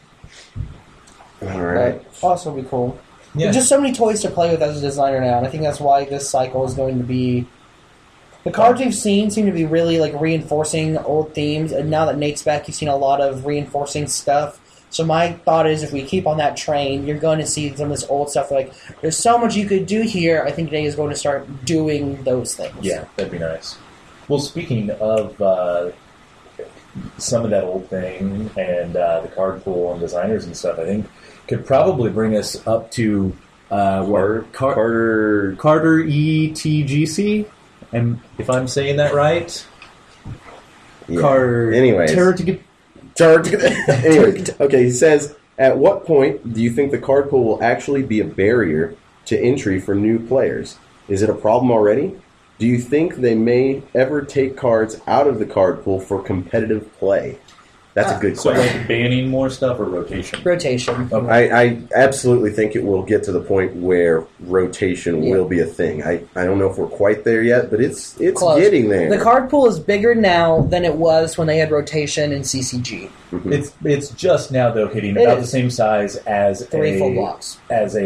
All right. But also be cool. Yeah. There's just so many toys to play with as a designer now, and I think that's why this cycle is going to be. The cards we've seen seem to be really like reinforcing old themes, and now that Nate's back, you've seen a lot of reinforcing stuff. So my thought is, if we keep on that train, you're going to see some of this old stuff. Like, there's so much you could do here. I think Nate is going to start doing those things. Yeah, that'd be nice. Well, speaking of some of that old thing and the card pool and designers and stuff, I think could probably bring us up to Carter. Carter ETGC, and if I'm saying that right, Yeah. Carter. Anyways. Anyways, okay, he says, at what point do you think the card pool will actually be a barrier to entry for new players? Is it a problem already? Do you think they may ever take cards out of the card pool for competitive play? That's a good So question. like banning more stuff or rotation? Rotation. I absolutely think it will get to the point where rotation Yeah. will be a thing. I don't know if we're quite there yet, but it's Close. getting there. The card pool is bigger now than it was when they had rotation in CCG. It's just now though hitting It about is. the same size as Three full blocks. as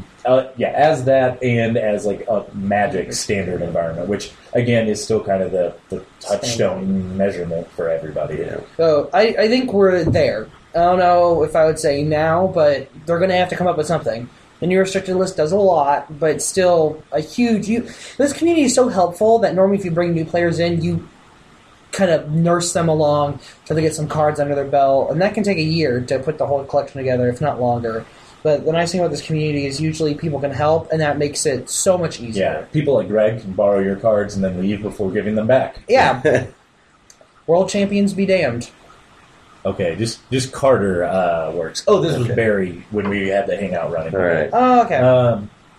that and as like a Magic standard environment, which again is still kind of the touchstone measurement for everybody. Yeah. So I think we're there. I don't know if I would say now, but they're going to have to come up with something. The new restricted list does a lot, but still a huge... This community is so helpful that normally if you bring new players in, you kind of nurse them along till they get some cards under their belt, and that can take a year to put the whole collection together, if not longer. But the nice thing about this community is usually people can help, and that makes it so much Yeah, easier. people like Greg can borrow your cards and then leave before giving them back. Yeah. World champions be damned. Okay, just Carter works. Oh, this was Barry when we had the hangout running. All right. Oh, okay.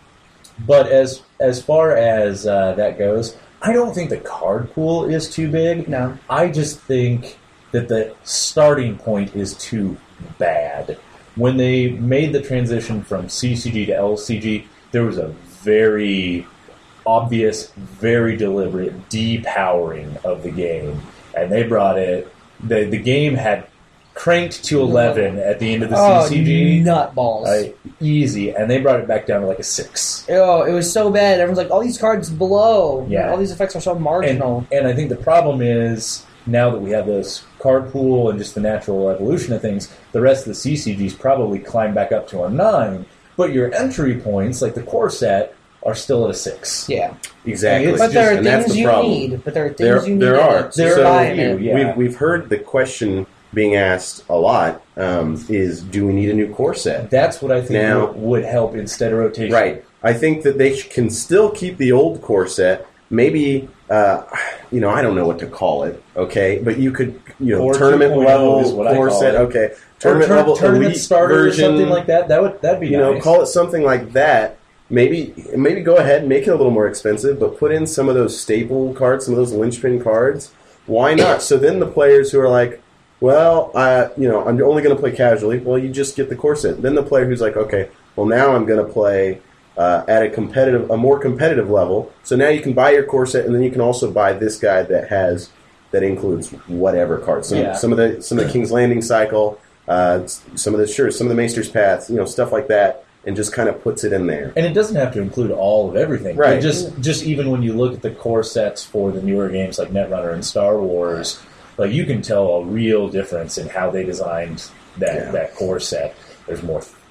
But as far as that goes, I don't think the card pool is too big. No. I just think that the starting point is too bad. When they made the transition from CCG to LCG, there was a very obvious, very deliberate depowering of the game. And they brought it... The game had cranked to 11 at the end of the CCG. Nutballs. Easy. And they brought it back down to like a 6. Oh, it was so bad. Everyone's like, all these cards blow. Yeah. All these effects are so marginal. And I think the problem is, now that we have this card pool and just the natural evolution of things, the rest of the CCGs probably climb back up to a 9, but your entry points, like the core set, are still at a 6. Yeah. Exactly. But there are And that's things the you problem. need. But there are things you need. There are. to There buy are in a it. few, yeah. We've heard the question being asked a lot is, do we need a new core set? That's what I think Now- would help instead of rotation. Right. I think that they can still keep the old core set. Maybe, I don't know what to call it, okay? But you could, Core tournament 2.0 level is what I core call set, it. okay. Or Tournament level tournament elite starter version, or something like that. That'd be nice. call it something like that. Maybe go ahead and make it a little more expensive, but put in some of those staple cards, some of those linchpin cards. Why not? So then the players who are like, well, I'm only going to play casually. Well, you just get the core set. Then the player who's like, okay, well now I'm going to play at a more competitive level. So now you can buy your core set, and then you can also buy this guy that includes whatever cards. Some of the King's Landing cycle, some of the Maester's Paths, stuff like that. And just kind of puts it in there. And it doesn't have to include all of everything. Right. But just even when you look at the core sets for the newer games like Netrunner and Star Wars, like you can tell a real difference in how they designed that core set. There's more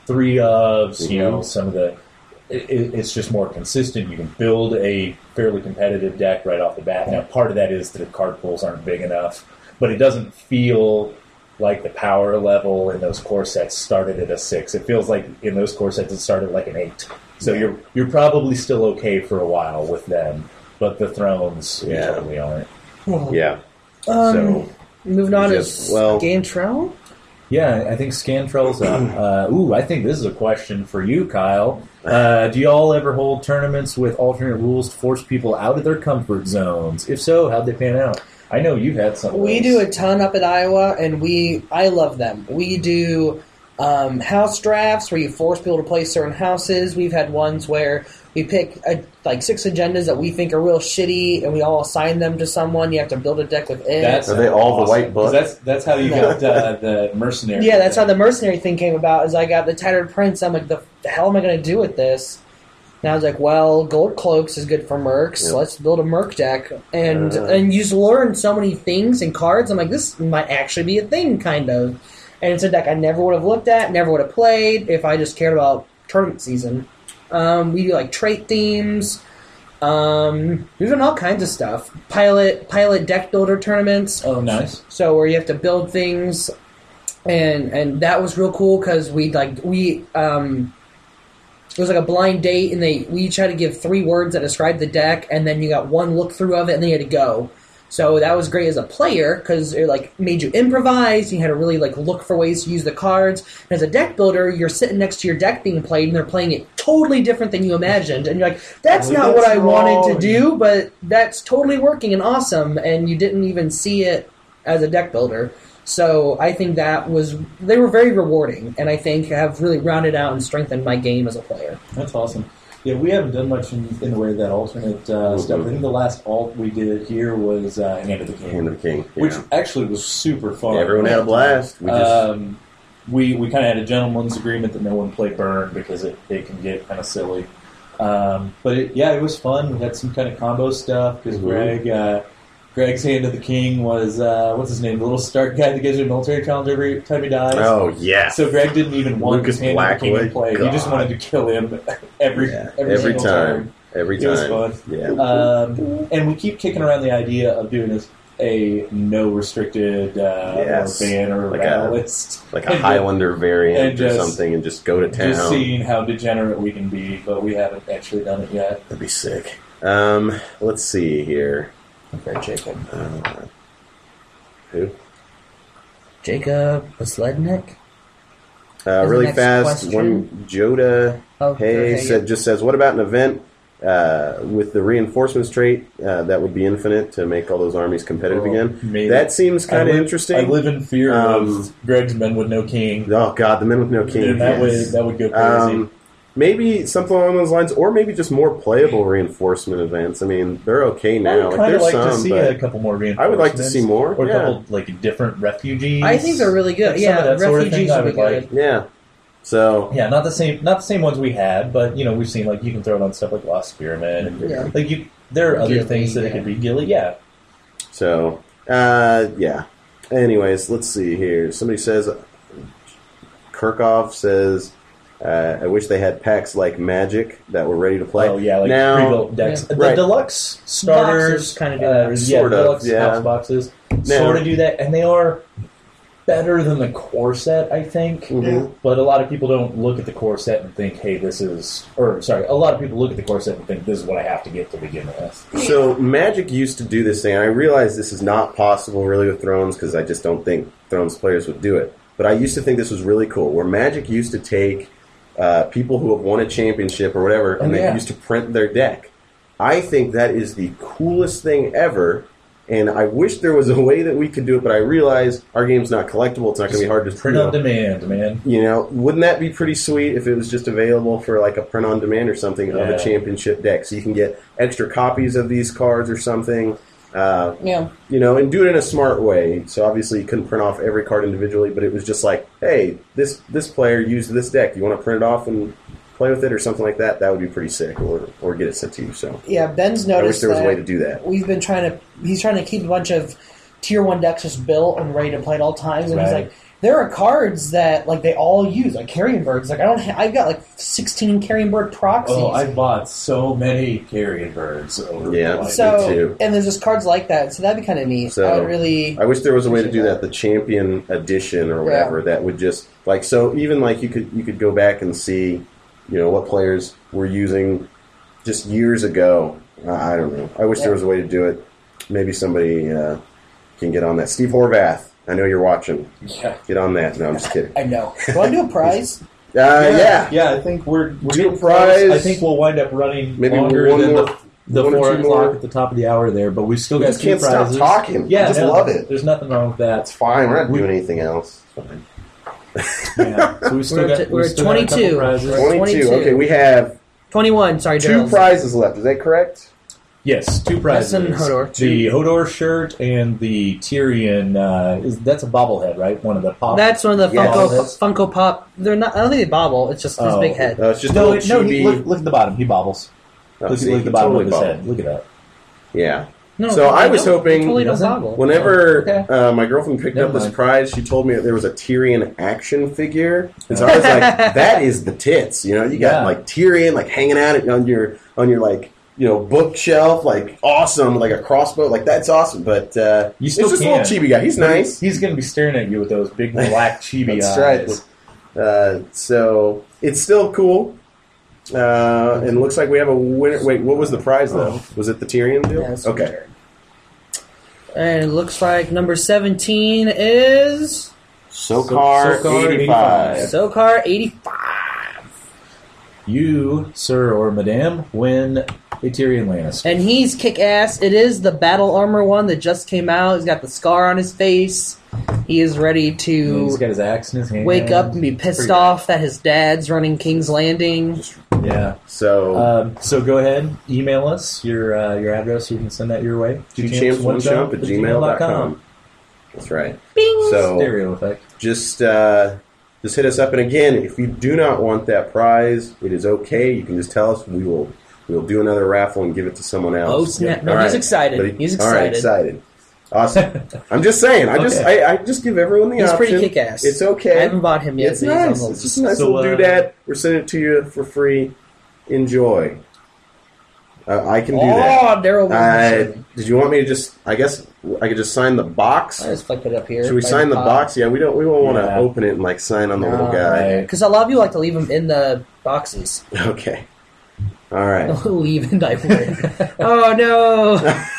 3 ofs, you know, some of the... It's just more consistent. You can build a fairly competitive deck right off the bat. Now, part of that is that the card pools aren't big enough, but it doesn't feel like the power level in those core sets started at a 6. It feels like in those core sets it started like an 8. So you're probably still okay for a while with them, but the Thrones you totally aren't. Yeah. Moving on to Scantrell. Yeah, I think Scantrell's up. I think this is a question for you, Kyle. Do y'all ever hold tournaments with alternate rules to force people out of their comfort zones? If so, how'd they pan out? I know you've had some. We do a ton up at Iowa, and I love them. We do house drafts where you force people to play certain houses. We've had ones where we pick 6 agendas that we think are real shitty, and we all assign them to someone. You have to build a deck with it. Are they all the white book? That's how you got the mercenary. Yeah, that's how the mercenary thing came about. Is I got the Tattered Prince. I'm like, the hell am I going to do with this? And I was like, well, Gold Cloaks is good for mercs. Yep. Let's build a merc deck. And you just learn so many things and cards. I'm like, this might actually be a thing, kind of. And it's a deck I never would have looked at, never would have played if I just cared about tournament season. We do like trait themes. We've done all kinds of stuff. Pilot deck builder tournaments. Oh, nice. So where you have to build things, and that was real cool because it was like a blind date, and we each had to give 3 words that described the deck, and then you got one look through of it, and then you had to go. So that was great as a player because it made you improvise. You had to really look for ways to use the cards. And as a deck builder, you're sitting next to your deck being played, and they're playing it totally different than you imagined. And you're like, that's not what I wanted to do, but that's totally working and awesome. And you didn't even see it as a deck builder. So I think they were very rewarding, and I think have really rounded out and strengthened my game as a player. That's awesome. Yeah, we haven't done much in the way of that alternate stuff. I think the last alt we did here was Hand of the King. Hand of the King, which actually was super fun. Yeah, everyone had a blast. We kind of had a gentleman's agreement that no one play Burn because it can get kind of silly. But it was fun. We had some kind of combo stuff because Greg's Hand of the King was, what's his name, the little Stark guy that gives you a military challenge every time he dies. Oh, yeah. So Greg didn't even want Lucas his Hand of the King to play. God. He just wanted to kill him every single time. Every time. It was fun. Yeah. And we keep kicking around the idea of doing a no restricted ban or rattle list. Like a Highlander variant or something, and just go to town. Just seeing how degenerate we can be, but we haven't actually done it yet. That'd be sick. Let's see here. Okay, Jacob. Who? Jacob Slednick? Really fast, question? one Joda says, what about an event with the reinforcements trait that would be infinite to make all those armies competitive again? Maybe. That seems kind of interesting. I live in fear of Greg's Men with No King. Oh, God, the Men with No King. And that would go crazy. Maybe something along those lines, or maybe just more playable reinforcement events. I mean, they're okay now. I would kind of like to see but a couple more reinforcements. I would like to see more. Or a couple different refugees. I think they're really good. Refugees would be good. Yeah. So not the same ones we had, but we've seen you can throw it on stuff like Lost Spearman and there are other things that it could be Gilly. Yeah. So Anyways, let's see here. Somebody says Kirchhoff says. I wish they had packs like Magic that were ready to play. Oh yeah, now, pre-built decks. The deluxe starters kind of do that. Deluxe house boxes sort of do that, and they are better than the core set, I think. Mm-hmm. But a lot of people don't look at the core set and think, "Hey, a lot of people look at the core set and think this is what I have to get to begin with." So Magic used to do this thing. I realize this is not possible really with Thrones because I just don't think Thrones players would do it. But I used to think this was really cool, where Magic used to take people who have won a championship or whatever, and they used to print their deck. I think that is the coolest thing ever, and I wish there was a way that we could do it, but I realize our game's not collectible. It's not going to be hard to print on demand, man. Wouldn't that be pretty sweet if it was just available for a print on demand or something of a championship deck, so you can get extra copies of these cards or something. And do it in a smart way. So obviously you couldn't print off every card individually, but it was just hey, this player used this deck. You want to print it off and play with it or something like that? That would be pretty sick, or get it sent to you. So Ben's noticed. I wish there was a way to do that. We've been he's trying to keep a bunch of tier 1 decks just built and ready to play at all times, and he's like, there are cards that like they all use, like carrion birds. Like I've got like 16 carrion bird proxies. Oh, I bought so many carrion birds over. Yeah. like, so me too. and there's just cards like that. So that'd be kind of neat. So, I would really. I wish there was a way to do that, the champion edition or whatever, that would just like, so even like you could go back and see, what players were using just years ago. I don't know. I wish there was a way to do it. Maybe somebody can get on that. Steve Horvath, I know you're watching. Yeah. Get on that. No, I'm just kidding. I know. Want to do a prize? Yeah. Yeah, I think we're Do getting a prize. close. I think we'll wind up running Maybe longer one than more- the one or 4 two o'clock more. at the top of the hour there, but we've still We got just 2 can't prizes. stop talking. Yeah, I just no, love it. There's nothing wrong with That's that. fine. We're not doing anything else. It's fine. Yeah. So we've still We're got, at- we've we're at still got a couple 22. prizes. We're at 22. 22. Okay, we have 21. Sorry, 2 Daryl. prizes left. Is that correct? Yes, 2 prizes. That's in Hodor. The Hodor shirt and the Tyrion. That's a bobblehead, right? One of the pop. That's one of the Yes. Funko Pop. They're not. I don't think they bobble. It's just his Oh. big head. It's just no, a little no. chibi. Look at the bottom. He bobbles. Oh, Look see, at he the bottom totally of his bobbled. head. Look at that. Yeah. No, So I was don't. hoping- They totally don't Doesn't? bobble. Whenever Okay. my girlfriend picked Never up this mind. prize, she told me that there was a Tyrion action figure, and so I was like, "That is the tits." You got Yeah. like Tyrion like hanging out on your like bookshelf, like awesome, like a crossbow, like that's awesome. But You it's still just a can. little chibi guy. He's nice. He's going to be staring at you with those big black chibi That's eyes. right. So it's still cool. And looks like we have a winner. Wait, what was the prize though? Was it the Tyrion deal? Yeah, it's Okay. weird. And it looks like number 17 is Sokar Sokar 85. Sokar 85. You, sir or madame, win a Tyrion Lannister. And he's kick ass. It is the battle armor one that just came out. He's got the scar on his face. He is ready And to he's got his axe in his hand. wake up and be pissed Pretty off that his dad's running King's Landing. good. Yeah. So So go ahead, email us your address. You can send that your way. twochampsonejump@gmail.com. That's right. Bing! So Stereo effect. just hit us up, and again, if you do not want that prize, it is okay. You can just tell us. We'll do another raffle and give it to someone else. Oh, snap. No, All he's right. excited. But He's All right, excited. excited. Awesome. I'm just saying. I just give everyone the He's option. pretty kick ass. It's okay. I haven't bought him yet. It's but he's on nice. the It's just list. a nice So, little doodad. We're sending it to you for free. Enjoy. I can do that. Oh, Daryl. Did you want me to just? I guess I could just sign the box. I just flipped it up here. Should we sign the box? Yeah, we won't want to Yeah. open it and like sign on the little guy. Right. Because a lot of you like to leave them in the boxes. Okay. All right. Leave and I win. Oh no!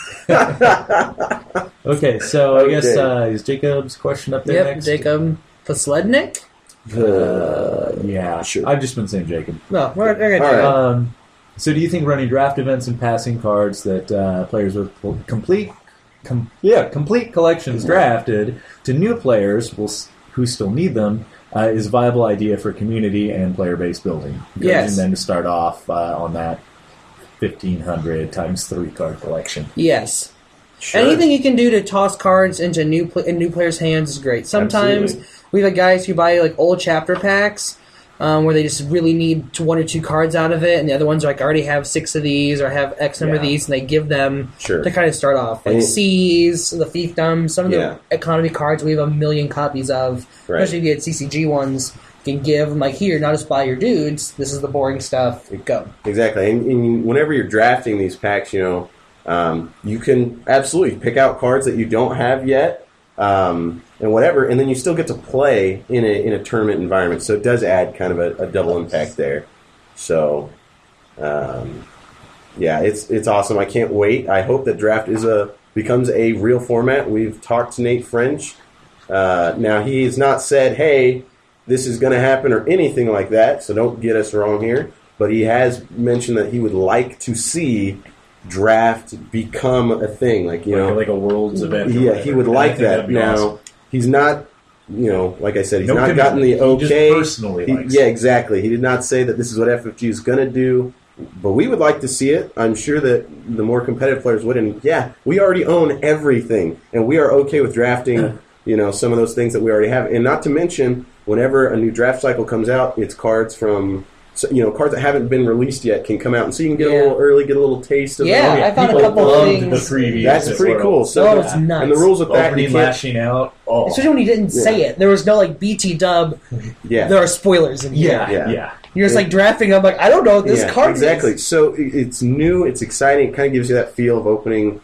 Okay, so I guess Okay. is Jacob's question up there Yep, next? Jacob Poslednik. Yeah, Sure. I've just been saying Jacob. No, we're gonna do All right. it. So do you think running draft events and passing cards that players with complete collections drafted to new players who still need them is a viable idea for community and player-based building? Yes. And then to start off on that 1,500 times 3 card collection. Yes. Sure. Anything you can do to toss cards into new players' hands is great. Sometimes Absolutely. we have guys who buy like old chapter packs where they just really need 1 or 2 cards out of it, and the other ones are like already have 6 of these or have X number of Yeah. these, and they give them Sure. to kind of start off. Like And- C's, the Fiefdom, some of Yeah. the economy cards we have a million copies of, Right. especially if you get CCG ones. You can give them like, here, not just buy your dudes. This is the boring stuff. Go. Exactly. And whenever you're drafting these packs, you can absolutely pick out cards that you don't have yet, and whatever, and then you still get to play in a tournament environment. So it does add kind of a double impact there. So, yeah, it's awesome. I can't wait. I hope that draft becomes a real format. We've talked to Nate French. Now he has not said, "Hey, this is going to happen" or anything like that. So don't get us wrong here. But he has mentioned that he would like to see draft become a thing, like Like a world's event. or yeah, whatever. he would I like think that. that'd be Now awesome. he's not, like I said, he's No not gotten the commitment. He just okay. personally likes yeah, it. exactly. He did not say that this is what FFG is going to do, but we would like to see it. I'm sure that the more competitive players would, and yeah, we already own everything, and we are okay with drafting. Some of those things that we already have, and not to mention, whenever a new draft cycle comes out, it's cards from so, cards that haven't been released yet can come out, and so you can get Yeah. a little early, get a little taste of Yeah, it. I found a People couple loved things. the previews. That's as pretty well. cool. So Oh, it's nuts. and the rules with that, you Opening, can't, lashing out. Oh, Especially when you didn't say it. There was no like BT dub. yeah, There are spoilers in here. yeah. You're just like drafting. I'm like, I don't know what this card exactly. is. So it's new, it's exciting. It kind of gives you that feel of opening,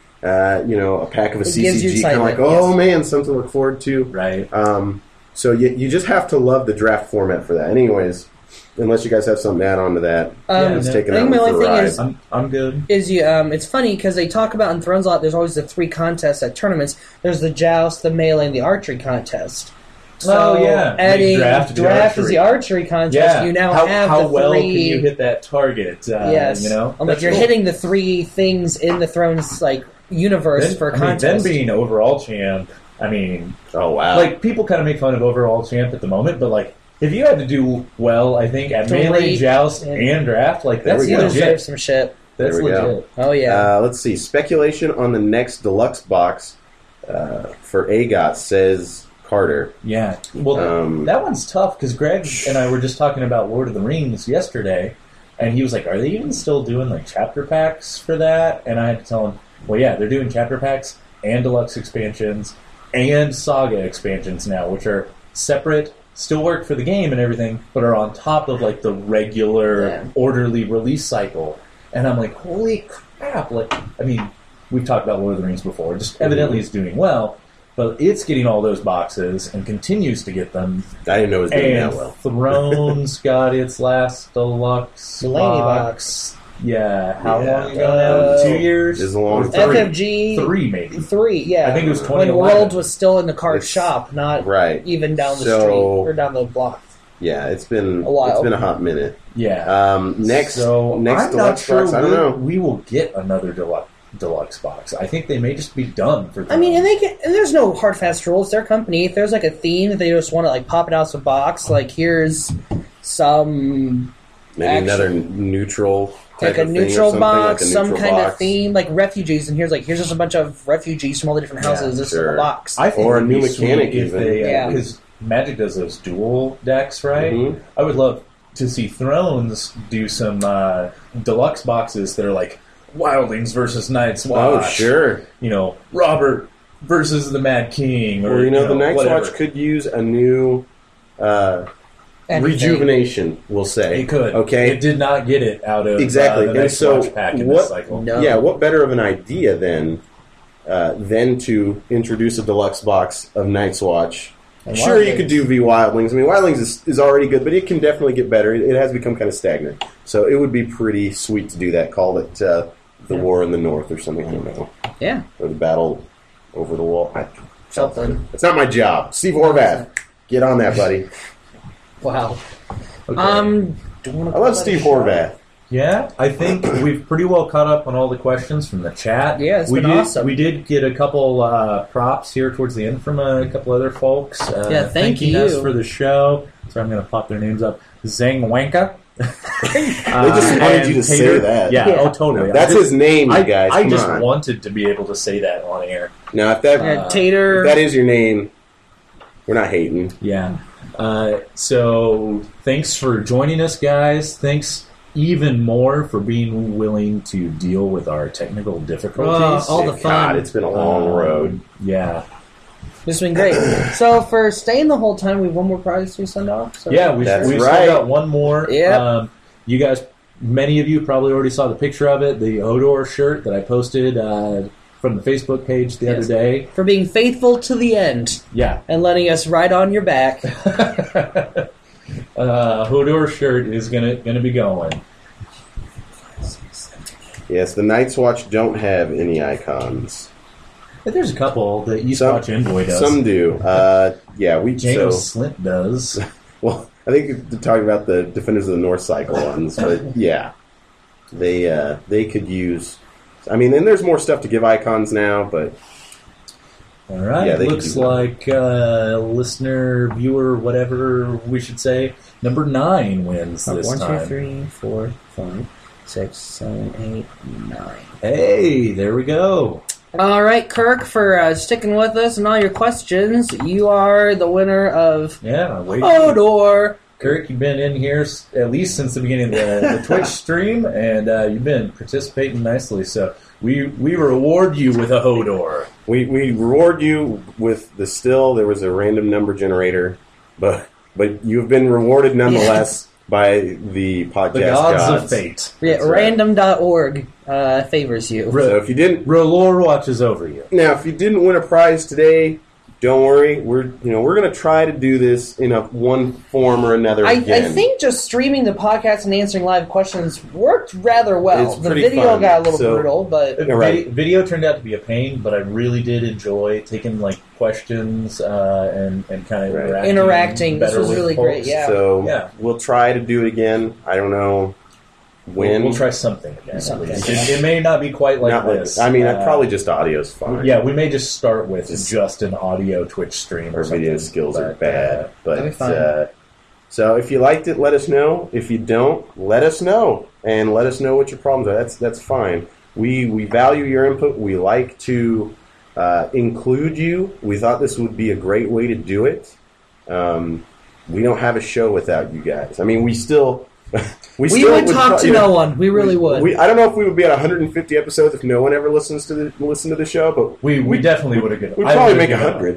a pack of a It gives you CCG. Kind of like, excitement, oh man, something to look forward to. Right. So you just have to love the draft format for that. Anyways, unless you guys have something to add on to that, let's take it I out think my for a only thing ride. is- I'm good. Is you? It's funny because they talk about in Thrones a lot. There's always the 3 contests at tournaments. There's the joust, the melee, and the archery contest. So Oh, yeah. adding Draft to the draft is archery. the archery contest. Yeah. You now how, have how the well 3. can you hit that target? Yes, I'm like That's you're cool. hitting the 3 things in the Thrones universe Then, for a I mean, contest. them being overall champ. I mean, Oh wow! like people kind of make fun of overall champ at the moment, but like if you had to do well, I think at Three melee, joust, and- and draft, like There that's we you go. deserve legit. some shit. That's There we go. legit. Oh yeah. Let's see. Speculation on the next deluxe box for AGOT, says Carter. Yeah. Well, that one's tough because Greg and I were just talking about Lord of the Rings yesterday, and he was like, "Are they even still doing like chapter packs for that?" And I had to tell him, "Well, yeah, they're doing chapter packs and deluxe expansions and saga expansions now, which are separate." Still work for the game and everything, but are on top of like the regular orderly release cycle. And I'm like, holy crap! Like, I mean, we've talked about Lord of the Rings before. Just evidently, it's doing well, but it's getting all those boxes and continues to get them. I didn't know it was doing And that well. Thrones got its last deluxe Delaney box. Yeah, how Yeah. long ago now? 2 years? It's a long Or time. three? FFG 3 maybe. 3, yeah. I think it was when 2011. World was still in the card It's- shop, not Right. even down the So- street or down the block. Yeah, it's been A while. It's been a hot minute. Yeah. Next so next I'm not deluxe sure box, I don't know. we will get another deluxe box. I think they may just be done for. I mean, and there's no hard fast rules. Their company, if there's like a theme that they just want to like pop it out of a box, like here's some Maybe Action. another neutral type like a of thing or neutral something, box, like a some neutral kind box. of theme, like refugees, and here's just a bunch of refugees from all the different houses. Yeah, This is sure. a box. I think Or a it'd new be sweet mechanic if even. they, Yeah. because Magic does those dual decks, right? Mhm. I would love to see Thrones do some deluxe boxes that are like Wildlings versus Night's Watch. Oh, sure. Robert versus the Mad King. Or, Well, the Night's whatever. Watch could use a new Anything. rejuvenation, we'll say. It could. Okay? It did not get it out of Exactly. the And Night's so Watch pack in what- this cycle. No. Yeah, what better of an idea than to introduce a deluxe box of Night's Watch? And Sure, you Wildlings. could do V Wildlings. I mean, Wildlings is already good, but it can definitely get better. It has become kind of stagnant. So it would be pretty sweet to do that. Call it the War in the North or something. I don't know. Yeah, Or the Battle over the Wall. something. It's not my job. Steve Horvath. Get on that, buddy. Wow. Okay. Do you wanna I call love that Steve a show? Horvath. Yeah, I think we've pretty well caught up on all the questions from the chat. Yeah, it's we been did, awesome. We did get a couple props here towards the end from a couple other folks. Yeah, thank thanking you. us for the show. So I'm going to pop their names up. Zang Wanka. They just wanted you to say that. Yeah, Yeah. oh, totally. That's his name, you guys. I Come just on. wanted to be able to say that on air. Now, if that Tater. if that is your name, we're not hating. Yeah. So thanks for joining us, guys. Thanks even more for being willing to deal with our technical difficulties. all the God, fun. it's been a long road. Yeah. This has been great. So for staying the whole time, we have one more prize to send off. So Yeah, we've That's still right. got one more. Yep. You guys, many of you probably already saw the picture of it, the Hodor shirt that I posted from the Facebook page the Yes. other day. for being faithful to the end Yeah. and letting us ride on your back. Hodor shirt is gonna be going. Yes, the Night's Watch don't have any icons. But there's a couple. The Some- Eastwatch Envoy does. Some do. Yeah, we Janos so Slint does. well. I think they're talking about the Defenders of the North cycle ones, but yeah, they could use. I mean, and there's more stuff to give icons now, but All right. Yeah, they could Looks do that. like listener, viewer, whatever we should say, number 9 wins this 1, 2, time. 3, 4, 5, 6, 7, 8, 9. Hey, there we go. All right, Kirk, for sticking with us and all your questions, you are the winner of Yeah, wait. Hodor Kirk, you've been in here at least since the beginning of the Twitch stream, and you've been participating nicely. So we reward you with a Hodor. We reward you with the still. There was a random number generator, but you've been rewarded nonetheless by the podcast The gods of fate. Yeah, That's right. random.org favors you. So if you didn't, R'hllor watches over you. now if you didn't win a prize today, don't worry. We're going to try to do this in one form or another I again. think just streaming the podcast and answering live questions worked rather well. It's The pretty video fun. got a little So- brutal, but right. Video turned out to be a pain, but I really did enjoy taking questions and kind of interacting. This better was with really folks. great. Yeah. So Yeah. we'll try to do it again. I don't know when. We'll try something again. at Something. least. It may not be quite like Not this. I mean, probably just audio's fine. Yeah, we may just start with Just- just an audio Twitch stream. Our video something, skills are but, bad. that'd be But fine. so if you liked it, let us know. If you don't, let us know, and let us know what your problems are. That's fine. We value your input. We like to include you. We thought this would be a great way to do it. We don't have a show without you guys. I mean, we still. We would talk to no one. We really would. I don't know if we would be at 150 episodes if no one ever listens to the show, but we definitely would have good. we'd probably make 100.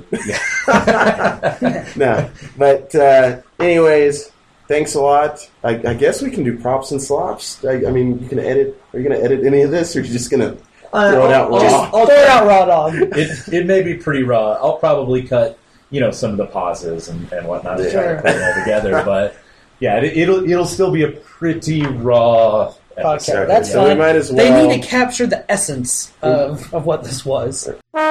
No, but anyways, thanks a lot. I guess we can do props and slops. I mean, you can edit. Are you going to edit any of this, or are you just going to throw it out raw? I'll throw it out raw dog. It may be pretty raw. I'll probably cut some of the pauses and whatnot to try to put it all together, but. Yeah, it'll still be a pretty raw episode. Okay, that's So we fine. might as They well- need to capture the essence of what this was.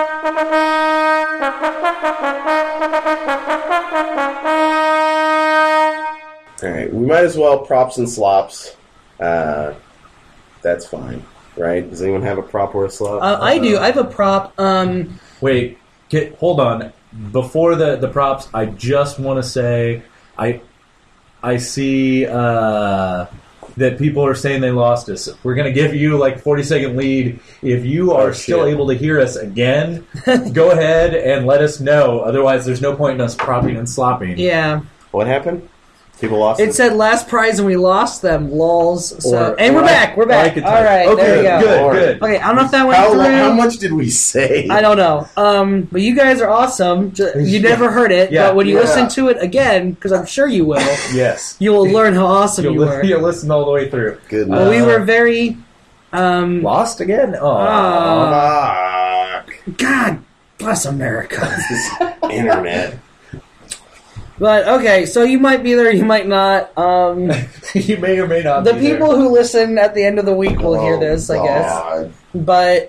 All right, we might as well props and slops. That's fine, right? Does anyone have a prop or a slop? I do. I have a prop. Wait, hold on. Before the props, I just want to say I see that people are saying they lost us. We're going to give you 40-second lead. If you are still able to hear us again, go ahead and let us know. Otherwise, there's no point in us propping and slopping. Yeah. What happened? People lost It said last prize and we lost them. Lols. So, and or we're back. We're back. All right. Okay, there we go. good. Okay. I don't know if that went How through. much did we say? I don't know. But you guys are awesome. You never heard it, Yeah. but when you Yeah. listen to it again, because I'm sure you will, Yes. you will learn how awesome you were. You'll listen all the way through. Good. Well, we were very. Lost again? Oh. Fuck. God bless America. This internet. But okay, so you might be there, you might not. You may or may not The be there. people who listen at the end of the week will hear this, I guess. God. But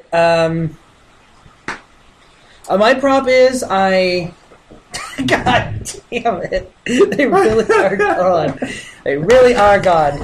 my prop is God damn it! They really are gone. They really are gone.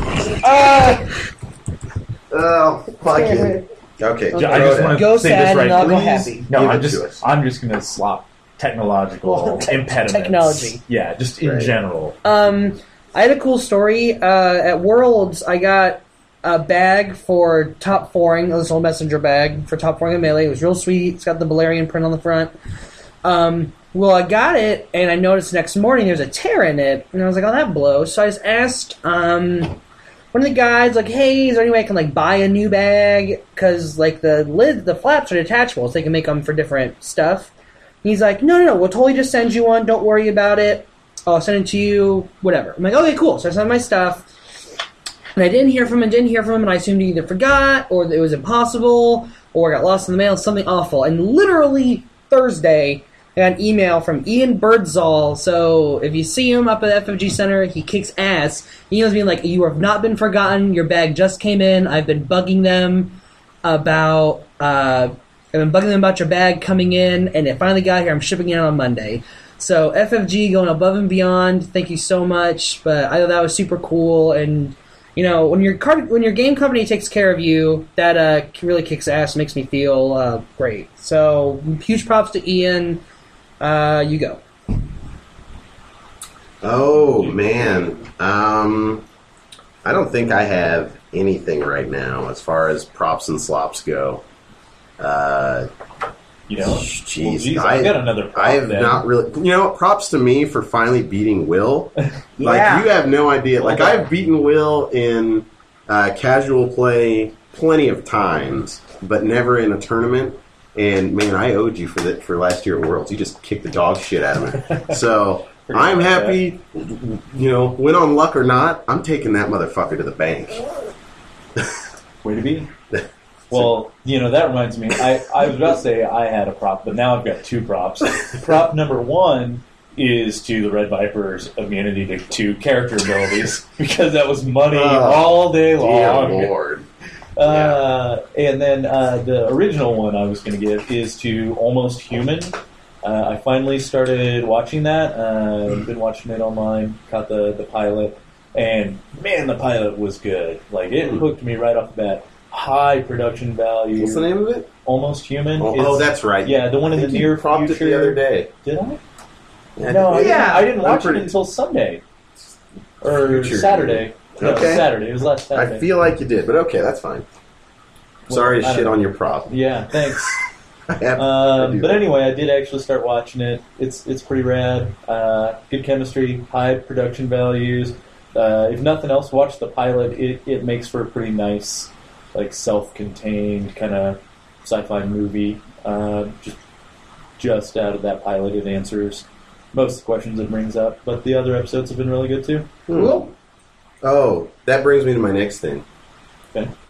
Oh, fuck it. Okay. Okay. I just want Go to say sad this right. and I'll go Please. happy. No, Give I'm it to just us. going to slop technological impediments. technology. Yeah, just in Right. general. I had a cool story. At Worlds, I got a bag for top fouring, this little messenger bag for top fouring and melee. It was real sweet. It's got the Balerion print on the front. Well, I got it, and I noticed next morning there's a tear in it, and I was like, oh, that blows. So I just asked one of the guys, hey, is there any way I can, buy a new bag? Because, the flaps are detachable, so they can make them for different stuff. He's like, no, we'll totally just send you one. Don't worry about it. I'll send it to you, whatever. I'm like, okay, cool. So I sent my stuff. And I didn't hear from him, and I assumed he either forgot, or it was impossible, or got lost in the mail, something awful. And literally Thursday, I got an email from Ian Birdsall. So if you see him up at the FFG Center, he kicks ass. He emails me you have not been forgotten. Your bag just came in. I've been bugging them about... your bag coming in, and it finally got here. I'm shipping it out on Monday. So FFG going above and beyond. Thank you so much. But I thought that was super cool. And when your game company takes care of you, that really kicks ass. Makes me feel great. So huge props to Ian. You go. Oh, man. I don't think I have anything right now as far as props and slops go. You know, Jeez, well, geez, I've got another prop I have then. not really. You know, props to me for finally beating Will. Like Yeah. you have no idea. Like Well done. I've beaten Will in casual play plenty of times, but never in a tournament. And man, I owed you for last year at Worlds. You just kicked the dog shit out of me. So I'm much happy. You know, win on luck or not, I'm taking that motherfucker to the bank. Way to be. Well, you know, that reminds me. I was about to say I had a prop, but now I've got two props. Prop number one is to the Red Vipers immunity to character abilities, because that was money all day Dear long. Lord. And then the original one I was going to give is to Almost Human. I finally started watching that. Been watching it online, caught the pilot, and man, the pilot was good. Like, it hooked me right off the bat. High production value. What's the name of it? Almost Human. Oh, that's right. Yeah, the one in I the think near you propped future. it the other day. Did I? Yeah, No, Yeah. I didn't watch I'm it until Sunday. Or Future. Saturday. No, it was Okay. Saturday. It was last Saturday. I feel like you did, but okay, that's fine. Sorry to I don't shit know. on your prop. Yeah, thanks. I do But that. anyway, I did actually start watching it. It's pretty rad. Good chemistry, high production values. If nothing else, watch the pilot. It makes for a pretty nice, like, self-contained kind of sci-fi movie. Just out of that pilot, it answers most of the questions it brings up. But the other episodes have been really good too. Cool. Oh, that brings me to my next thing. Okay.